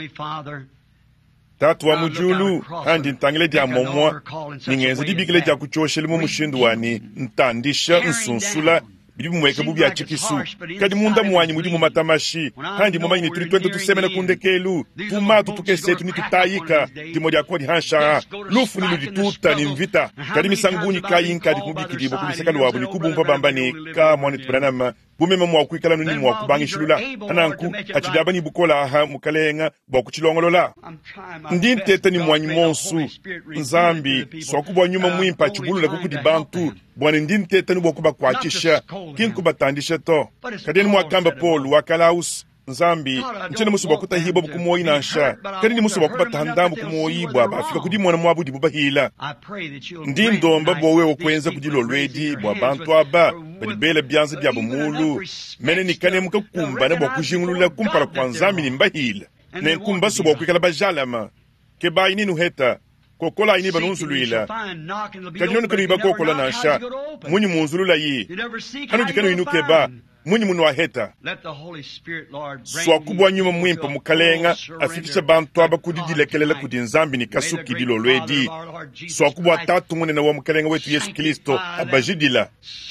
tatu wa mujulu handi ntangile dia momwa ningenza dibikile dia kuchoshele mu mushindu wani ntandisha nsunsula bidi mumweka bubi achikisu kadi munda mwanyi mudi mumatamashi kandi mumanyi tuli twende tusemena kundekelu tumatu tukesetu ni tutayika timoja kwa hansha lufu ni lituta ni mvita kadi misanguni kayinka di kubikidibo kubisakalo wabu ni kubumpa bambani ka mwani tupranama bumema mwa kuikala nuni mwa kubangi shulula ananku achidaba ni bukola aha mukalenga bwa kuchilongolola ndintete ni mwanyi monsu nzambi swakubwa nyuma mwimpa chibulula kukudi bantu bwana ndintete ni bokuba kwachisha kinkuba tandisha to kadeni mwakamba Paul wakalaus nzambi nchene musu bakuta hibo bukumoyi nansha kadeni musu bakuba tahandambu kumoyi bwa bafika kudi mwana mwabudi bubahila ndindomba bowe okwenza kudilo lwedi bwa bantu aba badibele byanze bya bumulu mene nikane mukakumba ne bokujingulula kumpala kwa nzambi ni mbahila ne kumba so bokwikala bajalama ke bayini nuheta kokola ini banunzuluila kadinoni kanu iba kokola nansha munyi munzulula yi hanu jikanu inuke ba munyi munu waheta swakubwa nyuma mwimpa mukalenga afikisha bantu aba kudidilekelela kudi nzambi ni kasuki dilo lwedi swakubwa tatu mune na wa mukalenga wetu Yesu Kristo abajidila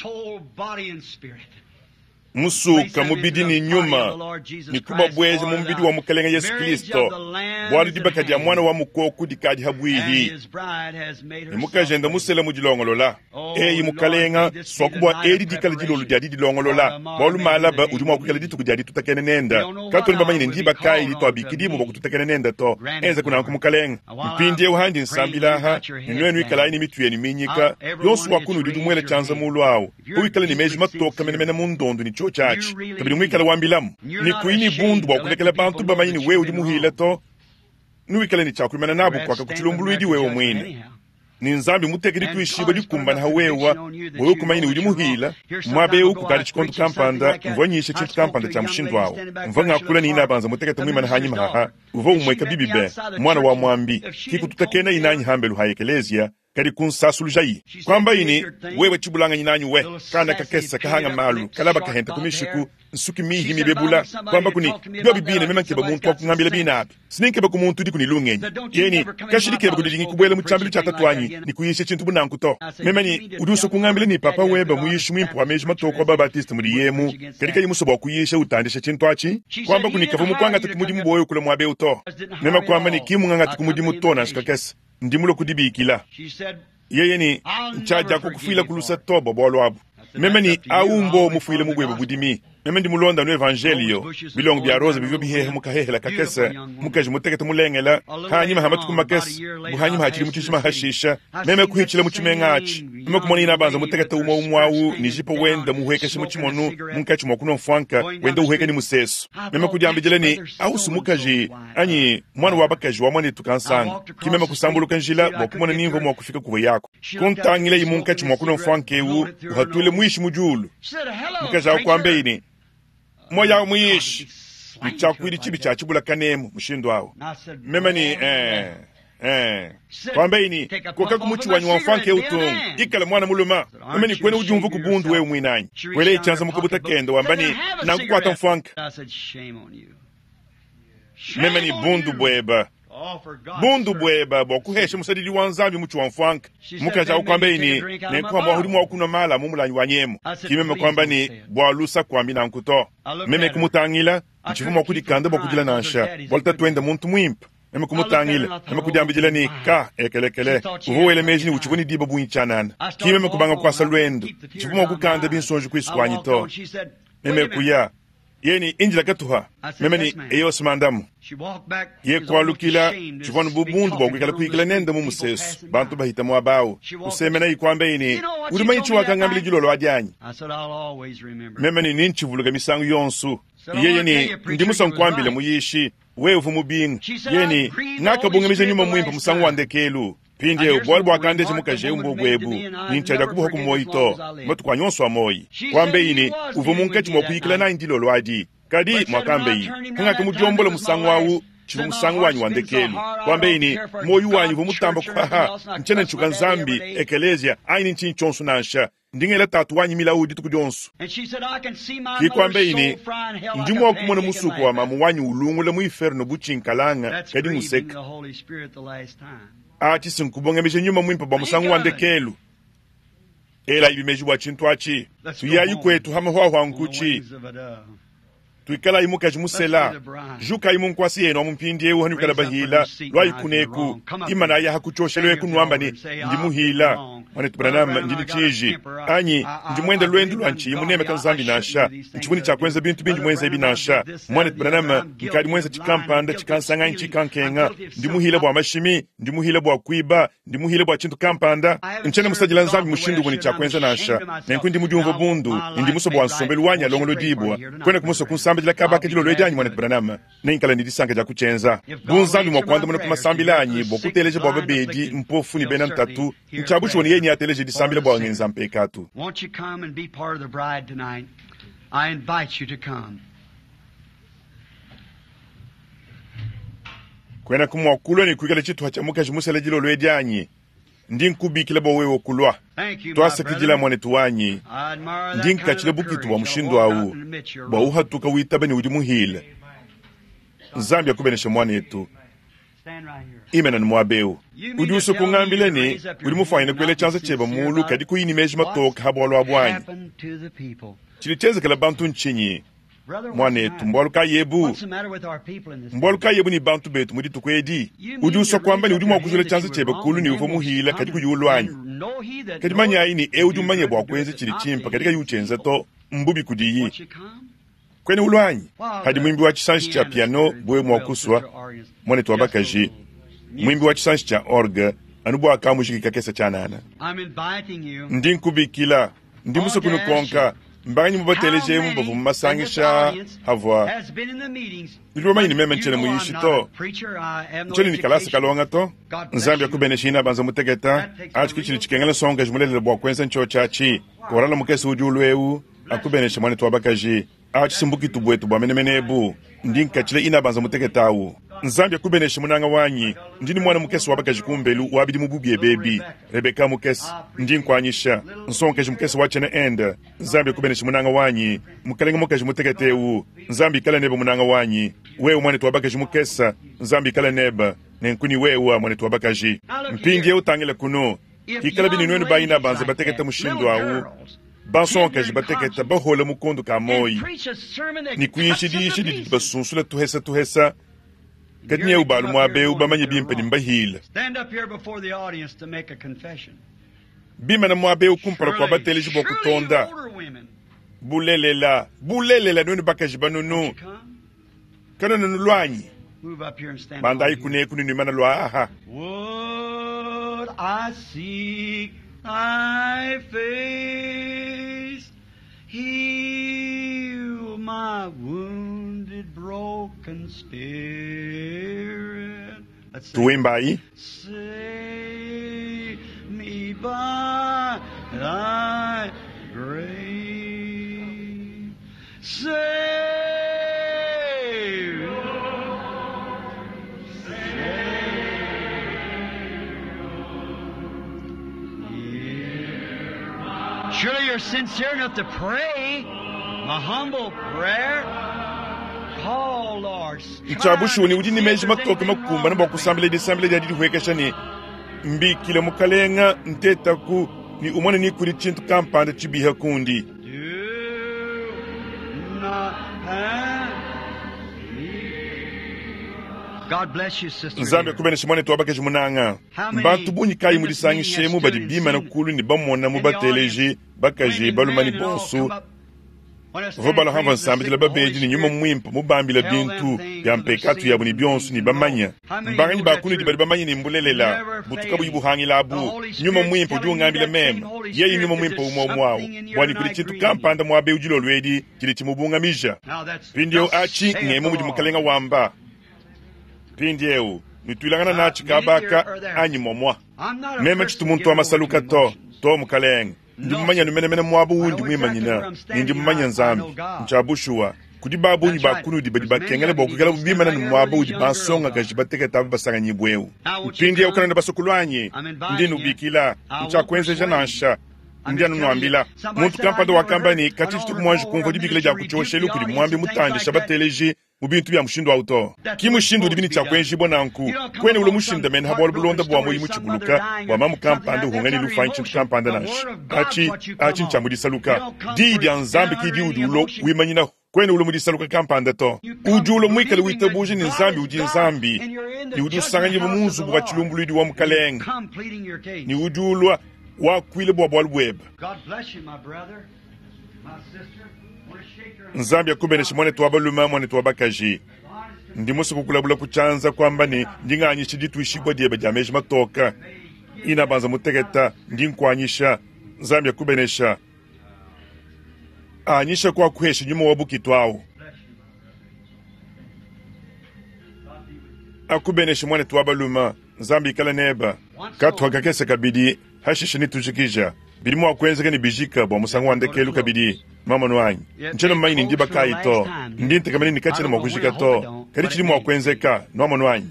musuka mubidini nyuma nikuba bwezi mumbidi wa mukalenga Yesu Kristo bwali dibakadi ya mwana wa mukoku dikadi habwihi nimukajenda musela mujilongolola eyi mukalenga swakubwa edi dikala dilolu jadi dilongolola bwalu malaba udi mwa kukala ditu kujadi tutakene nenda katoni bamanyine ndiba kai dito abikidimu boku tutakene nenda to enza kuna mukalenga mpindi uhandi nsambilaha ninwenu ikala ini mitu yeni minyika yonsu wakunu didu mwele chanza mulu awu uikala ni meji matoka menemene mundondu ni chachi kabili mwikala wambilamu ni kuini bundu wa kulekela bantu bamanyini wewe udi muhila to nuikala ni chakurimana nabu kwa kakuchilumbuluidi wewe mwine ni nzambi mutekedi kuishiba dikumbana hawewa wewe kumanyini udi muhila mwabe ukukali chikondu kampanda mvonyishe chitu kampanda cha mshindu wawo mvonga kula ni inabanza muteketa mwimana hanyima haha uvo umweka bibibe mwana wa mwambi kiku tutakena inanyi hambelu hayekelezia kadi kunsasulujayi kwamba ini wewe chibulanga nyinanyi we kana kakesa kahanga malu kalaba kahenta kumishiku nsuki mihi mibebula kwamba kuni dio bibine mema nkeba muntu wakungambila binabi sininkeba kumuntu di kunilungenyi yeni kashiri keba kudidingi kubwele muchambilu cha tatuanyi ni kuyishe chintu bunankuto mema ni uduso kungambila ni papa weba muyishu mwimpu wa meji matoko wa babatista mudi yemu kadika yimuso wa kuyishe utandishe chintu achi kwamba kuni kafu mkwanga tukumudi mboyo kule mwabe uto mema kwamba ni kimu nganga tukumudi muto na shikakesa ndimulo kudibikila yeye ni nchaja kukufuila kulusa tobo bolo abu meme ni aumbo mufuile mugwebe budimi meme ndi mulonda no evangelio bilong bya rose bibyo bihehe mukahehela kakese mukaje mutekete mulengela hanyima hamatu kumakes buhanyima hakiri mutishima hashisha meme kuhichile muchimengachi meme kumoni nabanza mutekete umo umwawu nijipo wenda muhekeshe muchimonu munkachi mwakuno mfwanka wenda uheke ni museso meme kujambijele ni ausu mukaji anyi mwana wabakaji wa mwana tukansanga kimeme kusambulu kanjila bokumona nimvo mwakufika kuwe yako kuntangile yimunkachi mwakuno mfwanke u uhatule muishi mujulu mukaja ukwambe ini moya muishi nichakwiri chibi cha chibula kanemu mushindo wawo meme ni kwambe ini koka kumuchi wanyu wamfanke utungu ikala mwana muluma meme ni kwene ujumvu kubundu wewe mwinanyi kwele ichanza mukabuta kendo wambani nangukwata mfanka meme ni bundu bweba bundu bweba bokuheshe musadidi wanzambi muchi wamfanka mukaja ukwambe ini nekuwa mwahudi mwakuna mala mumulanyi wanyemu kimeme kwamba ni bwalusa kwambi nankuto meme kumutangila nchifuma kudikanda bokudila nansha bolta twenda muntu mwimpa meme kumutangila meme kujambijila ni ka ekelekele uhuwele meji ni uchivuni diba bunyi chanana kimeme kubanga kwa salwendo nchifuma kukanda binsonju kwisukwanyi to meme kuya yeni injila katuha meme ni eyo simandamu ye kwalukila chivonu bubundu bogwikala kuikila nenda mumusesu bantu bahita mwabawu usemena ikwambe ini ulimanyi chiwakangambili jilolo ajanyi meme ni ninchivuluga misangu yonsu yeye ni ndimusa nkwambile muyishi wevu mubinga yeni ngakabungemisha nyuma mwimpa musangu wandekelu pinde ubwali bwakandeje mukaje umbogwebu ninchaja kubuha kumoito matu kwa nyonso amoyi kwambe ini uvu munkachi mwakuyikila na indilo lwadi kadi mwakambe yi ngaka mujombola musangu wawu chivu musangu wanyu wandekelu kwambe ini moyu wanyu vumutamba kwaha nchene nchuka nzambi ekelezia aini nchinchonsu nansha ndingela tatu wanyi milaudi tukudonsu kikwambe ini ndimwa kumona musuku wa mamu wanyu ulungule muiferno buchinkalanga kadi museka ati sinkubongemishe nyuma mwimpa ba musangu wandekelu ela ibimeji wa chintu achi tuyayi kwetu hama hwa nkuchi tuikala imu kajimusela juka imu nkwasi eno mumpindi ewu hanu kala bahila lwa ikuneku imana ya hakuchoshelewe kunuamba ni ndimuhila wane tubranama ndini chiji anyi ndimwenda lwendu lwanchi imuneme kanzambi nasha nchibuni chakwenza bintu bindi mwenza ibi nasha mwane tubranama nkadi mwenza chikampanda chikansanga nchikankenga ndimuhila bwa mashimi ndimuhila bwa kwiba ndimuhila bwa chintu kampanda nchene musajila nzambi mushindu guni chakwenza nasha nenku ndimujumvo bundu ndimuso bwa nsombe luwanya longo lodibwa kwene kumuso kunsambila kabake jilo lwejanyi mwane tubranama nenkala ndidisanga jakuchenza bunzambi mwakwanda mune kumasambila anyi bokuteleje bwa babedi mpofu ni bena mtatu nchabushi wani yenye ateleje disambila bwa ngenza mpekatu. Won't you come and be part of the bride tonight? I invite you to come. Kwena kumwakulwa ni kwikala chitu hachamuka jimusele jilo lwejanyi ndinkubikile bo wewe kulwa twasekijila mwane tuwanyi ndinkachile bukitu bwa mushindo awu bwa uhatuka witabe ni ujimuhile nzambi akubeneshe mwane etu imena ni mwabeu udiuso kungambileni ulimufanyine kwele chanza cheba mulu kadi kuyini meji matoka habwalo abwanyi chilichezekela bantu nchinyi mwane etu mbwaluka yebu ni bantu betu mwidi tukwedi udiuso kwamba ni udimu wakuzule chanza cheba kulu ni uvo muhila kadi kuyulwanyi kadi manyayi ni udimanye bwa kwezi chilichimpa kadi kayuchenza to mbubi kudiyi kwene ulwanyi hadi mwimbi wa chisanshi cha piano bwe mwakuswa mwane tuwabakaji mwimbi wa chisanshi cha orga anubu akamushikika kesa chanana ndinkubikila ndimuso kunukonka mbanyi mubateleje mbavu mmasangisha havwa iliomanyi ni meme nchene muyishi to nchene ni kalasa kalonga to nzambi ya kubeneshi ina banza mutegeta achikichili chikengele songa jimulele bwa kwenza ncho chachi korala mukesi ujulwewu akubeneshi mwane tuwabakaji achisimbuki tubwetu bwa menemenebu ndinkachile ina banza mutegetawu nzambi akubeneshe munanga wanyi ndini mwana mukesi wabakaji kumbelu wabidi mububye bebi Rebeka mukesi ndinkwanyisha nsonkeji mukesi wachene enda nzambi akubeneshe munanga wanyi mukalenga mukaji mutegetewu nzambi ikala neba munanga wanyi wewe mwane tuwabakaji mukesa nzambi ikala neba nenkuni wewe mwane tuwabakaji mpingi utangile kuno kikala bini nwenu bayina banza bategeta mushindo awu basonkeji bategeta bahola mukondo kamoyi ni kuyishidi basunsula tuhesa kadnya ubalu mwabe ubamanye bimpe nimbahila bima na mwabe ukumpara kwa bateleji bokutonda bulelela nwenu bakaji banunu kana nunu lwanyi banda ikune kuni nimana lwa aha would I seek thy face, heal my wounded, broken spirit. Tuimbai. Save me by thy grace. Save. Surely you're sincere enough to pray. My humble prayer. Call, Lord. Ichabushuni udini meji matoke makumba na bakusambile disambile jadi huekeshani mbikile mukalenga nteta ku ni umone ni kuri chintu kampanda chibiha kundi. God bless you, sister. Nzambe kubene shimone tuwabake jimunanga. Mbantu bunyi kayi mudisangi shemu badi bima na kulu ni bamona mubateleji bakaji balumani bonsu. Vobala hamba nsambe jila babeji ni nyuma mwimpa mubambila bintu ya mpekatu ya buni bionsu ni bamanya. Mbangani bakuni di badi bamanya ni mbulelela butukabu yibuhangi labu nyuma mwimpa ujuu ngambila mema yeyi nyuma mwimpa umwao wani kuli chitu kampanda mwabe ujilo lwedi kili chimubunga misha pindio achi ngemu mujimukalenga wamba pindieu nitwilangana na chikabaka anyi momwa mema chitu muntu wa masaluka to mukalenga ndimumanya numenemene mwabu wundi mwimanyina ndimumanya nzambi nchabushua kudi babu nyi bakunu di badi bakengele bokugala bubimana ni mwabu udi basonga kajibateke tabu basanga nyibweu pindieu kana ndabasokulwanyi ndinu bikila nchakwenze janansha ndianu nwambila muntu kampando wakamba ni kati chitu kumwanji kumvo di bikila ja kuchoshelu kudi mwambi mutandi shabateleji mubintu bya mushindo auto kimushindo libini chakwenji bonanku kwene ulo mushinda men habol bulonda bwa moyi muchibuluka bwa mamu kampanda hungani lu fanchi kampanda nash achi nchamudisa luka di anzambi ki di udulo wimanyina kwene ulo mudisa luka kampanda to udulo mwikale witabuji ni nzambi udi nzambi ni udu sanganyi bumuzu bwa chilumbulu di wa mukaleng ni udulo wa kwile bwa bwa web. God bless you, my brother, my sister. Nzambi yakubene shimone tuwaba luma mwane tuwaba kaji ndimusu kukulabula kuchanza kwamba ni ndinganyisha dituishibwa diebe jameji matoka inabanza mutegeta ndinkwanyisha Nzambi yakubenesha anyisha kwa kuheshi nyuma wabuki tuwao akubenesha mwane tuwaba luma Nzambi ikala neba katuwa kakese kabidi hashishi nitujikija bilimu wakwenzeke ni bijika bwa musangu wandekelu kabidi mama nwanyi nchelo maini ndiba kaito ndinte kamene nikachela mwakujika to kari chilimu wakwenzeka mama nwanyi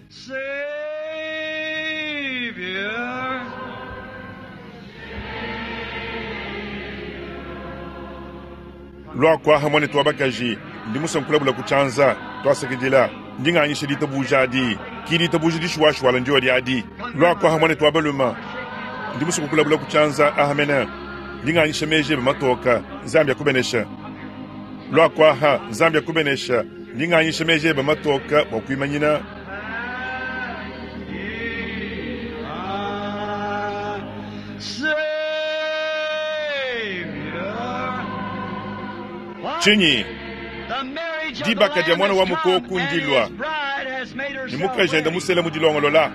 lwa kwa hamone tuwabakaji ndimusa nkulabula kuchanza twasekejela ndinganyishe ditabujadi kiri tabujidi shwashwala njori adi lwa kwa hamone tuwabaluma ndimusa kukulabula kuchanza ahamena ndinganyishe meje bamatoka Nzambi yakubenesha lwa kwa ha Nzambi yakubenesha ndinganyishe meje bamatoka wakwimanyina chinyi dibaka dia mwana wa mukoku ndilwa nimukajenda musela mudilongolola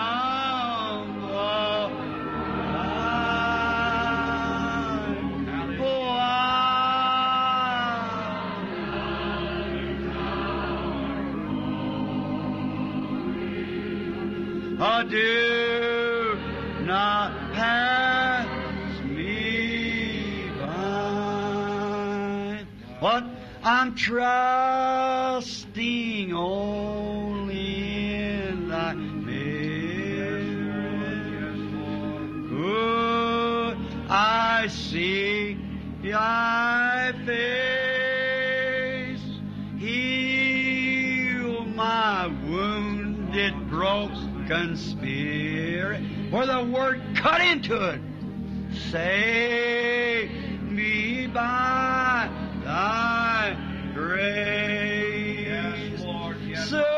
do not pass me by. What I'm trusting only in thy mercy. Could I see thy face, heal my wounded, broken spirit, for the word cut into it. Save me by thy grace. Yes, Lord. Yes. Savior,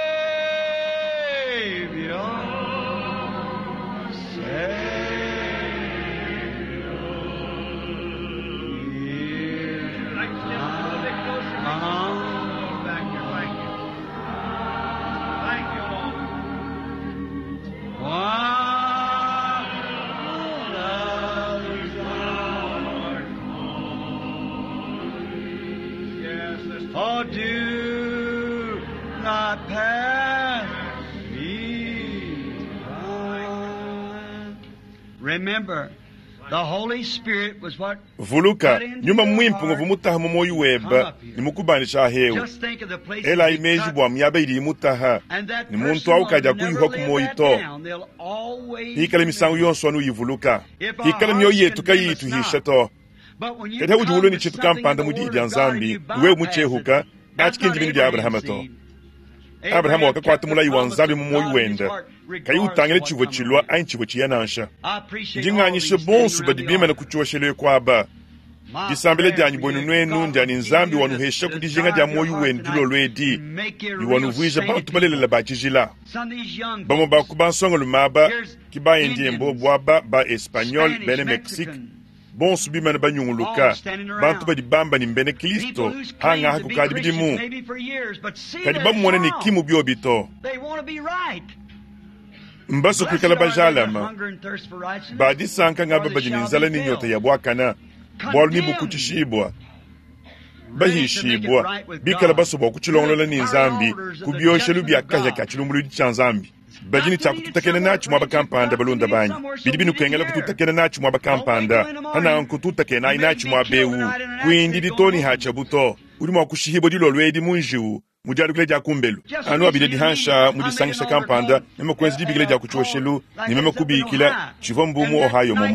oh, do not pass me by. Remember, the Holy Spirit was what? Vuluka, nyuma mwimpungu vumutaha mumoyu weba, nimukubanisha hewa. Ela imeji bwa myabe ili mutaha, ni muntu wa ukaja kuyuha kumoyu to. Hikale misangu yonsu wanu yivuluka. Hikale myo yetu kayitu hisha to. Kata ujuhulo ni chitu kampanda mujidi ya Nzambi, uwe muchehuka, achikindi bini dia Abrahama to. Abrahama waka kwa tumula iwa Nzambi mumoyu wenda. Kayi utangele chivo chilwa, ayin chivo chiyanansha. Njinganyishe bonsu badibima na kuchua shelewe kwa aba. Disambele janyi bwenu nwenu njani Nzambi wanuhesha kudijinga dia moyu wendilo lwedi. Iwanuvuisha bantu balele la bachijila. Bamo bakubansonga lumaba, kibaye ndiembo bwaba ba Espanyol, bene Mexique. Bon subi mana banyunguluka bantu badi bamba ni mbene Kristo hanga haku kadi bidimu kadi bamu mwana ni kimu biobito mbaso kwikala bajalama badi sanka nga babadi ninzala ni nyota ya bwakana bwalu ni bukuchishibwa bahishibwa bikala baso bwakuchilongolola ni Nzambi kubyoshelu byakahya kachilumulu di chanzambi bajini cha kututakena nachi mwaba kampanda balonda banyi bidibinu kengela kututakena nachi mwaba kampanda hana kututakena inachi mwabewu kuindi ditoni hacha buto uli mwakushihibo dilo lwedi munjiu mujadu kile ja kumbelu anu abide dihansha mudisangisha kampanda nima kwenzi dibigile ja kuchoshelu nimema kubikila chivombumu ohayo momwa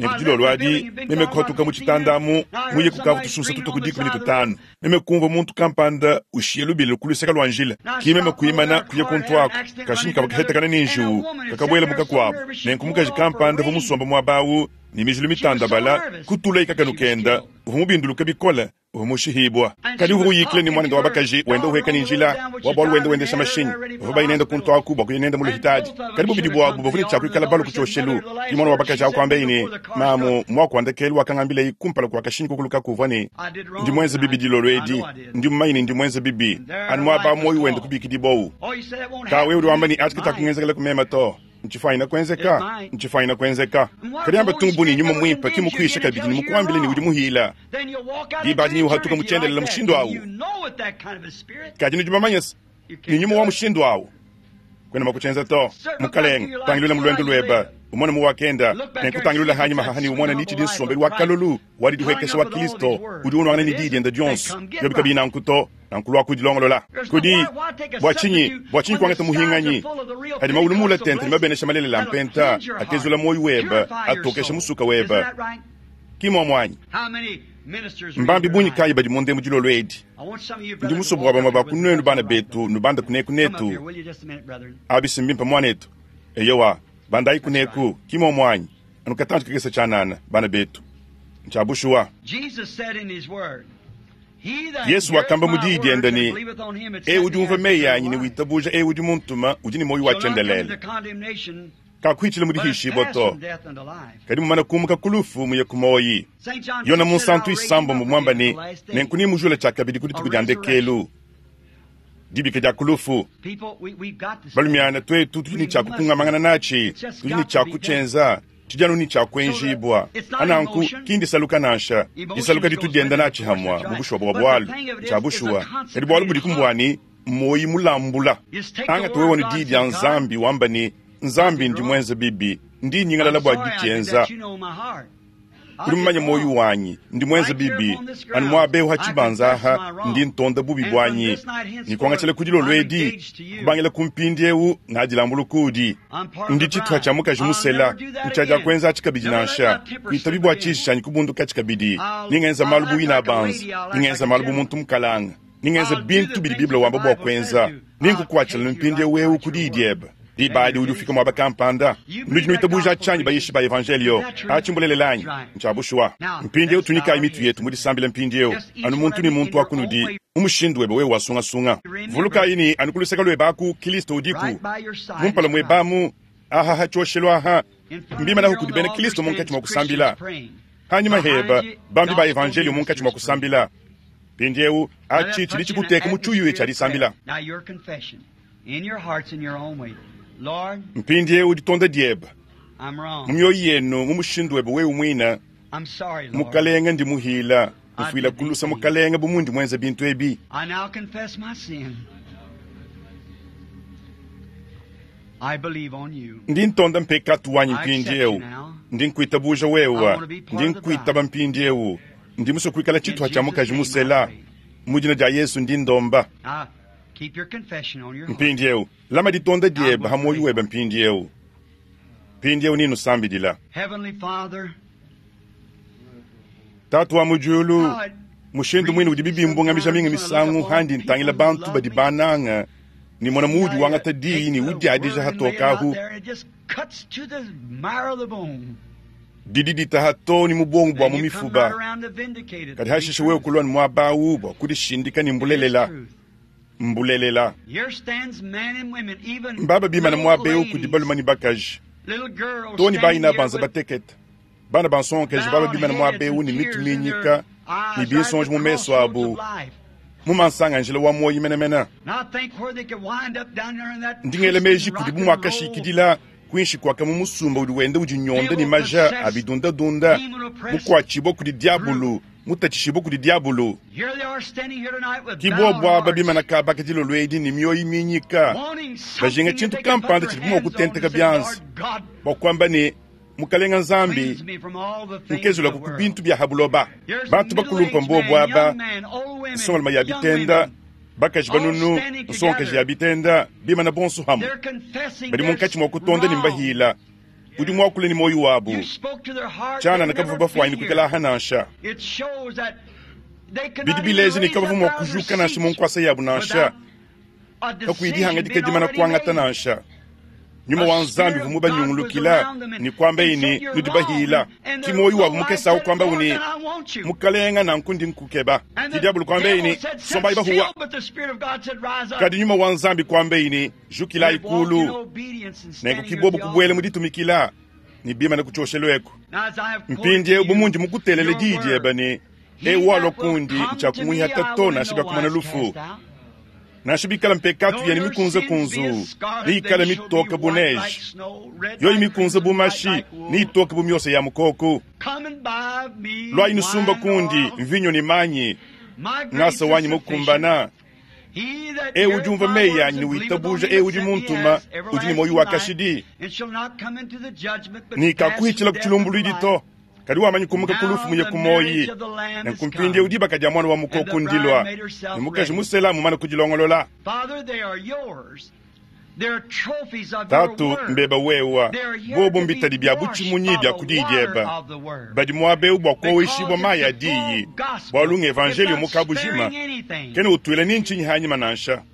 nekujilo lwadi meme kuhatuka muchitandamu muye kukavu tusunsa tutokudiku minito 5 meme kumva muntu kampanda ushiye lubile lukuluseka lwanjila kimeme kuimana kuye kuntwako kashini kabakahetakana ninju kakabwela muka kwabo nenkumuka jikampanda vumusomba mwabawu nimijulu mitanda bala kutula ikakanukenda vumubinduluka bikola vumushihibwa kadi uhuyikile ni mwana wabakaji wenda uheka ninjila wabolu wenda shamashini vuba inenda kuntwa kuba kuyinenda mulihitaji kadi bubidi bwabu bavuni chaku ikala balu kuchoshelu kimwana wabakaji au kwamba ini mamu mwako andekelu wakangambile ikumpala kwa kashini kukuluka kuvani ndi mwenza bibi dilolwedi ndi mmaini ndi mwenza bibi anu mwaba moyu wenda kubikidi bowu kawe uri wambani atikita kungenzekele kumema to nchifaina kwenzeka kariamba tumbuni nyuma mwimpa kimukwisha kabidi nimukwambile ni udi muhila dibadi ni uhatuka muchendelela mushindo awu kadi ni jumamanyas ni nyuma wa mushindo awu kwena makuchenza to mukaleng tangilula mulwendo lweba umona muwakenda nenkutangilula hanyuma hahani umona nichi dinsombeli wakalulu wadi duhekesha wa Kristo udi unwana ni didi enda Jones yobi kabina nkuto nankulwa kudilongolola kudi bwachinyi kwangeta muhinganyi adi maulumula tente nimabenesha malele lampenta atezula moyu weba atokesha musuka weba kimo mwanyi mbambi bunyi kayi badi monde mujilo lwedi ndi musobo waba mabakunwe nubana betu nubanda kuneku netu abisimbi mwanetu eyowa bandai kuneku kimo mwanyi anukatanji kikesa chanana bana betu nchabushuwa Yesu wakamba mudidi endani udi umva meyanyi ni witabuja udi muntuma ujini moyu wachendelele kakuichile mudihishi boto kadi mumana kumuka kulufu muye kumoyi yona munsantu isambo mumwamba ni nenkuni mujula chakabidi kuditi kujande kelu dibike ja kulufu balumiana twetu tujini chakupunga mangana nachi tujini chakuchenza tijanu ni chakwenjibwa ananku kindi saluka nasha disaluka ditudenda nachi hamwa mubushwa bwabwalu chabushuwa kadi bwalu budi kumbwani moyi mulambula anga tuwe wani didi ya nzambi wamba ni nzambi ndi mwenza bibi ndi nyingala labwa dichenza kulimanya moyu wanyi ndi mwenza bibi anu mwabehu hachibanza aha ndi ntonda bubi bwanyi nikwanga chale kudilo lwedi kubangela kumpindiewu ngajilambulu kudi ndi chitu hachamuka jimusela mchaja kwenza achikabidi nansha kuitabibu hachisha nikubundu kachikabidi ningenza malubu ina banzi ningenza malubu muntu mkalanga ningenza bintu bidi bibla wamba bwa kwenza ninku kwachala mpindiewu wewu kudidieba di baadi udi ufika mwaba kampanda mlijinu itabuja chanyi bayishi ba evangelio achimbulele lanyi nchabushuwa mpindi eu tunika imitu yetu mudi sambile mpindi eu anu muntu ni muntu wakunudi umushindwebe we wasunga sunga vuluka ini anukuluseka lwe baku Kristo udiku mumpala mwebamu aha hachoshelwa aha mbima na hukudi bene Kristo munkachi mwakusambila hanyuma heba bambi ba evangelio munkachi mwakusambila mpindi eu achi chilichi kuteka muchuyu echari sambila in your hearts in your own way. Lord, mpindi uditonda dieba I'm wrong. mumyoyi yenu mumushindwebe we umwina I'm sorry, Lord. mukalenga ndi muhila ufila kulusa mukalenga bumundi mwenza bintu ebi I now confess my sin. I believe on you. ndi ntonda mpekatu wanyi mpindi eu ndi nkwita buja wewa ndi nkwita bampindi eu ndi muso kwikala chitu hachamuka jimusela mujina ja Yesu ndi ndomba keep your confession on your mpindi eu lama ditonda dieba hamoyu weba mpindi eu ninu sambi dila Heavenly Father, tatu wa mujulu mushindu mwini udibibi mbunga mishaminga misangu handi ntangila bantu badibananga ni mwana muji wanga tadi ni udi adija hatokahu didi tahato ni mubongu bwa mumifuba kadi hashisha wewe kulwa ni mwabawu bwa kudishindika ni mbulelela mbaba bima na mwabewu kudibalumani bakaji toni bayi na banza bateketa bana banson keji baba bima na mwabewu ni mitu minyika ni bisonj mumeso abu mumansanga njela wa moyi mena ndingele meji kudibu mwakashi kidila kwinshi kwaka mumusumba udiwende ujinyonde ni maja abidunda dunda mukwachibo kudi diabulu mutachishibo kudi diabulu kibobwa babima na kaba kadilo lwedi ni myoyi minyika bajinga chintu kampanda chidimo kutenteka byanzi bakwamba ni mukalenga nzambi mukezula kukubintu bya habuloba bantu bakulumpa mbobwa aba songa mayabitenda bakaji banunu songa yabitenda bima na bonsu hamu bali munkachi mwakutonda ni mbahila udi mwakule ni moyo wabu You spoke to their heart. chana They na never kafa bafwa ni be kukela here. hanansha It shows that they cannot bidibilezi ni even kafa raise mwa up out of kujuka their na seats shimon kwasa yabu nansha without a kakuidi hanga decision dike being dimana already kwanga made. taнаnsha nyuma wanzambi vumuba nyungulukila ni kwamba ini nudibahila kimoyo wabu mukesa kwamba uni mukalenga na nkundi nkukeba kidiabulu kwamba ini somba ibahuwa kadi nyuma wanzambi kwamba ini jukila ikulu na kukibobu kubwele muditumikila ni bima na kuchoshelweko mpindie ubumunji mukutelele jiji ebani walo kundi nchakumuhi tatona shiba kumana lufu na shibikala mpekatu yani mikunze kunzu ni ikala mitoka bunej yo mikunze bumashi ni itoka bumyose ya mukoko lwa inusumba kundi mvinyo ni manyi ngasa wanyi mukumbana ujumva meya ni witabuja uji muntuma uji ni moyo wakashidi ni kakuhichila kuchulumbulu idito kadi wamanyi kumuka kulufu munye kumoyi na kumpindie udiba kaja mwana wa mukoko ndilwa ni mukashi musela mumana kujilongolola tatu mbeba wewa bobo mbitadi bya buchi munyi bya kudijeba badi mwabe ubwa kowishi bwa maya diyi bwalunga evangelio mukabujima kene utwile ninchi hanyima nansha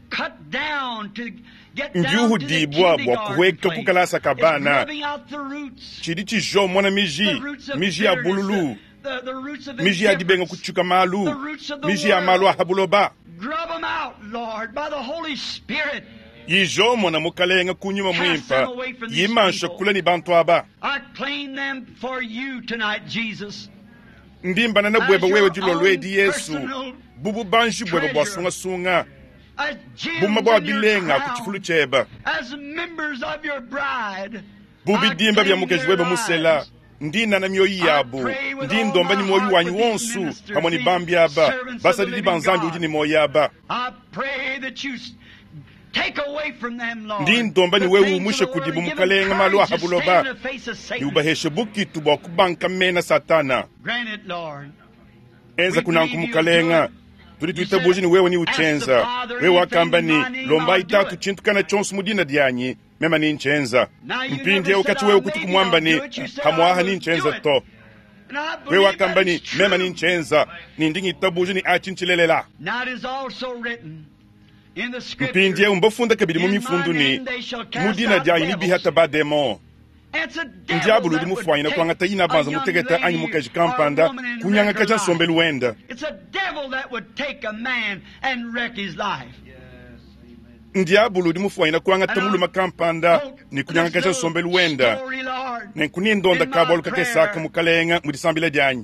njuhu dibwa bwa kuweka kukalasa kabana chidi chijo mwana miji ya bululu miji ya dibenga kuchuka malu miji ya malu ahabuloba yijo mwana mukalenga kunyuma mwimpa yimansha kula ni bantu aba ndimbana na bweba wewe jilo lwedi Yesu bubu banshi bweba bwasunga buma bwa bilenga kuchifulu cheba bubi dimba bya mukeji weba musela ndina na myoyi yabo ndindomba ni moyo wanyu wonsu hamoni bambi aba basa didi banzambi uji ni moyo aba ndindomba ni wewe umushe kudibu mukalenga malu ahabuloba ni ubaheshe bukitu bwa kubanka mena satana enza kunanku mukalenga turi tuitabuji ni wewe ni uchenza wewe akamba ni lomba itatu chintu kana chonsu mudina dianyi mema ni nchenza mpindi ukati wewe kuti kumwamba ni hamwaha ni nchenza to wewe akamba ni mema ni nchenza ni ndingi itabuji ni achinchilelela mpindi umbofunda kabili mumifundu ni mudina dianyi ni bihata bademo ndiabulu di mufwanyina kwanga tayina banza mutegeta anyi mukaji kampanda kunyanga kaja sombelu wenda ndiabulu di mufwanyina kwanga tamuluma kampanda ni kunyanga kaja sombelu wenda ne kunindonda kabolu kakesaka mukalenga mudisambila dianyi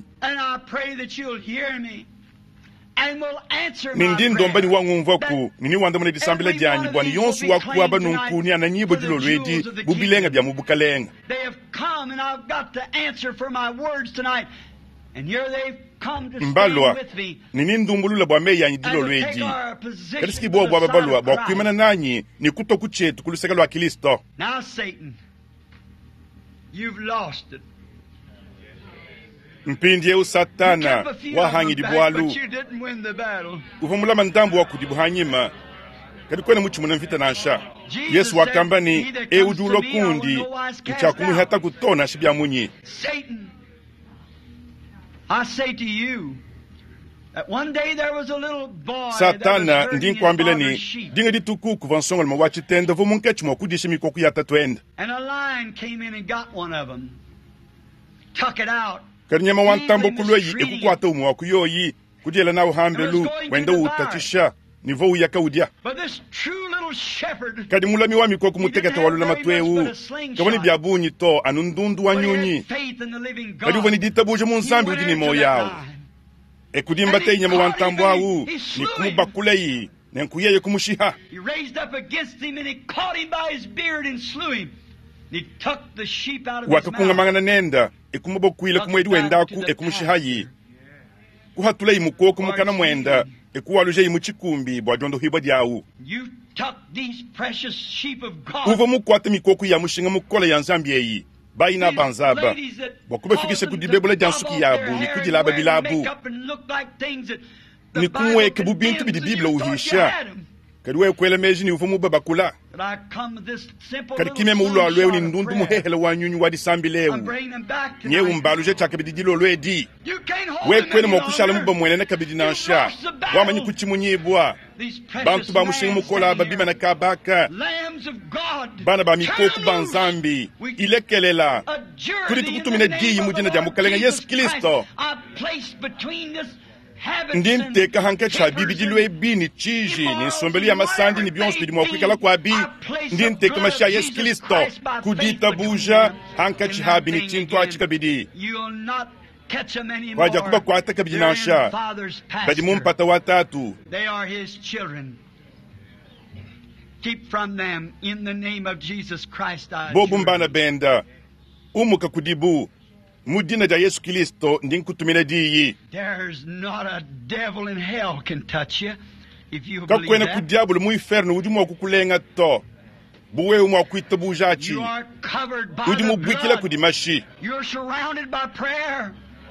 nindindomba ni wangumva ku nini wanda mune disambila dianyi bwani yonsu waku aba nunkuni ananyibo jilo lwedi bubilenga bya mubukalenga mbalwa nini ndumbulula bwa meyanyi dilo lwedi kalisiki bwa bwa balwa bwa kuimana nanyi ni kuto kuchetu kuluseka lwa Kristo. Now Satan, you've lost it. mpindi eu satana wahangidi bwalu uvumulama ndambu wakudibu hanyima kadi kwena muchimuna mvita nasha Yesu wakamba ni ujulo kundi nchakumu hata kutona shibya munyi. Satan, I say to you that one day there was a little boy satana ndinkwambile ni dinga ditukuku vansonga lima wachitenda vumunkechi mwakudishi mikoku yata twenda and a lion came in and got one of them, took it out. karinyama wantambo kulweyi ekukwata umu wakuyoyi kujela na uhambelu wenda utatisha nivo uyaka udya kadi mulami wa mikoku mutegeta walula matweu kaboni byabunyi to anundundu wanyunyi kadi uboni ditabuje munzambi ujini moyawu ekudimba te inyama wantambo wawu ni kumubakuleyi nenkuyeye kumushiha wakakungamangana nenda ekumubokwile kumwedi wendaku ekumushihayi kuhatula imukoko mukana mwenda ekuwaluje imuchikumbi bwajondo hibwa dyawu uvo mukwata mikoko ya mushinga mukola ya nzambi eyi bayina banzaba bwakubefikisha kudibebula jansuki yabu ni kudilaba bilabu ni kumweke bubintu bidi bibla uhisha kadi we kwele meji ni ufumu babakula kadi kime mulo alwe ni ndundu muhehele wanyunyu wadi sambilewu nye umbalu je chakabidi dilo lwedi we kwele mokushala muba mwene kabidi nansha wamanyi kuchimunyibwa bantu ba mushingu mukola babima na kabaka bana ba mikoku banzambi ilekelela kuri tukutumine diyi mujina jamu kalenga Yesu Kristo ndinteka hanke chabibi dilwe bini chiji ni sombeli ya masandi ni bionse bidi mwakwikala kwa bi ndinteka masha Yesu Kristo kudita buja hanke chabi ni chinto achikabidi waja kuba kwa ataka bidi nansha badi mumpata watatu. They are his children. Keep from them in the name of Jesus Christ. Bobu mbana benda umuka kudibu mudina ja Yesu Kristo ndinkutumira diyi. There's not a devil in hell can touch you if you believe kakwena that. Ku diabolo mu inferno udimu kukulenga to buwe umwa kwita bujachi You are covered by udimu the bwikila blood. kudimashi You're surrounded by prayer.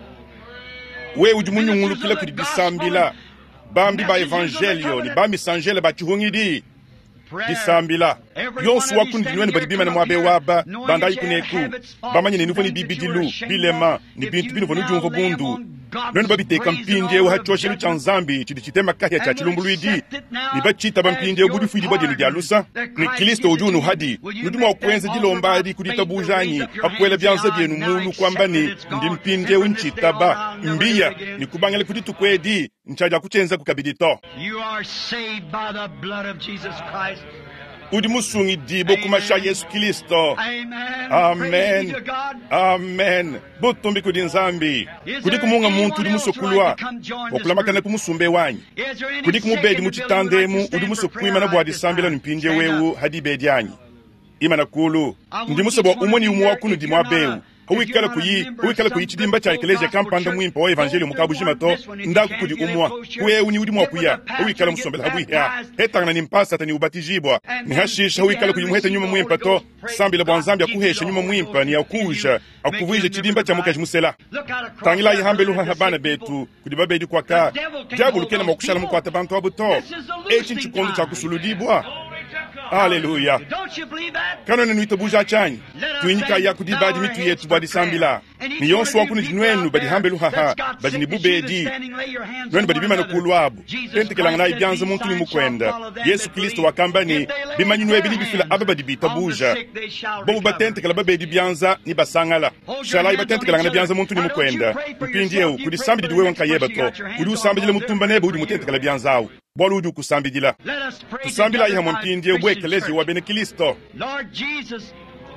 we udimu nyungulukila kudisambila bambi ba evangelio ni bambi sanjele ba chihungidi disambila yonsu wakundi nweni badibima na mwabe waba banda ikuneku bamanyi ne nufoni bibidilu bilema ni bintu binu vonu jumvo bundu nweni babiteka mpinje wa hachoshe luchanzambi chidichitema kahya cha chilumbuluidi ni bachita bampinje ubudi fuidi badi nidialusa ni Kristo ujunu hadi nudimu wakwenze jilombadi kudita bujani akwele byanza byenu mulu kwamba ni ndi mpinje unchitaba mbia ni kubangele kuditu kwedi nchaja kuchenza kukabidito. You are saved by the blood of Jesus Christ. Udimusungi dibo kumasha Yesu Kristo. Amen. Amen. Butumbi kudinzambi. Kudi kumunga muntu udimusokulwa. Okulamakana kumusumbe wanyi. Kudi kumubedi muchitandemu udimusokuima na bwadi sambila mpinje wewu hadi bedi anyi. Ima nakulu. Ndimusabo umoni umuwakunu dimwabewu. Uwikala kuyi chidimba cha ekeleje kampanda muimpa wa evangelio mukabujima to ndaku kudi umwa kuye uni udi mwakuya uwikala musombela habuya hetanga ni mpasa tani ubatijibwa ni hashisha uwikala kuyi muheta nyuma muimpa to sambila bwanzambia kuhesha nyuma muimpa ni akuja akuvuje chidimba cha mukaji musela tangila ihambelu habana betu kudi babedi kwa ka jabu lukena makushala mukwata bantu wabuto echi nchikondo cha kusuludibwa. Hallelujah. Kanone nuita buja chanyi. Tuinika ya kudibadi mitu yetu badi sambila. Ni yonsu wakuni jinwenu badi hambelu haha. Badi ni bubedi. Nweni badi bima nukuluabu. Tente kelangana ibianza muntu ni mukwenda. Yesu Kristo wakambani. Bima nyinwe bili bifila aba badi bita buja. Bobu batente kelaba bedi bianza ni basangala. Shalai batente kelangana bianza muntu ni mukwenda. Mpindieu kudisambidi diwe wankayeba to. Kudu usambidile mutumba nebe udi mutente kelaba bianzao. Bolu udu kusambidila. Tusambila iha mpindi ubwe kelezi wa bene Kristo. Lord Jesus,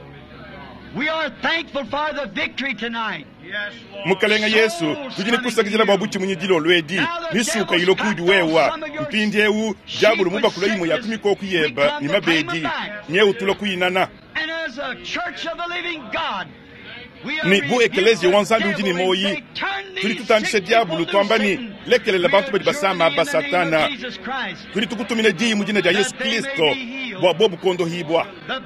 we are thankful for the victory tonight. Mukalenga Yesu, tujini kusakijila babuchi munyidilo lwedi, nisuka ilo kudi wewa, mpindi ewu, jabulu muba kula imo ya kumiko kuyeba, ni mabedi, nye utulo kuyinana. And as a church of the living God, ni bu ekelezi wanzambi ujini moyi, tuli tutandishe diabulu tuambani, lekele la bantu badi basama basatana, tuli tukutumine dii mujine ja Yesu Kristo, wa bobu kondo hibwa.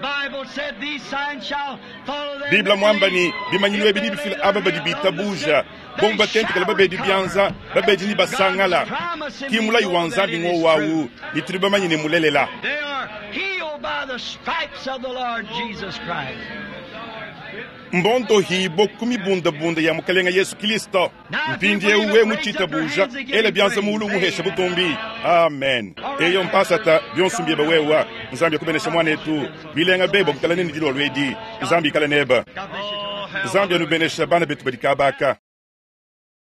Bibla mwambani, bimanyiliwe bidi bifila aba badi bitabuja, bomu batente kala babedi bianza, babedi ni basangala, kimula yu wanzambi ngo wawu, nituriba manyine mulelela. They are healed by the stripes of the Lord Jesus Christ. Mbondo hibo kumibunda bunda ya mukalenga Yesu Kristo. Mpindi ewe muchita buja, ele bianza mulu muhesha butumbi. Amen. Eyo mpasata, bionsumbie bawewa, nzambi kubenesha mwanetu, bilenga bebo mkalaneni jilo lwedi, nzambi kala neba. Nzambi anubenesha bana betu badikabaka.